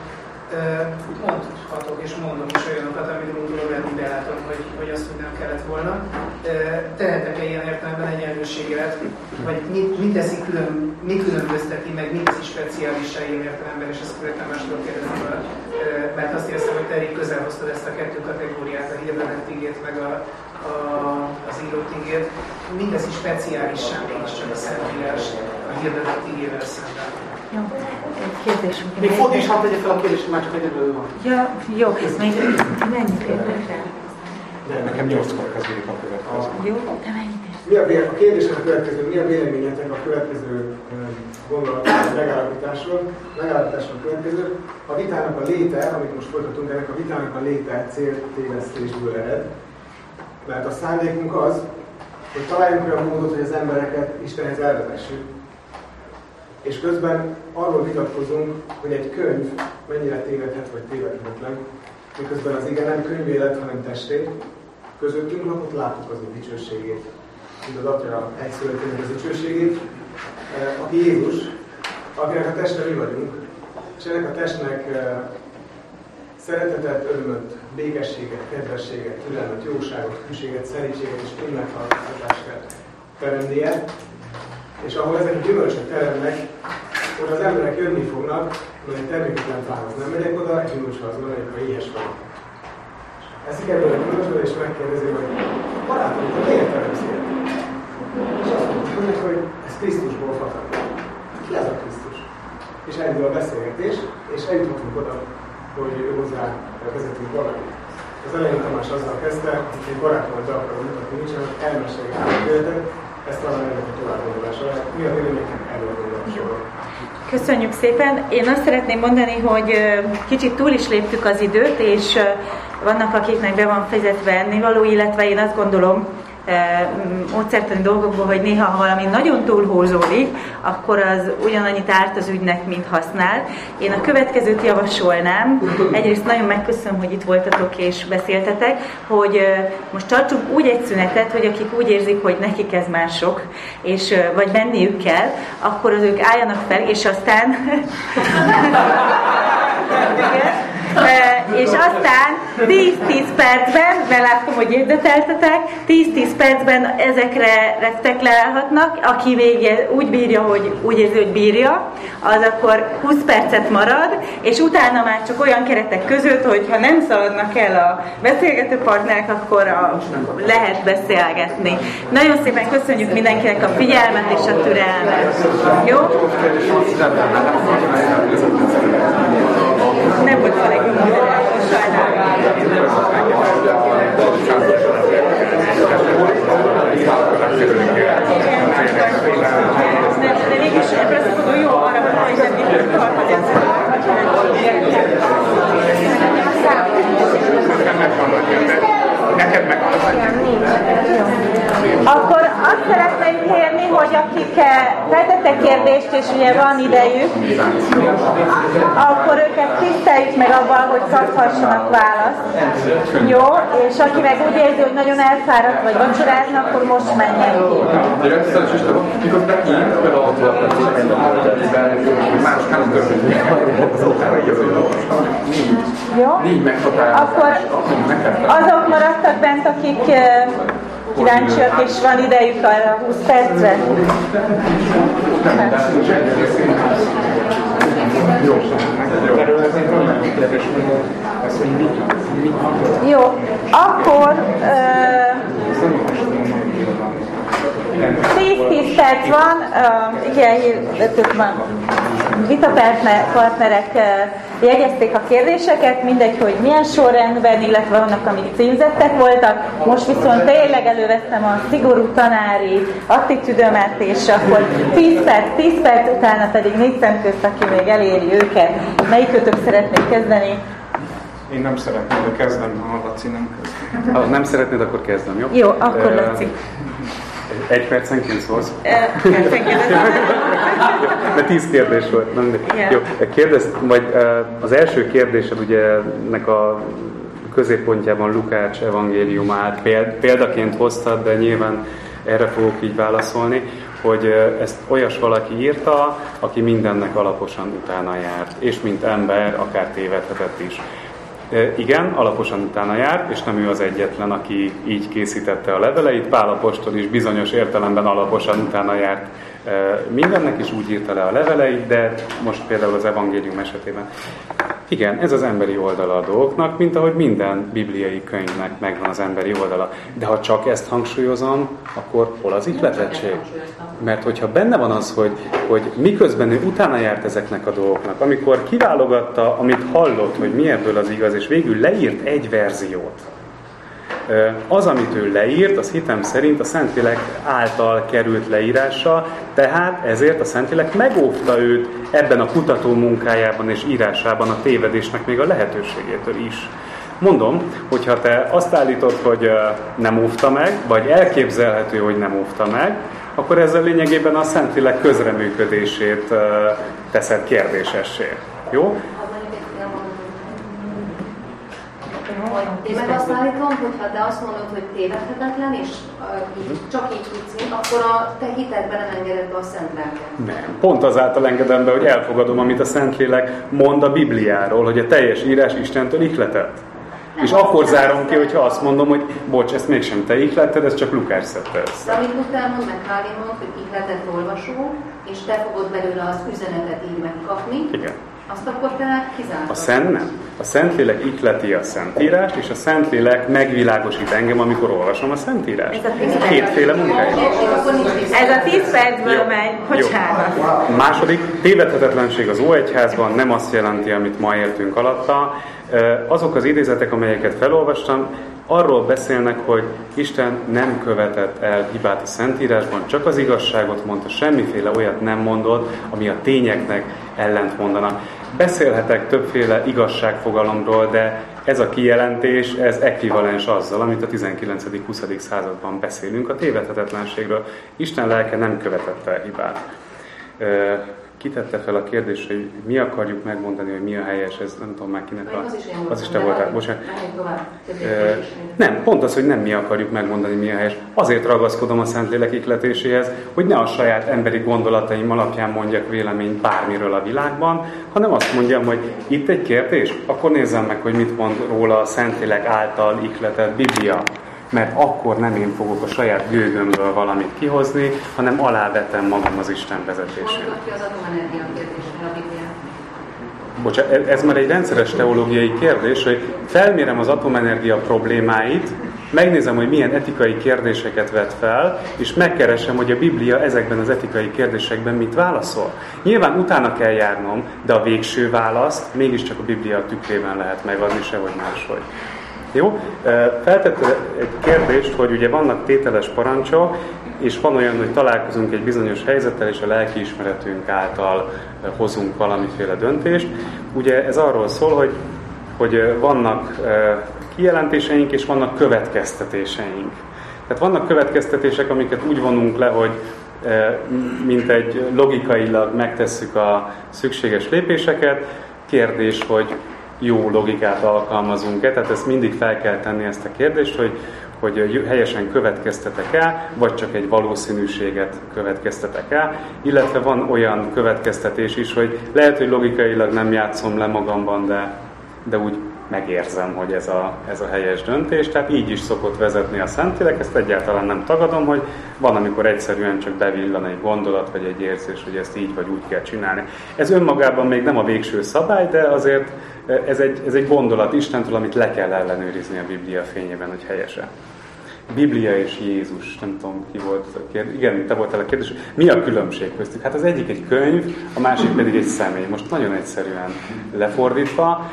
Mondhatok és mondom is olyanokat, amit gondolom eddig belátom, hogy, hogy azt, hogy nem kellett volna. Tehetek-e ilyen értelemben egyenlőséget, vagy mit, mit teszi külön, mi különbözteti meg, mit teszi speciálissá ilyen értelemben, és ezt követően másról kérdezni, mert azt érzem, hogy te elég közel hoztad ezt a kettő kategóriát, a hirdetett igét, meg a, a, az írott igét. Mit teszi speciálissá mégiscsak a Szentírás a hirdetett igével szemben? Jó, egy kérdésünk. Még Fodi is hadd tegye fel a kérdést, már csak egyedül van. Ja, jó, ez még mennyi kérdésre? De nekem nyolckor kezdődik a következő. Jó, de mennyit? Mi a, a kérdésem a következő, mi a véleményetek a következő gondolat megállapításról? Megállapításról a következő. A vitának a léte, amit most folytatunk, ennek a vitának a léte céltévesztésből ered. Mert a szándékunk az, hogy találjunk olyan módot, hogy az embereket Istenhez elvezessük. És közben arról vitatkozunk, hogy egy könyv mennyire tévedhet vagy tévedhetetlen, miközben az ige nem könyvé lett, hanem testé. Közöttünk lakott, láttuk az ő dicsőségét, mint az Atya egyszülöttőnek az dicsőségét, aki Jézus, akinek a teste mi vagyunk, és ennek a testnek szeretetet, örömöt, békességet, kedvességet, türelmet, jóságot, hűséget, szerítséget és önmeghallgatást kell teremnie. És ahol ezek a gyümölcsök teremnek, oda az emberek jönni fognak, mert egy terméketlen fához nem megyek oda, egy gyümölcsházban megyek, ha éhes vagyok. Eszik ebből a gyümölcsből, és megkérdezi, hogy barátom, te miért teremszél? És azt mondjuk, hogy ez Krisztusból fakad. Ki az a Krisztus? És elindul a beszélgetés, és eljuthatunk oda, hogy hozzá vezetünk valamit. Az elején Tamás azzal kezdte, hogy egy barátomat be akarom mutatni, nincsen, elmeséljük a történetet, ezt talán ennek a továbbgondolása. Mi a véleményem erről a gondolásról? Köszönjük szépen. Én azt szeretném mondani, hogy kicsit túl is léptük az időt, és vannak, akiknek be van fizetve ennivaló, illetve én azt gondolom, módszertani dolgokból, hogy néha, ha valami nagyon túlhúzódik, akkor az ugyanannyit árt az ügynek, mint használ. Én a következőt javasolnám. Egyrészt nagyon megköszönöm, hogy itt voltatok és beszéltetek, hogy most tartsunk úgy egy szünetet, hogy akik úgy érzik, hogy nekik ez már sok, és, vagy menniük kell, akkor az ők álljanak fel, és aztán és aztán tíz-tíz percben, mert látom, hogy érdekeltetek, tíz-tíz percben ezekre reflektálhatnak, aki még úgy bírja, hogy úgy érzi, hogy bírja, az akkor húsz percet marad, és utána már csak olyan keretek között, hogy ha nem szaladnak el a beszélgető partnerek, akkor a, lehet beszélgetni. Nagyon szépen köszönjük mindenkinek a figyelmet és a türelmet. Jó? Nem volt a legjobb moderátor, sajnálom. De mégis ebből azt mondom, jó arra, hogy nem itt tartani Neked Akkor azt szeretném kérni, hogy akik feltettek kérdést, és ugye van idejük, akkor őket tiszteljük meg abban, hogy kaphassanak választ. Jó? És aki meg úgy érzi, hogy nagyon elfáradt, vagy vacsorázni, akkor most menjen ki. Jó? Akkor azok maradtak bent, akik kíváncsiak, és van idejük arra húsz percre. Jó, akkor tíz-tíz perc van, uh, igen, hirdetők már vitapartnerek uh, jegyezték a kérdéseket, mindegy, hogy milyen sorrendben, illetve vannak, amik címzettek voltak. Most viszont tényleg elővettem a szigorú tanári attitűdömet, és akkor tíz perc, tíz perc, utána pedig négy szem közt, aki még eléri őket. Melyikőtök szeretnék kezdeni? Én nem szeretném kezdeni, ha Laci nem kezdeni. Ha nem szeretnéd, akkor kezdem, jó? Jó, akkor Laci. Egy percenként szólsz? Percenként. De tíz kérdés volt. Nem, yeah. Jó, kérdez, vagy az első kérdésed ugye nek a középpontjában Lukács evangéliumát példaként hoztad, de nyilván erre fogok így válaszolni, hogy ezt olyas valaki írta, aki mindennek alaposan utána járt, és mint ember akár tévedhetett is. Igen, alaposan utána járt, és nem ő az egyetlen, aki így készítette a leveleit. Pál apostol is bizonyos értelemben alaposan utána járt mindennek, és úgy írta le a leveleit, de most például az evangélium esetében. Igen, ez az emberi oldala a dolgoknak, mint ahogy minden bibliai könyvnek megvan az emberi oldala. De ha csak ezt hangsúlyozom, akkor hol az ihletettség? Mert hogyha benne van az, hogy, hogy miközben ő utána járt ezeknek a dolgoknak, amikor kiválogatta, amit hallott, hogy mi ebből az igaz, és végül leírt egy verziót, az, amit ő leírt, az hitem szerint a Szentlélek által került leírásra, tehát ezért a Szentlélek megóvta őt ebben a kutató munkájában és írásában a tévedésnek még a lehetőségétől is. Mondom, hogyha te azt állítod, hogy nem óvta meg, vagy elképzelhető, hogy nem óvta meg, akkor ezzel lényegében a Szentlélek közreműködését teszed kérdésessé. Jó? Én meg azt állítom, hogy ha te azt mondod, hogy tévedhetetlen, és uh, így, csak így tudsz, akkor a te hitedben nem engeded be a Szent Lelket. Nem. Pont azáltal engedem be, hogy elfogadom, amit a Szentlélek mond a Bibliáról, hogy a teljes írás Istentől ihletett. Nem, és akkor zárom ki, hogyha azt mondom, hogy bocs, ezt mégsem te ihletted, ez csak Lukács szedte össze. De amit Luther mond, meg Calvin mond, hogy ihletett olvasó, és te fogod belőle az üzenetet így megkapni. Igen. Azt akkor te kizártad. A Szent nem. A Szentlélek ihleti a Szentírást, és a Szentlélek megvilágosít engem, amikor olvasom a Szentírást. Kétféle munkája. Ez a tíz percből megy. Bocsánat. A második, tévedhetetlenség az Óegyházban nem azt jelenti, amit ma értünk alatta. Azok az idézetek, amelyeket felolvastam, arról beszélnek, hogy Isten nem követett el hibát a Szentírásban, csak az igazságot mondta, semmiféle olyat nem mondott, ami a tényeknek ellent mondanak. Beszélhetek többféle igazságfogalomról, de ez a kijelentés, ez ekvivalens azzal, amit a tizenkilencedik-huszadik században beszélünk, a tévedhetetlenségről. Isten lelke nem követett el hibát. Kitette fel a kérdést, hogy mi akarjuk megmondani, hogy mi a helyes, ez nem tudom már kinek a... Az is, az is te voltál, bocsánat. Nem, pont az, hogy nem mi akarjuk megmondani, mi a helyes. Azért ragaszkodom a Szentlélek ihletéséhez, hogy ne a saját emberi gondolataim alapján mondjak véleményt bármiről a világban, hanem azt mondjam, hogy itt egy kérdés, akkor nézzem meg, hogy mit mond róla a Szentlélek által ihletett Biblia. Mert akkor nem én fogok a saját gőgömből valamit kihozni, hanem alávetem magam az Isten vezetésén. Mondjuk ki az atomenergia kérdésén a Biblián. Bocsánat, ez már egy rendszeres teológiai kérdés, hogy felmérem az atomenergia problémáit, megnézem, hogy milyen etikai kérdéseket vet fel, és megkeresem, hogy a Biblia ezekben az etikai kérdésekben mit válaszol. Nyilván utána kell járnom, de a végső választ mégiscsak a Biblia tükrében lehet megadni, sehogy máshogy. Jó? Feltette egy kérdést, hogy ugye vannak tételes parancsok, és van olyan, hogy találkozunk egy bizonyos helyzettel, és a lelkiismeretünk által hozunk valamiféle döntést. Ugye ez arról szól, hogy, hogy vannak kijelentéseink, és vannak következtetéseink. Tehát vannak következtetések, amiket úgy vonunk le, hogy mint egy logikailag megtesszük a szükséges lépéseket. Kérdés, hogy jó logikát alkalmazunk-e, tehát ezt mindig fel kell tenni ezt a kérdést, hogy, hogy helyesen következtetek el, vagy csak egy valószínűséget következtetek el, illetve van olyan következtetés is, hogy lehet, hogy logikailag nem játszom le magamban, de, de úgy megérzem, hogy ez a, ez a helyes döntés, tehát így is szokott vezetni a Szentlélek, ezt egyáltalán nem tagadom, hogy van, amikor egyszerűen csak bevillan egy gondolat, vagy egy érzés, hogy ezt így vagy úgy kell csinálni. Ez önmagában még nem a végső szabály, de azért ez egy, ez egy gondolat Istentől, amit le kell ellenőrizni a Biblia fényében, hogy helyese. Biblia és Jézus, nem tudom, ki volt a kérdés. Igen, te voltál a kérdés. Mi a különbség köztük? Hát az egyik egy könyv, a másik pedig egy személy. Most nagyon egyszerűen lefordítva.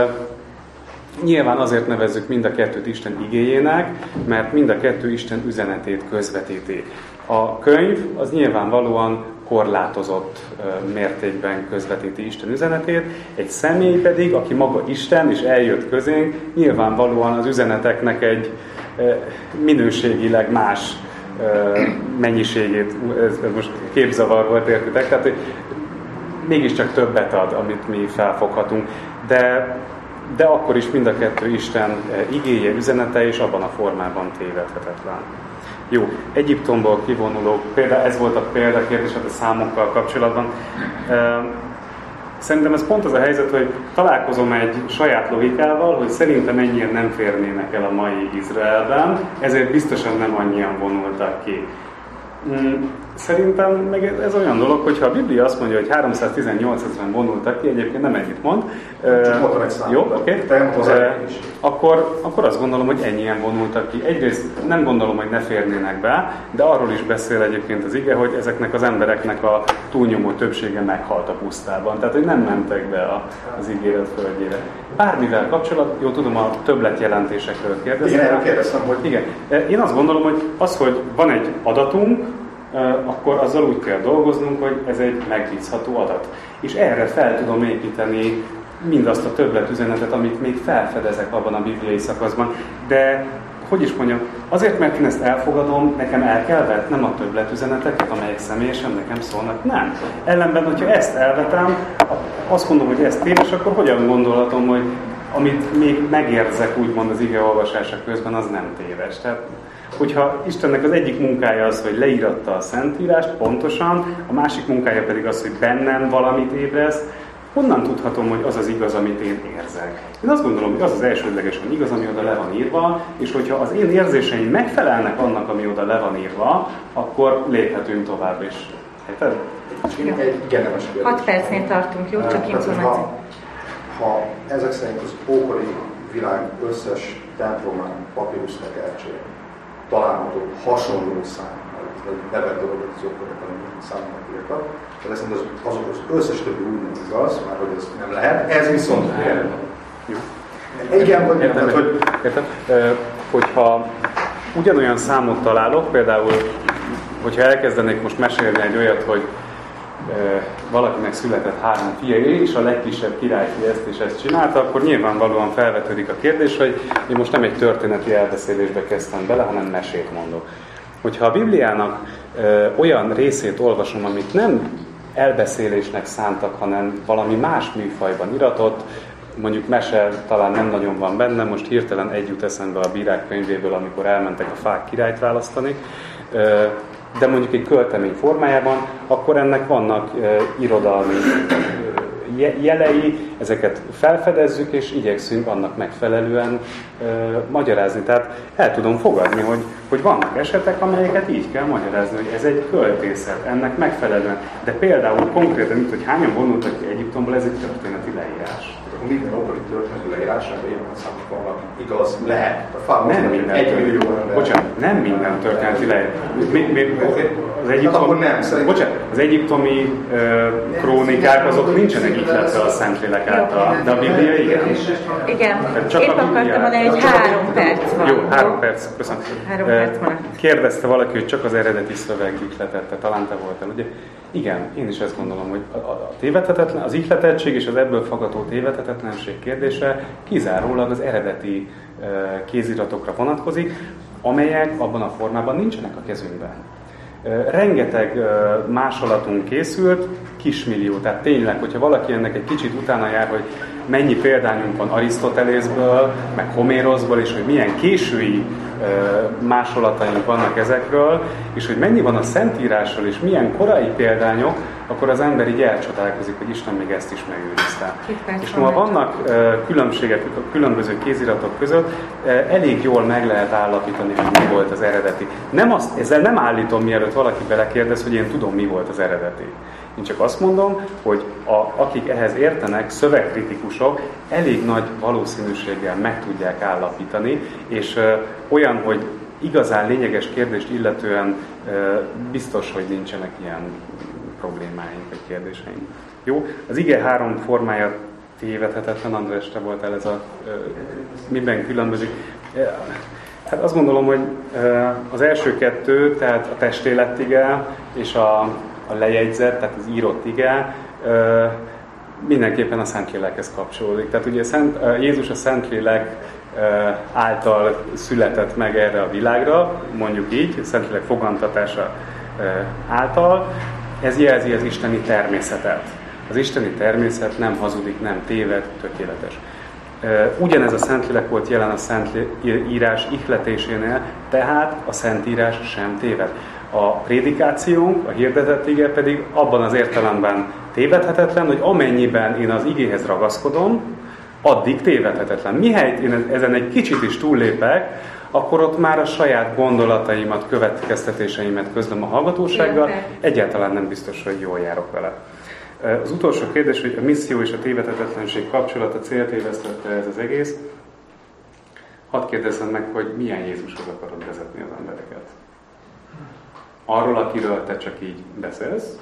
Nyilván azért nevezzük mind a kettőt Isten igéjének, mert mind a kettő Isten üzenetét közvetíti. A könyv az nyilvánvalóan korlátozott mértékben közvetíti Isten üzenetét, egy személy pedig, aki maga Isten és eljött közénk, nyilvánvalóan az üzeneteknek egy minőségileg más mennyiségét, ez most képzavar volt, értitek, tehát mégiscsak többet ad, amit mi felfoghatunk, de de akkor is mind a kettő Isten igéje, üzenete, és abban a formában tévedhetetlen. Jó, Egyiptomból kivonuló, például ez volt a példakérdés a számokkal kapcsolatban. Szerintem ez pont az a helyzet, hogy találkozom egy saját logikával, hogy szerintem ennyien nem férnének el a mai Izraelben, ezért biztosan nem annyian vonultak ki. Szerintem meg ez olyan dolog, hogyha a Biblia azt mondja, hogy háromszáztizennyolc ezeren vonultak ki, egyébként nem ennyit mond. Uh, jó, oké. Okay. Uh, akkor, akkor azt gondolom, hogy ennyien vonultak ki. Egyrészt nem gondolom, hogy ne férnének be, de arról is beszél egyébként az ige, hogy ezeknek az embereknek a túlnyomó többsége meghalt a pusztában. Tehát, hogy nem mentek be a, az ígéret földjére. Bármivel kapcsolat, jó, tudom, a többletjelentésekről kérdeztem. Igen, erről kérdeztem, hogy... Igen. Én azt gondolom, hogy az, hogy van egy adatunk, akkor azzal úgy kell dolgoznunk, hogy ez egy megbízható adat. És erre fel tudom építeni mindazt a többletüzenetet, amit még felfedezek abban a bibliai szakaszban. De, hogy is mondjam, azért, mert én ezt elfogadom, nekem el kell vetnem a többletüzeneteket, amelyek személyesen nekem szólnak? Nem. Ellenben, hogyha ezt elvetem, azt mondom, hogy ez téves, akkor hogyan gondolhatom, hogy amit még megérzek, úgymond az ige olvasása közben, az nem téves. Tehát, hogyha Istennek az egyik munkája az, hogy leíratta a Szentírást pontosan, a másik munkája pedig az, hogy bennem valamit ébreszt, honnan tudhatom, hogy az az igaz, amit én érzek? Én azt gondolom, hogy az az elsődlegesen igaz, ami oda le van írva, és hogyha az én érzéseim megfelelnek annak, ami oda le van írva, akkor léphetünk tovább is. Érted? Igen, hat percnél tartunk, jó? Csak információ. Ha, ha ezek szerint az ókori világ összes templomán papírusztekercsé található hasonló szám, vagy bevett dolgot az ókoriban számpapírokat, ezek szerint az, azok az összes többi úgy nem igaz, már hogy ez nem lehet, ez viszont ilyen. Igen, vagy értem, hogy... Értem. Hogyha ugyanolyan számot találok, például, hogyha elkezdenék most mesélni egy olyat, hogy valakinek született három fia, és a legkisebb királyfi ezt és ezt csinálta, akkor nyilvánvalóan felvetődik a kérdés, hogy én most nem egy történeti elbeszélésbe kezdtem bele, hanem mesét mondok. Hogyha a Bibliának ö, olyan részét olvasom, amit nem elbeszélésnek szántak, hanem valami más műfajban iratott, mondjuk mese talán nem nagyon van benne, most hirtelen egy jut eszembe a Bírák könyvéből, amikor elmentek a fák királyt választani, ö, de mondjuk egy költemény formájában, akkor ennek vannak e, irodalmi e, jelei, ezeket felfedezzük, és igyekszünk annak megfelelően e, magyarázni. Tehát el tudom fogadni, hogy, hogy vannak esetek, amelyeket így kell magyarázni, hogy ez egy költészet, ennek megfelelően. De például konkrétan, mint hogy hányan vonultak ki Egyiptomból, ez egy történeti leírás. Minden ókori történeti leírásnak ilyen számok vannak, igaz, lehet. A nem minden, egy millió ember. Bocsánat, nem minden történeti leírás. Mi, mi, az, egyiptom, hát nem, bocsánat, az egyiptomi uh, krónikák azok nincsenek ihletve a Szentlélek által, de a Biblia igen. Igen, csak épp akartam mondani, hogy három perc van. Jó, három perc, köszönöm. Három perc van. Kérdezte valaki, hogy csak az eredeti szöveg ihletette, talán te voltál, ugye? Igen, én is ezt gondolom, hogy a, a tévedhetetlen, az ihletettség és az ebből fakadó tévedhetetlenség kérdése kizárólag az eredeti uh, kéziratokra vonatkozik, amelyek abban a formában nincsenek a kezünkben. Uh, rengeteg uh, másolatunk készült, kismillió, tehát tényleg, hogyha valaki ennek egy kicsit utána jár, hogy mennyi példányunk van Arisztotelészből, meg Homéroszból, és hogy milyen késői másolataink vannak ezekről, és hogy mennyi van a Szentírásról, és milyen korai példányok, akkor az ember így elcsodálkozik, hogy Isten még ezt is megőrizte. És ma vannak különbségek a különböző kéziratok között, elég jól meg lehet állapítani, hogy mi volt az eredeti. Nem azt, ezzel nem állítom, mielőtt valaki belekérdez, hogy én tudom, mi volt az eredeti. Én csak azt mondom, hogy a, akik ehhez értenek, szövegkritikusok elég nagy valószínűséggel meg tudják állapítani, és ö, olyan, hogy igazán lényeges kérdést illetően ö, biztos, hogy nincsenek ilyen problémáink vagy kérdéseink. Jó? Az ige három formája tévedhetetlen, András, te voltál ez a ö, miben különbözik. Hát azt gondolom, hogy ö, az első kettő, tehát a testélettige és a a lejegyzet, tehát az írott ige, mindenképpen a Szentlélekhez kapcsolódik. Tehát ugye Szent, Jézus a Szentlélek által született meg erre a világra, mondjuk így, a Szentlélek fogantatása által. Ez jelzi az isteni természetet. Az isteni természet nem hazudik, nem téved, tökéletes. Ugyanez a Szentlélek volt jelen a Szentírás ihletésénél, tehát a Szentírás sem téved. A prédikációnk, a hirdetett ige pedig abban az értelemben tévedhetetlen, hogy amennyiben én az igéhez ragaszkodom, addig tévedhetetlen. Mihelyt én ezen egy kicsit is túllépek, akkor ott már a saját gondolataimat, következtetéseimet közlöm a hallgatósággal, egyáltalán nem biztos, hogy jól járok vele. Az utolsó kérdés, hogy a misszió és a tévedhetetlenség kapcsolata céltévesztette ez az egész. Hadd kérdezzem meg, hogy milyen Jézushoz akarod vezetni az embereket? Arról, akiről te csak így beszélsz,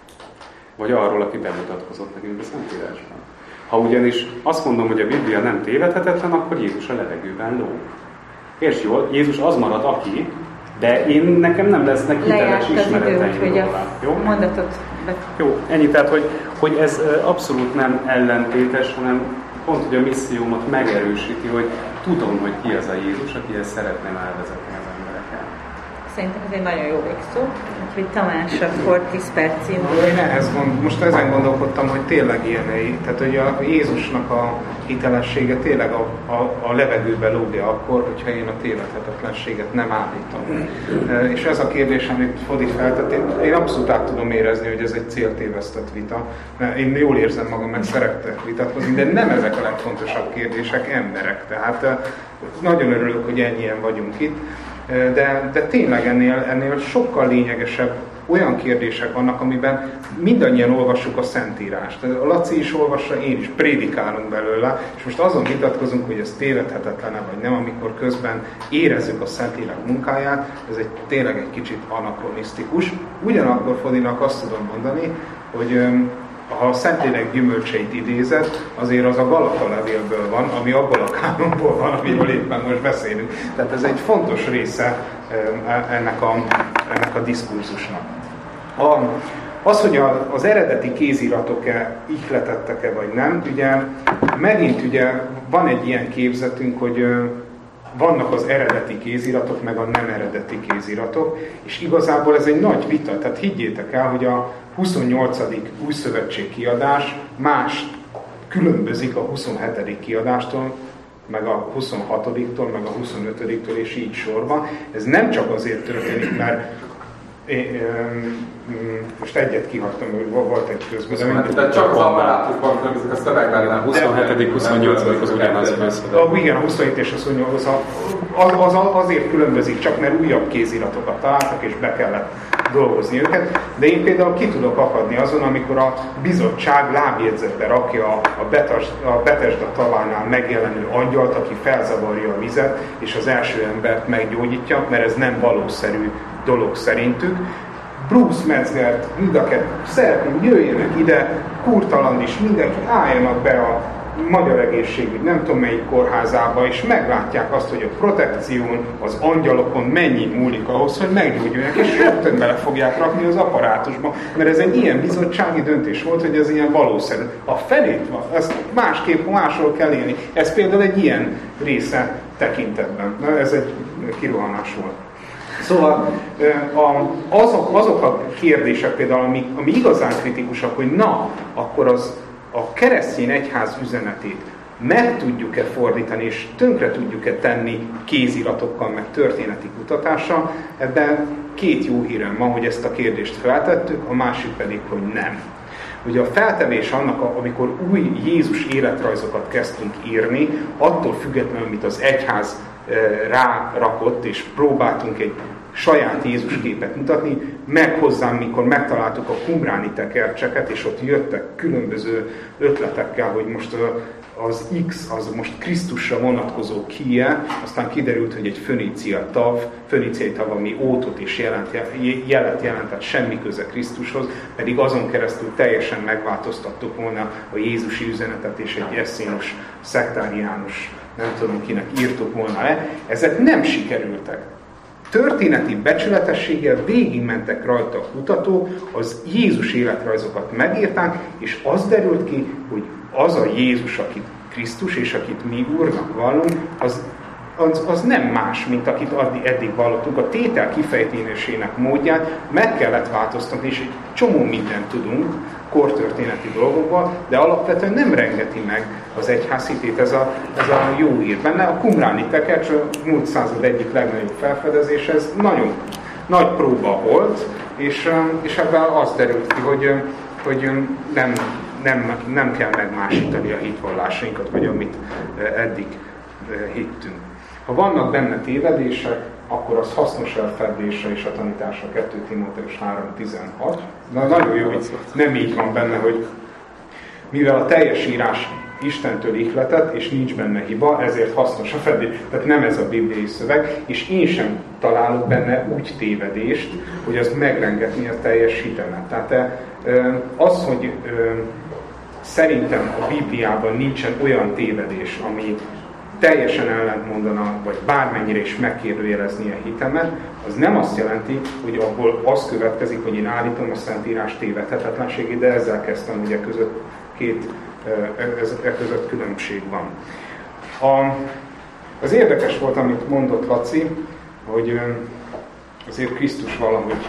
vagy arról, aki bemutatkozott nekünk a Szentírásban? Ha ugyanis azt mondom, hogy a Biblia nem tévedhetetlen, akkor Jézus a levegőben lóg. Értsd jól, Jézus az marad, aki, de én nekem nem lesznek hiteles ismereteim róla. Jó? Mondatot be... Jó, ennyi, tehát, hogy, hogy ez abszolút nem ellentétes, hanem pont, hogy a missziómat megerősíti, hogy tudom, hogy ki az a Jézus, akihez szeretném elvezetni az embereket. Szerintem ez egy nagyon jó végszó. Úgyhogy Tamás, akkor tíz percig. Én ehhez gond, most ezen gondolkodtam, hogy tényleg ilyen, tehát hogy a Jézusnak a hitelessége tényleg a, a, a levegőbe lógja akkor, hogyha én a tévedhetetlenséget nem állítom. És ez a kérdés, amit Fodi feltett, én, én abszolút át tudom érezni, hogy ez egy céltévesztett vita. Én jól érzem magam, meg szeretek vitatkozni, de nem ezek a legfontosabb kérdések, emberek. Tehát nagyon örülök, hogy ennyien vagyunk itt. De, de tényleg ennél, ennél sokkal lényegesebb olyan kérdések vannak, amiben mindannyian olvassuk a Szentírást. A Laci is olvassa, én is, prédikálunk belőle, és most azon vitatkozunk, hogy ez tévedhetetlen-e vagy nem, amikor közben érezzük a Szentlélek munkáját, ez egy, tényleg egy kicsit anakronisztikus. Ugyanakkor Fodinak azt tudom mondani, hogy ha a Szentlélek gyümölcseit idézett, azért az a Galata levélből van, ami abból a kánonból van, amiről éppen most beszélünk. Tehát ez egy fontos része ennek a, ennek a diskurzusnak. A, az, hogy a, az eredeti kéziratok-e ihletettek-e vagy nem, ugye megint ugye van egy ilyen képzetünk, hogy vannak az eredeti kéziratok, meg a nem eredeti kéziratok, és igazából ez egy nagy vita, tehát higgyétek el, hogy a huszonnyolcadik újszövetség kiadás más különbözik a huszonhetedik kiadástól, meg a huszonhatodiktól, meg a huszonötödiktől, és így sorban. Ez nem csak azért történik, mert én, most egyet kihagytam, hogy volt egy közben. De csak az apparátusban különbözik a szövegben, nem? huszonhetedik huszonnyolcadik az ugyanaz. Igen, a huszonhét és a huszonnyolc az, az, azért különbözik, csak mert újabb kéziratokat találtak, és be kellett dolgozni őket. De én például ki tudok akadni azon, amikor a bizottság lábjegyzetbe rakja a, Betas, a Betesda tavánál megjelenő angyalt, aki felzavarja a vizet, és az első embert meggyógyítja, mert ez nem valószerű dolog szerintük. Bruce Metzgert, mind a kettő, szeretném, jöjjenek ide, Kurtaland is, mindenki álljanak be a magyar egészségügy, nem tudom melyik kórházába, és meglátják azt, hogy a protekción, az angyalokon mennyi múlik ahhoz, hogy meggyógyulják, és rögtön bele fogják rakni az apparátusba, mert ez egy ilyen bizottsági döntés volt, hogy ez ilyen valószerű. A felét van, ezt másképp másról kell élni. Ez például egy ilyen része tekintetben. Na, ez egy kirohanás volt. Szóval azok, azok a kérdések például, ami, ami igazán kritikusak, hogy na, akkor az a keresztény egyház üzenetét meg tudjuk-e fordítani, és tönkre tudjuk-e tenni kéziratokkal, meg történeti kutatással, ebben két jó hírem van, hogy ezt a kérdést feltettük, a másik pedig, hogy nem. Ugye a feltevés annak, amikor új Jézus életrajzokat kezdtünk írni, attól függetlenül, amit az egyház rárakott, és próbáltunk egy saját Jézus képet mutatni, meg hozzám, mikor megtaláltuk a kumráni tekercseket, és ott jöttek különböző ötletekkel, hogy most az X, az most Krisztusra vonatkozó kíje, aztán kiderült, hogy egy fönícia tav, föníciai tav, ami ótot is jelent, jelet jelent, tehát semmi köze Krisztushoz, pedig azon keresztül teljesen megváltoztattuk volna a Jézusi üzenetet, és egy eszénus, szektáriánus, nem tudom kinek írtuk volna le. Ezek nem sikerültek. Történeti becsületességgel végigmentek rajta a kutatók, az Jézus életrajzokat megírták, és az derült ki, hogy az a Jézus, akit Krisztus, és akit mi Úrnak vallunk, az, az, az nem más, mint akit addig, eddig vallottunk. A tétel kifejtésének módját meg kellett változtatni, és egy csomó mindent tudunk kortörténeti dolgokban, de alapvetően nem rengeti meg az egyház hitét. Ez a, ez a jó hír benne. A Qumráni tekercs, a múlt század egyik legnagyobb felfedezés, ez nagyon nagy próba volt, és, és ebben az derült ki, hogy, hogy nem, nem, nem kell megmásítani a hitvallásainkat, vagy amit eddig hittünk. Ha vannak benne tévedések, akkor az hasznos elfedése és a tanítása kettő Timóteus három tizenhat. Na, nagyon jó, hogy nem így van benne, hogy mivel a teljes írás Istentől ihletett, és nincs benne hiba, ezért hasznos a fedés. Tehát nem ez a bibliai szöveg, és én sem találok benne úgy tévedést, hogy az megrengetni a teljes hitemet. Tehát az, hogy szerintem a Bibliában nincsen olyan tévedés, ami teljesen ellentmondana, vagy bármennyire is megkérdőjelezni a hitemet, az nem azt jelenti, hogy abból az következik, hogy én állítom a Szentírás tévedhetetlenségét, de ezzel kezdtem, ugye között két e között különbség van. A, az érdekes volt, amit mondott Laci, hogy azért Krisztus valahogy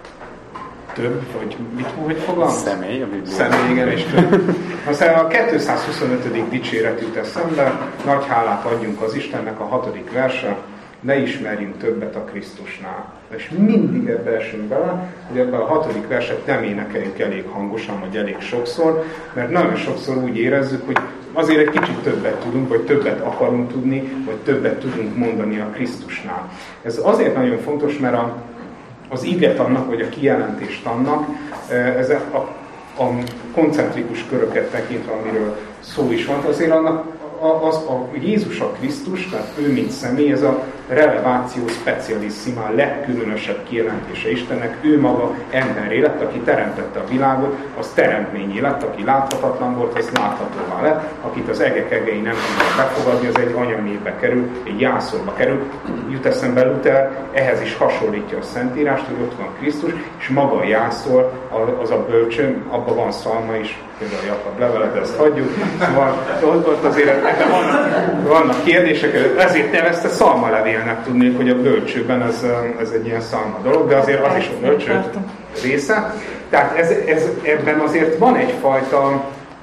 több, vagy mit, hogy fogalmaz? Személy, a Biblia. Személy, igen, és több. Aztán a kétszázhuszonötödik dicséret jut eszembe, nagy hálát adjunk az Istennek, a hatodik verse, ne ismerjünk többet a Krisztusnál. És mindig ebbe esünk bele, hogy ebben a hatodik verset nem énekeljük elég hangosan, vagy elég sokszor, mert nagyon sokszor úgy érezzük, hogy azért egy kicsit többet tudunk, vagy többet akarunk tudni, vagy többet tudunk mondani a Krisztusnál. Ez azért nagyon fontos, mert a, az igetannak, vagy a kijelentéstannak, ez a, a koncentrikus köröket tekintve, amiről szó is van, azért annak az, a Jézus a Krisztus, tehát ő mint személy, ez a releváció specialissima, a legkülönösebb kijelentése Istennek. Ő maga emberré lett, aki teremtette a világot, az teremtményé lett, aki láthatatlan volt, az láthatóvá lett, akit az egek egei nem tudnak befogadni, az egy anyamébe kerül, egy jászolba kerül. Jut eszembe Luther, ehhez is hasonlítja a Szentírást, hogy ott van Krisztus, és maga a jászol, az a bölcső, abban van szalma is, például a Jakab levelet, ezt hagyjuk. Szóval ott azért ebben vannak, vannak kérdések, ezért nevezte szalmalevélnek, tudnék, hogy a bölcsőben ez, ez egy ilyen szalma dolog, de azért az is a bölcső része. Tehát ez, ez, ebben azért van egyfajta,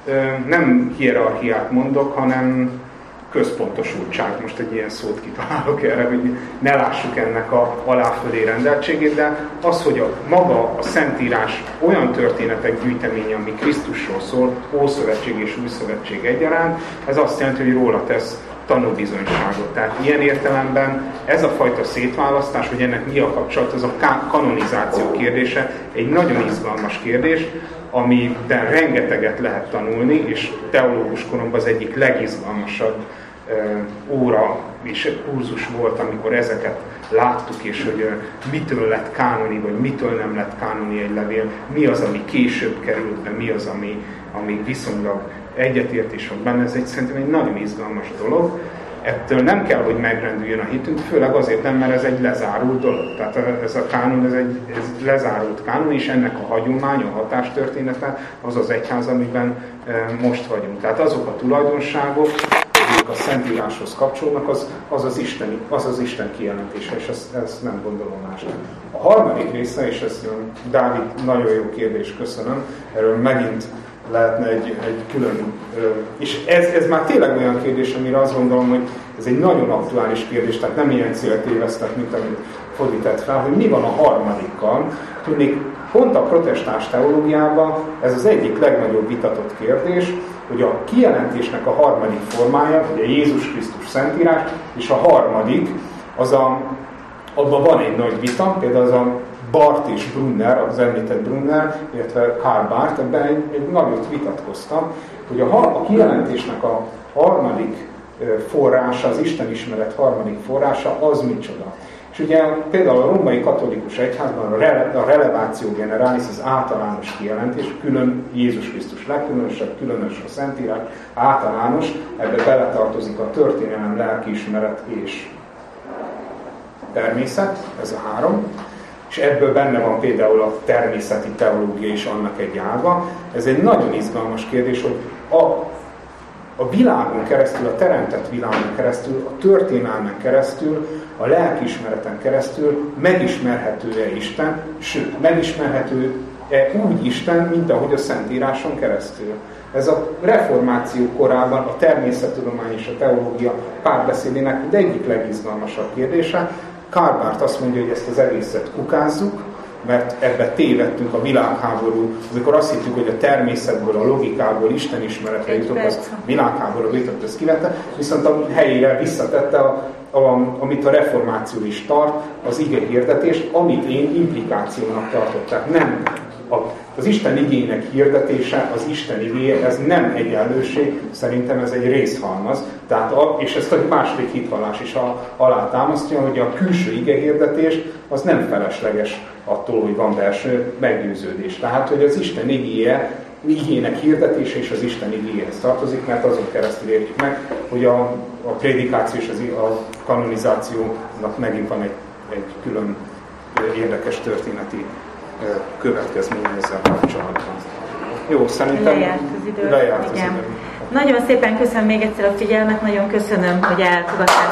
nem hierarchiát mondok, hanem központosultság, most egy ilyen szót kitalálok erre, hogy ne lássuk ennek a aláfölé rendeltségét, de az, hogy a maga a Szentírás olyan történetek gyűjteménye, ami Krisztusról szól, Ószövetség és Újszövetség egyaránt, ez azt jelenti, hogy róla tesz tanúbizonyságot. Tehát ilyen értelemben ez a fajta szétválasztás, hogy ennek mi a kapcsolat, az a kanonizáció kérdése egy nagyon izgalmas kérdés, amiben rengeteget lehet tanulni, és teológus koromban az egyik legizgalmasabb óra és kurzus volt, amikor ezeket láttuk, és hogy mitől lett kánoni, vagy mitől nem lett kánoni egy levél, mi az, ami később került be, mi az, ami, ami viszonylag egyetértés van benne. Ez egy, szerintem egy nagyon izgalmas dolog. Ettől nem kell, hogy megrendüljön a hitünk, főleg azért nem, mert ez egy lezárult dolog. Tehát ez a kánon, ez egy ez lezárult kánon, és ennek a hagyomány, a hatástörténete az az egyház, amiben most vagyunk. Tehát azok a tulajdonságok, amik a Szentíráshoz kapcsolnak, az az, az, Isteni, az, az Isten kijelentése, és ezt, ezt nem gondolom másnak. A harmadik része, és ezt Dávid, nagyon jó kérdés, köszönöm, erről megint lehetne egy, egy külön... És ez, ez már tényleg olyan kérdés, amire azt gondolom, hogy ez egy nagyon aktuális kérdés, tehát nem ilyen célt évesztek, mint amit Fodi tett fel, hogy mi van a harmadikkal. Tudnék, pont a protestáns teológiában ez az egyik legnagyobb vitatott kérdés, hogy a kijelentésnek a harmadik formája, ugye Jézus Krisztus Szentírás, és a harmadik, az a, abban van egy nagy vita, például az a Barth és Brunner, az említett Brunner, illetve Karl Barth, ebben egy, egy nagyot vitatkoztam, hogy a, a kijelentésnek a harmadik forrása, az Istenismeret harmadik forrása, az micsoda. És ugye például a római katolikus egyházban a, rele, a releváció generalis, az általános kijelentés, külön Jézus Krisztus legkülönösebb, különös a Szentírás, általános, ebbe beletartozik a történelem, lelkiismeret és természet, ez a három. És ebből benne van például a természeti teológia is annak egy ága. Ez egy nagyon izgalmas kérdés, hogy a, a világon keresztül, a teremtett világon keresztül, a történelmen keresztül, a lelkiismereten keresztül megismerhető-e Isten, sőt, megismerhető-e úgy Isten, mint ahogy a Szentíráson keresztül. Ez a reformáció korában a természettudomány és a teológia párbeszédének az egyik legizgalmasabb kérdése. Karl Barth azt mondja, hogy ezt az egészet kukázzuk, mert ebbe tévedtünk a világháború, amikor azt hittük, hogy a természetből, a logikából, Isten ismeretre jutott, azt világháború jutott, ezt kivette, viszont a helyére visszatette, a, a, amit a reformáció is tart, az ige hirdetést, amit én implikációnak tartották. Nem a, az Isten igének hirdetése, az Isten igéje, ez nem egyenlőség, szerintem ez egy részhalmaz. Tehát a, és ezt a második hitvallás is a, alátámasztja, hogy a külső ige hirdetés az nem felesleges attól, hogy van belső meggyőződés. Tehát, hogy az Isten igéje, igének hirdetése és az Isten igéhez tartozik, mert azon keresztül érjük meg, hogy a, a prédikáció és az, a kanonizációnak megint van egy, egy külön érdekes történeti következmény ezzel kapcsolatban. Jó, szerintem lejárt az idő. Lejárt az idő. Nagyon szépen köszönöm még egyszer a figyelmet, nagyon köszönöm, hogy elfogadtál.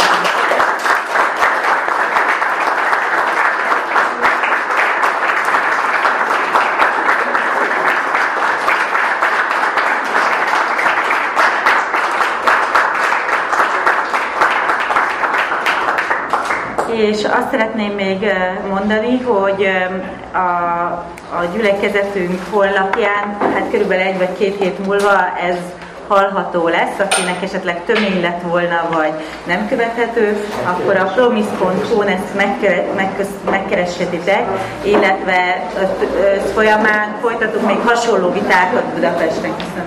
És azt szeretném még mondani, hogy a, a gyülekezetünk honlapján, hát körülbelül egy vagy két hét múlva ez hallható lesz, akinek esetleg tömény lett volna, vagy nem követhető, akkor a promise pont hu-n ezt megkereshetitek, illetve folyamán folytatunk még hasonló vitákat Budapesten. Köszönöm.